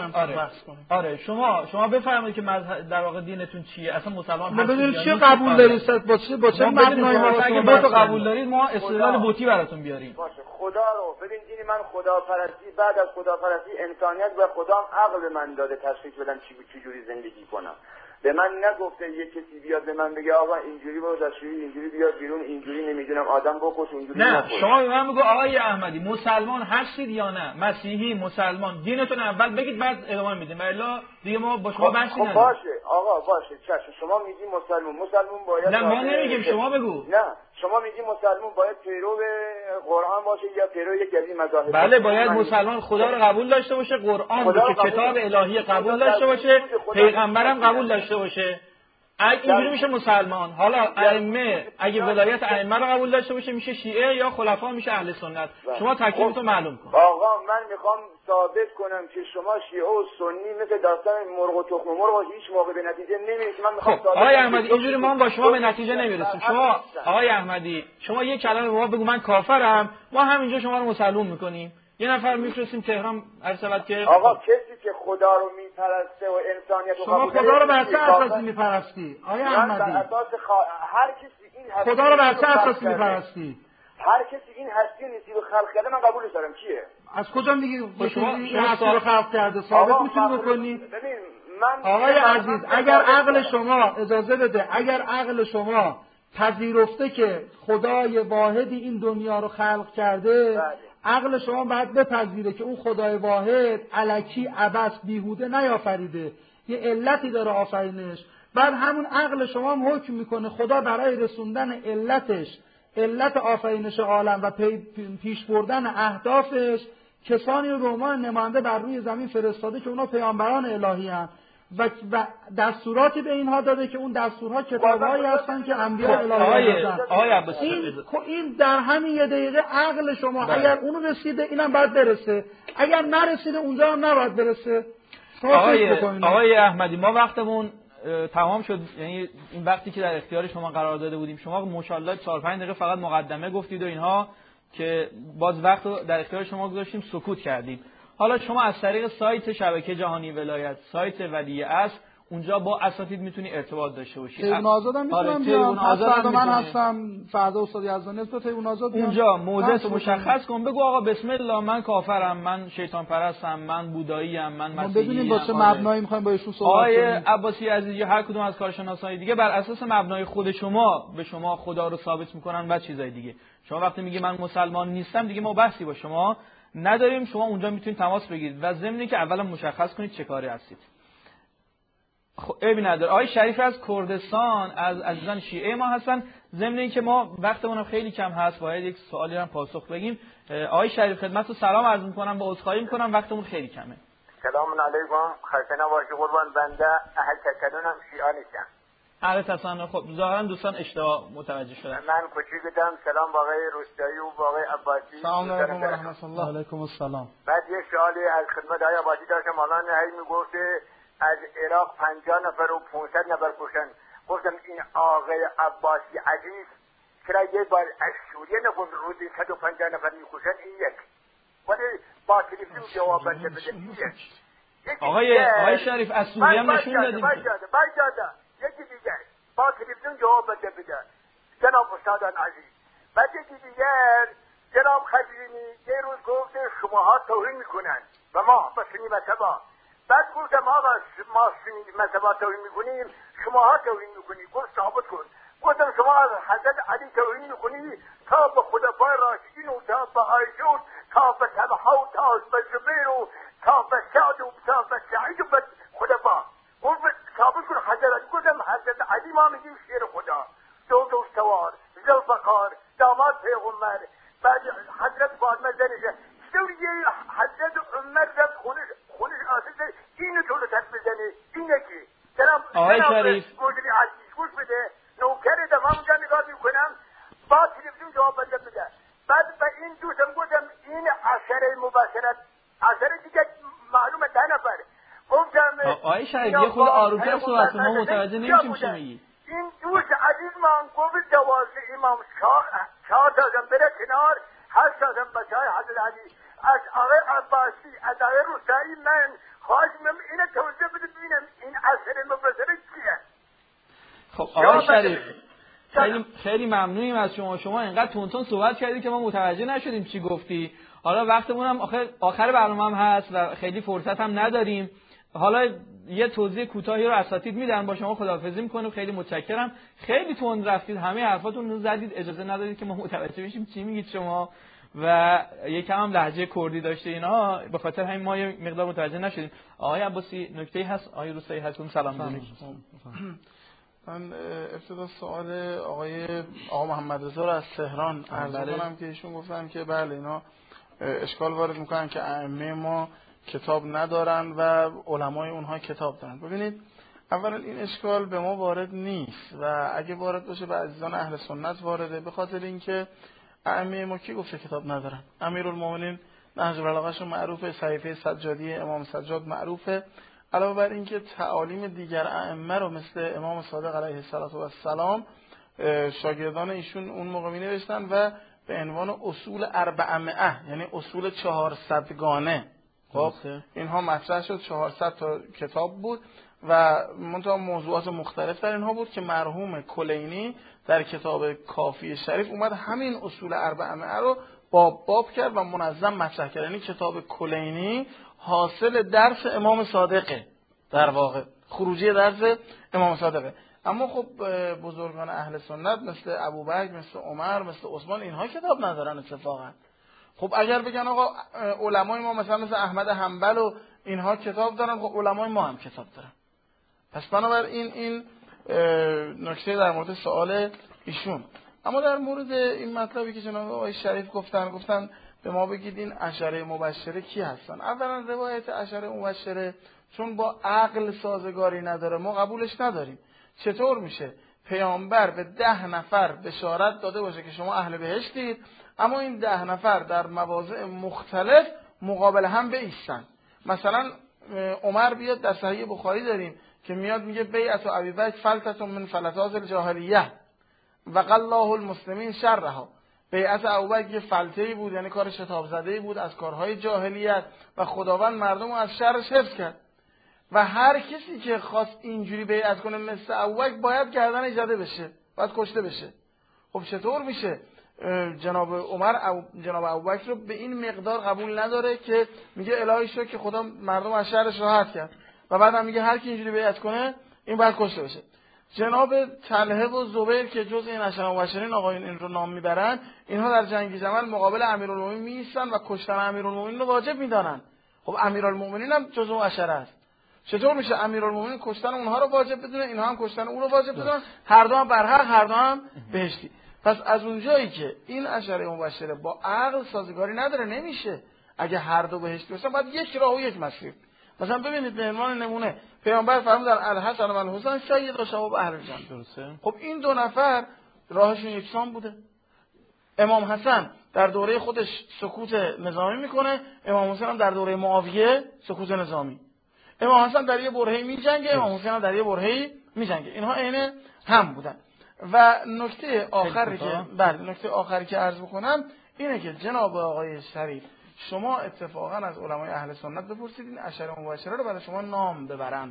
آره شما بفرمایید که در واقع دینتون چیه، اصلا مسلمان ما ببینید چی قبول دارید، با چه مبنایی ما اگه بتو قبول دارید ما استدلال بوتی براتون بیاریم. باشه خدا رو ببین دین من خداپرستی، بعد از خداپرستی انسانیت و خدا عقل من داده تشخیص بدم چی جوری زندگی کنم. به من نگفته یک کسی بیاد به من بگه آقا اینجوری برو دستشویی، اینجوری بیاد بیرون، اینجوری نمیدونم آدم بکش، اینجوری نه نکش. شما به من بگو آقای احمدی مسلمان هستید یا نه؟ مسیحی، مسلمان، دینتون اول بگید بعد ادامه میدیم، الا دیگه ما با شما بحثی نداریم. باشه آقا باشه چشم، شما میگی مسلمان باید نه ما نمیگیم، شما بگو. نه شما میگی مسلمان باید پیرو قرآن باشه یا پیرو یک از این مذاهب؟ بله باید مسلمان خدا رو قبول داشته باشه، قرآن رو که کتاب الهی قبول داشته باشه، پیغمبرم قبول داشته باشه. اگه اینجوری میشه مسلمان. حالا ائمه اگه ولایت ائمه رو قبول داشته باشه میشه شیعه، یا خلفا میشه اهل سنت. شما تکلیفتون معلوم کن. آقا من میخوام ثابت کنم که شما شیعه و سنی مثل داستان مرغ و تخم مرغ هیچ موقع به نتیجه نمیرسید. من میخوام ثابت آقای احمدی اینجوری ما با شما به نتیجه نمیرسیم. شما آقای احمدی شما یک کلمه به ما بگو من کافرم، ما همینجا شما رو مسلمان میکنیم. یه نفر میفرستیم تهران ارسلت که آقا کسی که خدا رو میپرسته و انسانیت رو شما خدا رو بر چه اساسی میپرستی آقای احمدی؟ بر اساس هر کسی این هستی خدا رو بر چه اساسی میپرستی؟ هر کسی این هستی نیستی رو خلق کرده من قبولش دارم. کیه؟ از کجا میگی شما این هستی رو خلق کرده؟ ثابت میتونی بکنی؟ ببین من آقای عزیز اگر عقل شما اجازه بده، اگر عقل شما پذیرفته که خدای واحدی این دنیا رو خلق کرده، عقل شما باید بپذیره که اون خدای واحد الکی عبث بیهوده نیافریده، یه علتی داره آفرینش. بعد همون عقل شما هم حکم میکنه خدا برای رسوندن علت آفرینش عالم و پیش بردن اهدافش کسانی رو به عنوان نماینده بر روی زمین فرستاده که اونا پیامبران الهی هستند و دستوراتی به اینها داده که اون دستورها کتابهایی هستن که انبیاء الهی هستن. این در همین یه دقیقه عقل شما اگر اونو رسیده اینم باید برسه، اگر نرسیده اونجا هم نباید برسه. آقای احمدی ما وقتمون تمام شد، یعنی این وقتی که در اختیار شما قرار داده بودیم شما ماشاءالله 4-5 دقیقه فقط مقدمه گفتید و اینها که باز وقت رو در اختیار شما گذاشتیم سکوت کردیم. حالا شما از طریق سایت شبکه جهانی ولایت، سایت ولی اصل، اونجا با اساتید میتونی ارتباط داشته باشی. تیبون آزادم میتونم بیام، من هستم فردا استاد یزدانی است، تیبون آزاد بیام. اونجا موضعت مشخص کن، بگو آقا بسم الله من کافرم، من شیطان پرستم، من بودایی ام، من مسیحی ام. ببینیم با چه مبنایی میخوایم با ایشون صحبت کنیم. آقای عباسی عزیز یا هر کدوم از کارشناسای دیگه بر اساس مبنای خود شما به شما خدا رو ثابت میکنن و چیزای دیگه. شما وقتی میگی من مسلمان نیستم دیگه ما بحثی با شما نداریم، شما اونجا میتونید تماس بگیرید و ضمن که اولا مشخص کنید چه کاری هستید. خب عیبی نداره. آقای شریف از کردستان از عزیزان شیعه ما هستن. ضمن اینکه ما وقتمون خیلی کم هست باید یک سوالی هم پاسخ بگیم. آقای شریف خدمتتون سلام عرض می‌کنم، با عذرخواهی می‌کنم وقتمون خیلی کمه. سلام علیکم، خسته نباشی قربان، بنده اهل تسننم، شیعه نیستم. اهل تسنن. خب ظاهرا دوستان اشتباه متوجه شدن. من کوچیکم. سلام با آقای روستایی و با آقای عباسی. سلام علیکم و رحمت الله. علیکم السلام. بعد یه سوالی از خدمت آقای عباسی داشتم. الان هی میگفته از عراق 50 نفر و 500 نفر کشتن. گفتم این آقای عباسی عزیز چرا یه بار از سوریه نگفت روزی 150 نفر میکشن؟ این یک. ولی با تلفن جواب بده آقای شریف از سوریه هم نشون دادیم. یکی دیگر با تلفن جواب بده جناب استادان عزیز. بعد یکی دیگر جناب خزینی یه روز گفت شماها توهین میکنن و ما با سنی مذهبا. بعد گفتم آقا ما سنی مذهبا توهین میکنیم، شماها توهین میکنید. گفت ثابت کن. گفتم شما از حضرت علی توهین میکنی تا به خلفای راشدین و تا به عایشه تا به طلحه و تا به زبیر و تا به سعد و تا به سعید و به خلفا. گفت ثابت کن حضرت علی. گفتم حضرت علی ما میگیم آمد بعد حضرت فاطمه زنشه چطوریه حضرت عمر رفت خونش آسیده اینو تو رو تک بزنه اینه که آقای شریف گوشی عزیز گوش بده نوکر دفعه اونجا نگاه میکنم با تلویزیون جواب بده بعد به این دوستم گفتم این عشره مباشرت عشره دیگه معلومه 10 نفر گفتم آقای شریف یه خود آرومتر صحبت ما متوجه نمیشیم چی میگی این دوست عزیز من گفت 12 امام 4 تاشم بره کنار 8 تاشم بچهای حضرت علی از آقای عباسی از آقای روسایی من خواهشم اینه توضیح بده ببینم این عشره مباشرت چیه. خب آقای شریف خیلی ممنونیم از شما اینقدر تونتون صحبت کردید که ما متوجه نشدیم چی گفتی. حالا وقتمون هم آخر برنامه هم هست و خیلی فرصت هم نداریم. حالا یه توضیح کوتاهی رو اساتید میدن با شما خداحافظی میکنیم. خیلی متشکرم. خیلی تند رفتید، همه حرفاتون رو زدید، اجازه ندادید که ما متوجه بشیم چی میگید شما و یکم هم لهجه کردی داشته اینا، به خاطر همین ما یه مقدار متوجه نشدیم. آقای عباسی نکته‌ای هست؟ آقای روستایی هستون سلام دارید. من ابتدا سوال آقا محمد رضا رو از تهران عرض کنم که ایشون گفتن که بله اینا اشکال وارد میکنن که ائمه ما کتاب ندارن و علمای اونها کتاب دارن. ببینید اولا این اشکال به ما وارد نیست و اگه وارد باشه به عزیزان اهل سنت وارده، به خاطر اینکه ائمه ما کی گفته کتاب ندارن؟ امیرالمومنین نهج البلاغه‌ش معروفه، صحیفه سجادی امام سجاد معروفه. علاوه بر اینکه تعالیم دیگر ائمه رو مثل امام صادق علیه السلام شاگردان ایشون اون موقع می نوشتن و به عنوان اصول 400 یعنی اصول 400 گانه خب اینها مطرح شد. 400 تا کتاب بود و منتها موضوعات مختلف در اینها بود که مرحوم کلینی در کتاب کافی شریف اومد همین اصول 400 رو باب کرد و منظم مطرح کرد. یعنی کتاب کلینی حاصل درس امام صادقه، در واقع خروجی درس امام صادقه. اما خب بزرگان اهل سنت مثل ابوبکر، مثل عمر، مثل عثمان اینها کتاب ندارن اتفاقا. خب اگر بگن آقا علمای ما مثل احمد حنبل و اینها کتاب دارن، خب علمای ما هم کتاب دارن. پس بنابراین این نکته در مورد سوال ایشون. اما در مورد این مطلبی که جناب آقای شریف گفتن به ما بگید این عشره مبشره کی هستن. اولا روایت عشره مبشره چون با عقل سازگاری نداره ما قبولش نداریم. چطور میشه پیامبر به 10 نفر بشارت داده باشه که شما اهل بهشتید، اما این 10 نفر در مواضع مختلف مقابل هم بایستن؟ مثلا عمر بیاد، در صحیح بخاری داریم که میاد میگه بیعت ابوبکر فلتة من فلتات الجاهلیه و الله المسلمین شرها. بیعت ابوبکر یه فلته‌ای بود، یعنی کار شتاب زده‌ای بود از کارهای جاهلیت و خداوند مردم رو از شرش حفظ کرد. و هر کسی که خواست اینجوری بیعت کنه مثل ابوبکر باید گردنش زده بشه، باید کشته بشه. خب چطور میشه جناب عمر جناب ابوبکر رو به این مقدار قبول نداره که میگه الهی شکر که خدا مردم از شرش راحت کرد و بعدم میگه هر کی اینجوری بیعت کنه این باید کشته بشه. جناب طلحه و زبیر که جز این عشره مبشرین آقایون این رو نام میبرن، اینها در جنگ جمل مقابل امیرالمومنین میایستن و کشتن امیرالمومنین رو واجب میدانن. خب امیرالمومنین هم جز اون عشره است. چطور میشه امیرالمومنین کشتن اونها رو واجب بدونه، اینها هم کشتن اون رو واجب بدونن؟ هر دو هم برحق، هر دو هم بهشتی. پس از اونجایی که این عشره مبشره با عقل سازگاری نداره نمیشه. اگه هر دو بهشتی باشن باید یک راه و یک مسیر. مثلا ببینید به عنوان نمونه پیامبر فرمودن الحسن و الحسین سید شباب اهل جنت. درسته؟ خب این 2 نفر راهشون یکسان بوده. امام حسن در دوره خودش سکوت نظامی میکنه، امام حسین هم در دوره معاویه سکوت نظامی. امام حسن در یه برهه‌ای میجنگه، امام حسین هم در یه برهه‌ای میجنگه. اینها عین هم بودن. و نکته آخری که عرض بکنم اینه که جناب آقای شریف شما اتفاقا از علمای اهل سنت بپرسید این عشره مبشره رو برای شما نام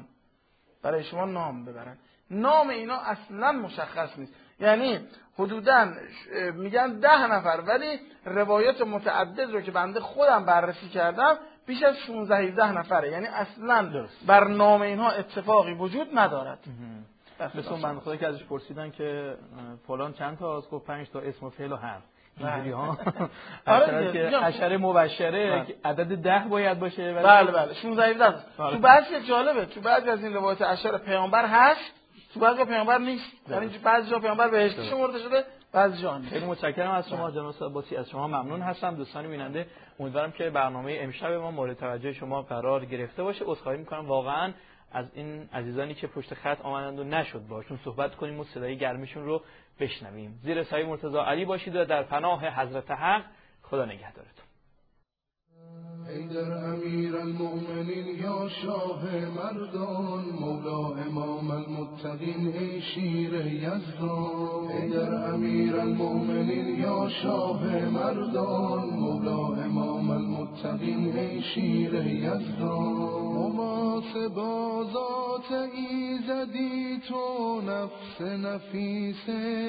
ببرن. نام اینا اصلا مشخص نیست. یعنی حدوداً میگن 10 نفر، ولی روایت متعدد رو که بنده خودم بررسی کردم بیش از 16-17 نفره. یعنی اصلا بر نام اینها اتفاقی وجود ندارد. مثلا بنده خدا که ازش پرسیدن که فلان چند تا از گفت 5 تا اسم و فعل و حرف اینجوری ها. که عشره مبشره عدد 10 باید باشه. بله 16-17. تو بعضی جالبه، تو بعضی از این روایت عشره پیامبر هست تو بعضی پیامبر نیست، یعنی بعضی جا پیامبر بهشتی شمرده شده، بعضی جا نیست. خیلی متشکرم از شما جناب استاد عباسی، از شما ممنون هستم. دوستان بیننده، امیدوارم که برنامه امشب ما مورد توجه شما قرار گرفته باشه. عذرخواهی می‌کنم واقعاً از این عزیزانی که پشت خط آمدند و نشد باشون صحبت کنیم و صدای گرمشون رو بشنویم. زیر سایه مرتضی علی باشید و در پناه حضرت حق. خدا نگهدارتون. ای در امیر المؤمنین یا شاه مردان، مولا امام المتقین ای شیر یزدان. ای در امیر المؤمنین یا شاه مردان، مولا امام المتقین ای شیر یزدان. محاسبازات ایزدی تو، نفس نفیس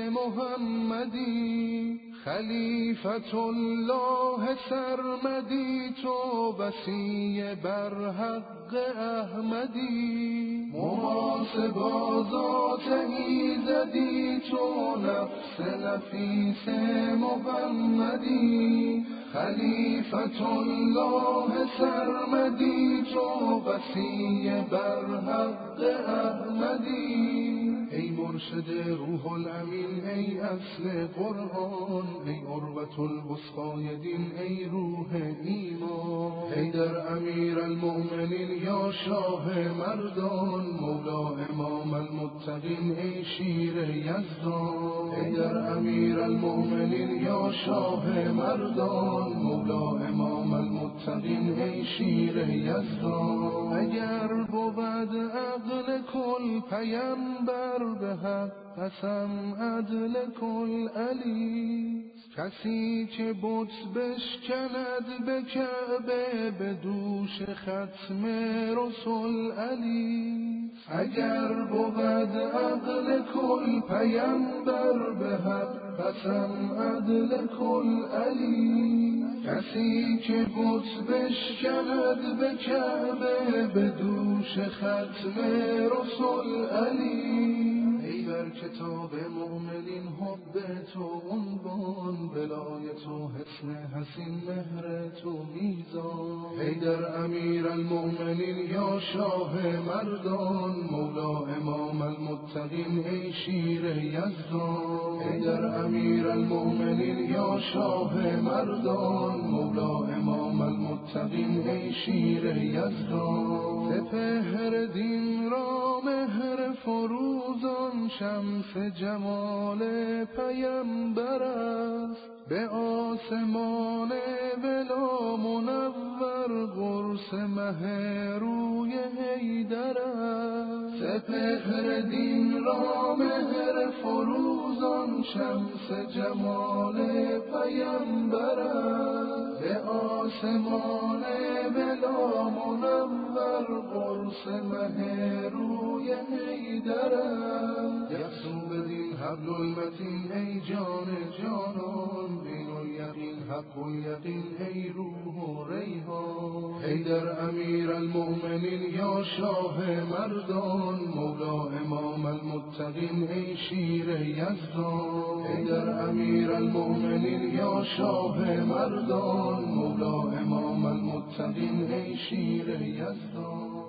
محمدی، خلیفت الله سرمدی تو، بسی بر حق احمدی. محاسبازات ایزدی تو، نفس نفیس محمدی، خلیفت الله سرمدی تو، بسی بر حق احمدی. ای مرشد روح الامین ای اصل قرآن، ای عروة الوثقی دین ای روح ایمان. ای در امیر المؤمنین یا شاه مردان، مولا امام المتقین ای شیر یزدان. ای در امیر المؤمنین یا شاه مردان، مولا امام المتقین ای شیر یزدان. اگر بود عقل کل پیمبر به حق، قسم عدل کل علی، کسی که بت بشکند به کعبه، به دوش ختم رسول علی. اگر بود عقل کل پیمبر به حق، قسم عدل کل علی، کسی که بت بشکند به کعبه، به دوش ختم رسول علی. ای بر کتاب مؤمنین حب تو عنوان، ولایت و حسن حسین مهر تو میزان. ای در امیر المؤمنین یا شاه مردان، مولا امام المتقین ای شیر یزدان. ای در امیر المؤمنین یا شاه مردان، مولا امام المتقین ای شیر یزدان. سپهر دین را مهر فروزان، شمس جمال پیمبر است، به آسمان ولا منور، قرص مه روی حیدر است. سپهر دین را مهر فروزان، شمس جمال پیمبر است، به آسمان ولا منور، قرص مه روی حیدر است. یقصون بدین حبل المتین ای جان جانان، بین الیقین حق الیقین ای روح و ریحان. ای در امیر المؤمنین یا شاه مردان، مولا امام المتقین ای شیر یزدان. ای در امیر المؤمنین یا شاه مردان، مولا امام المتقین ای شیر یزدان.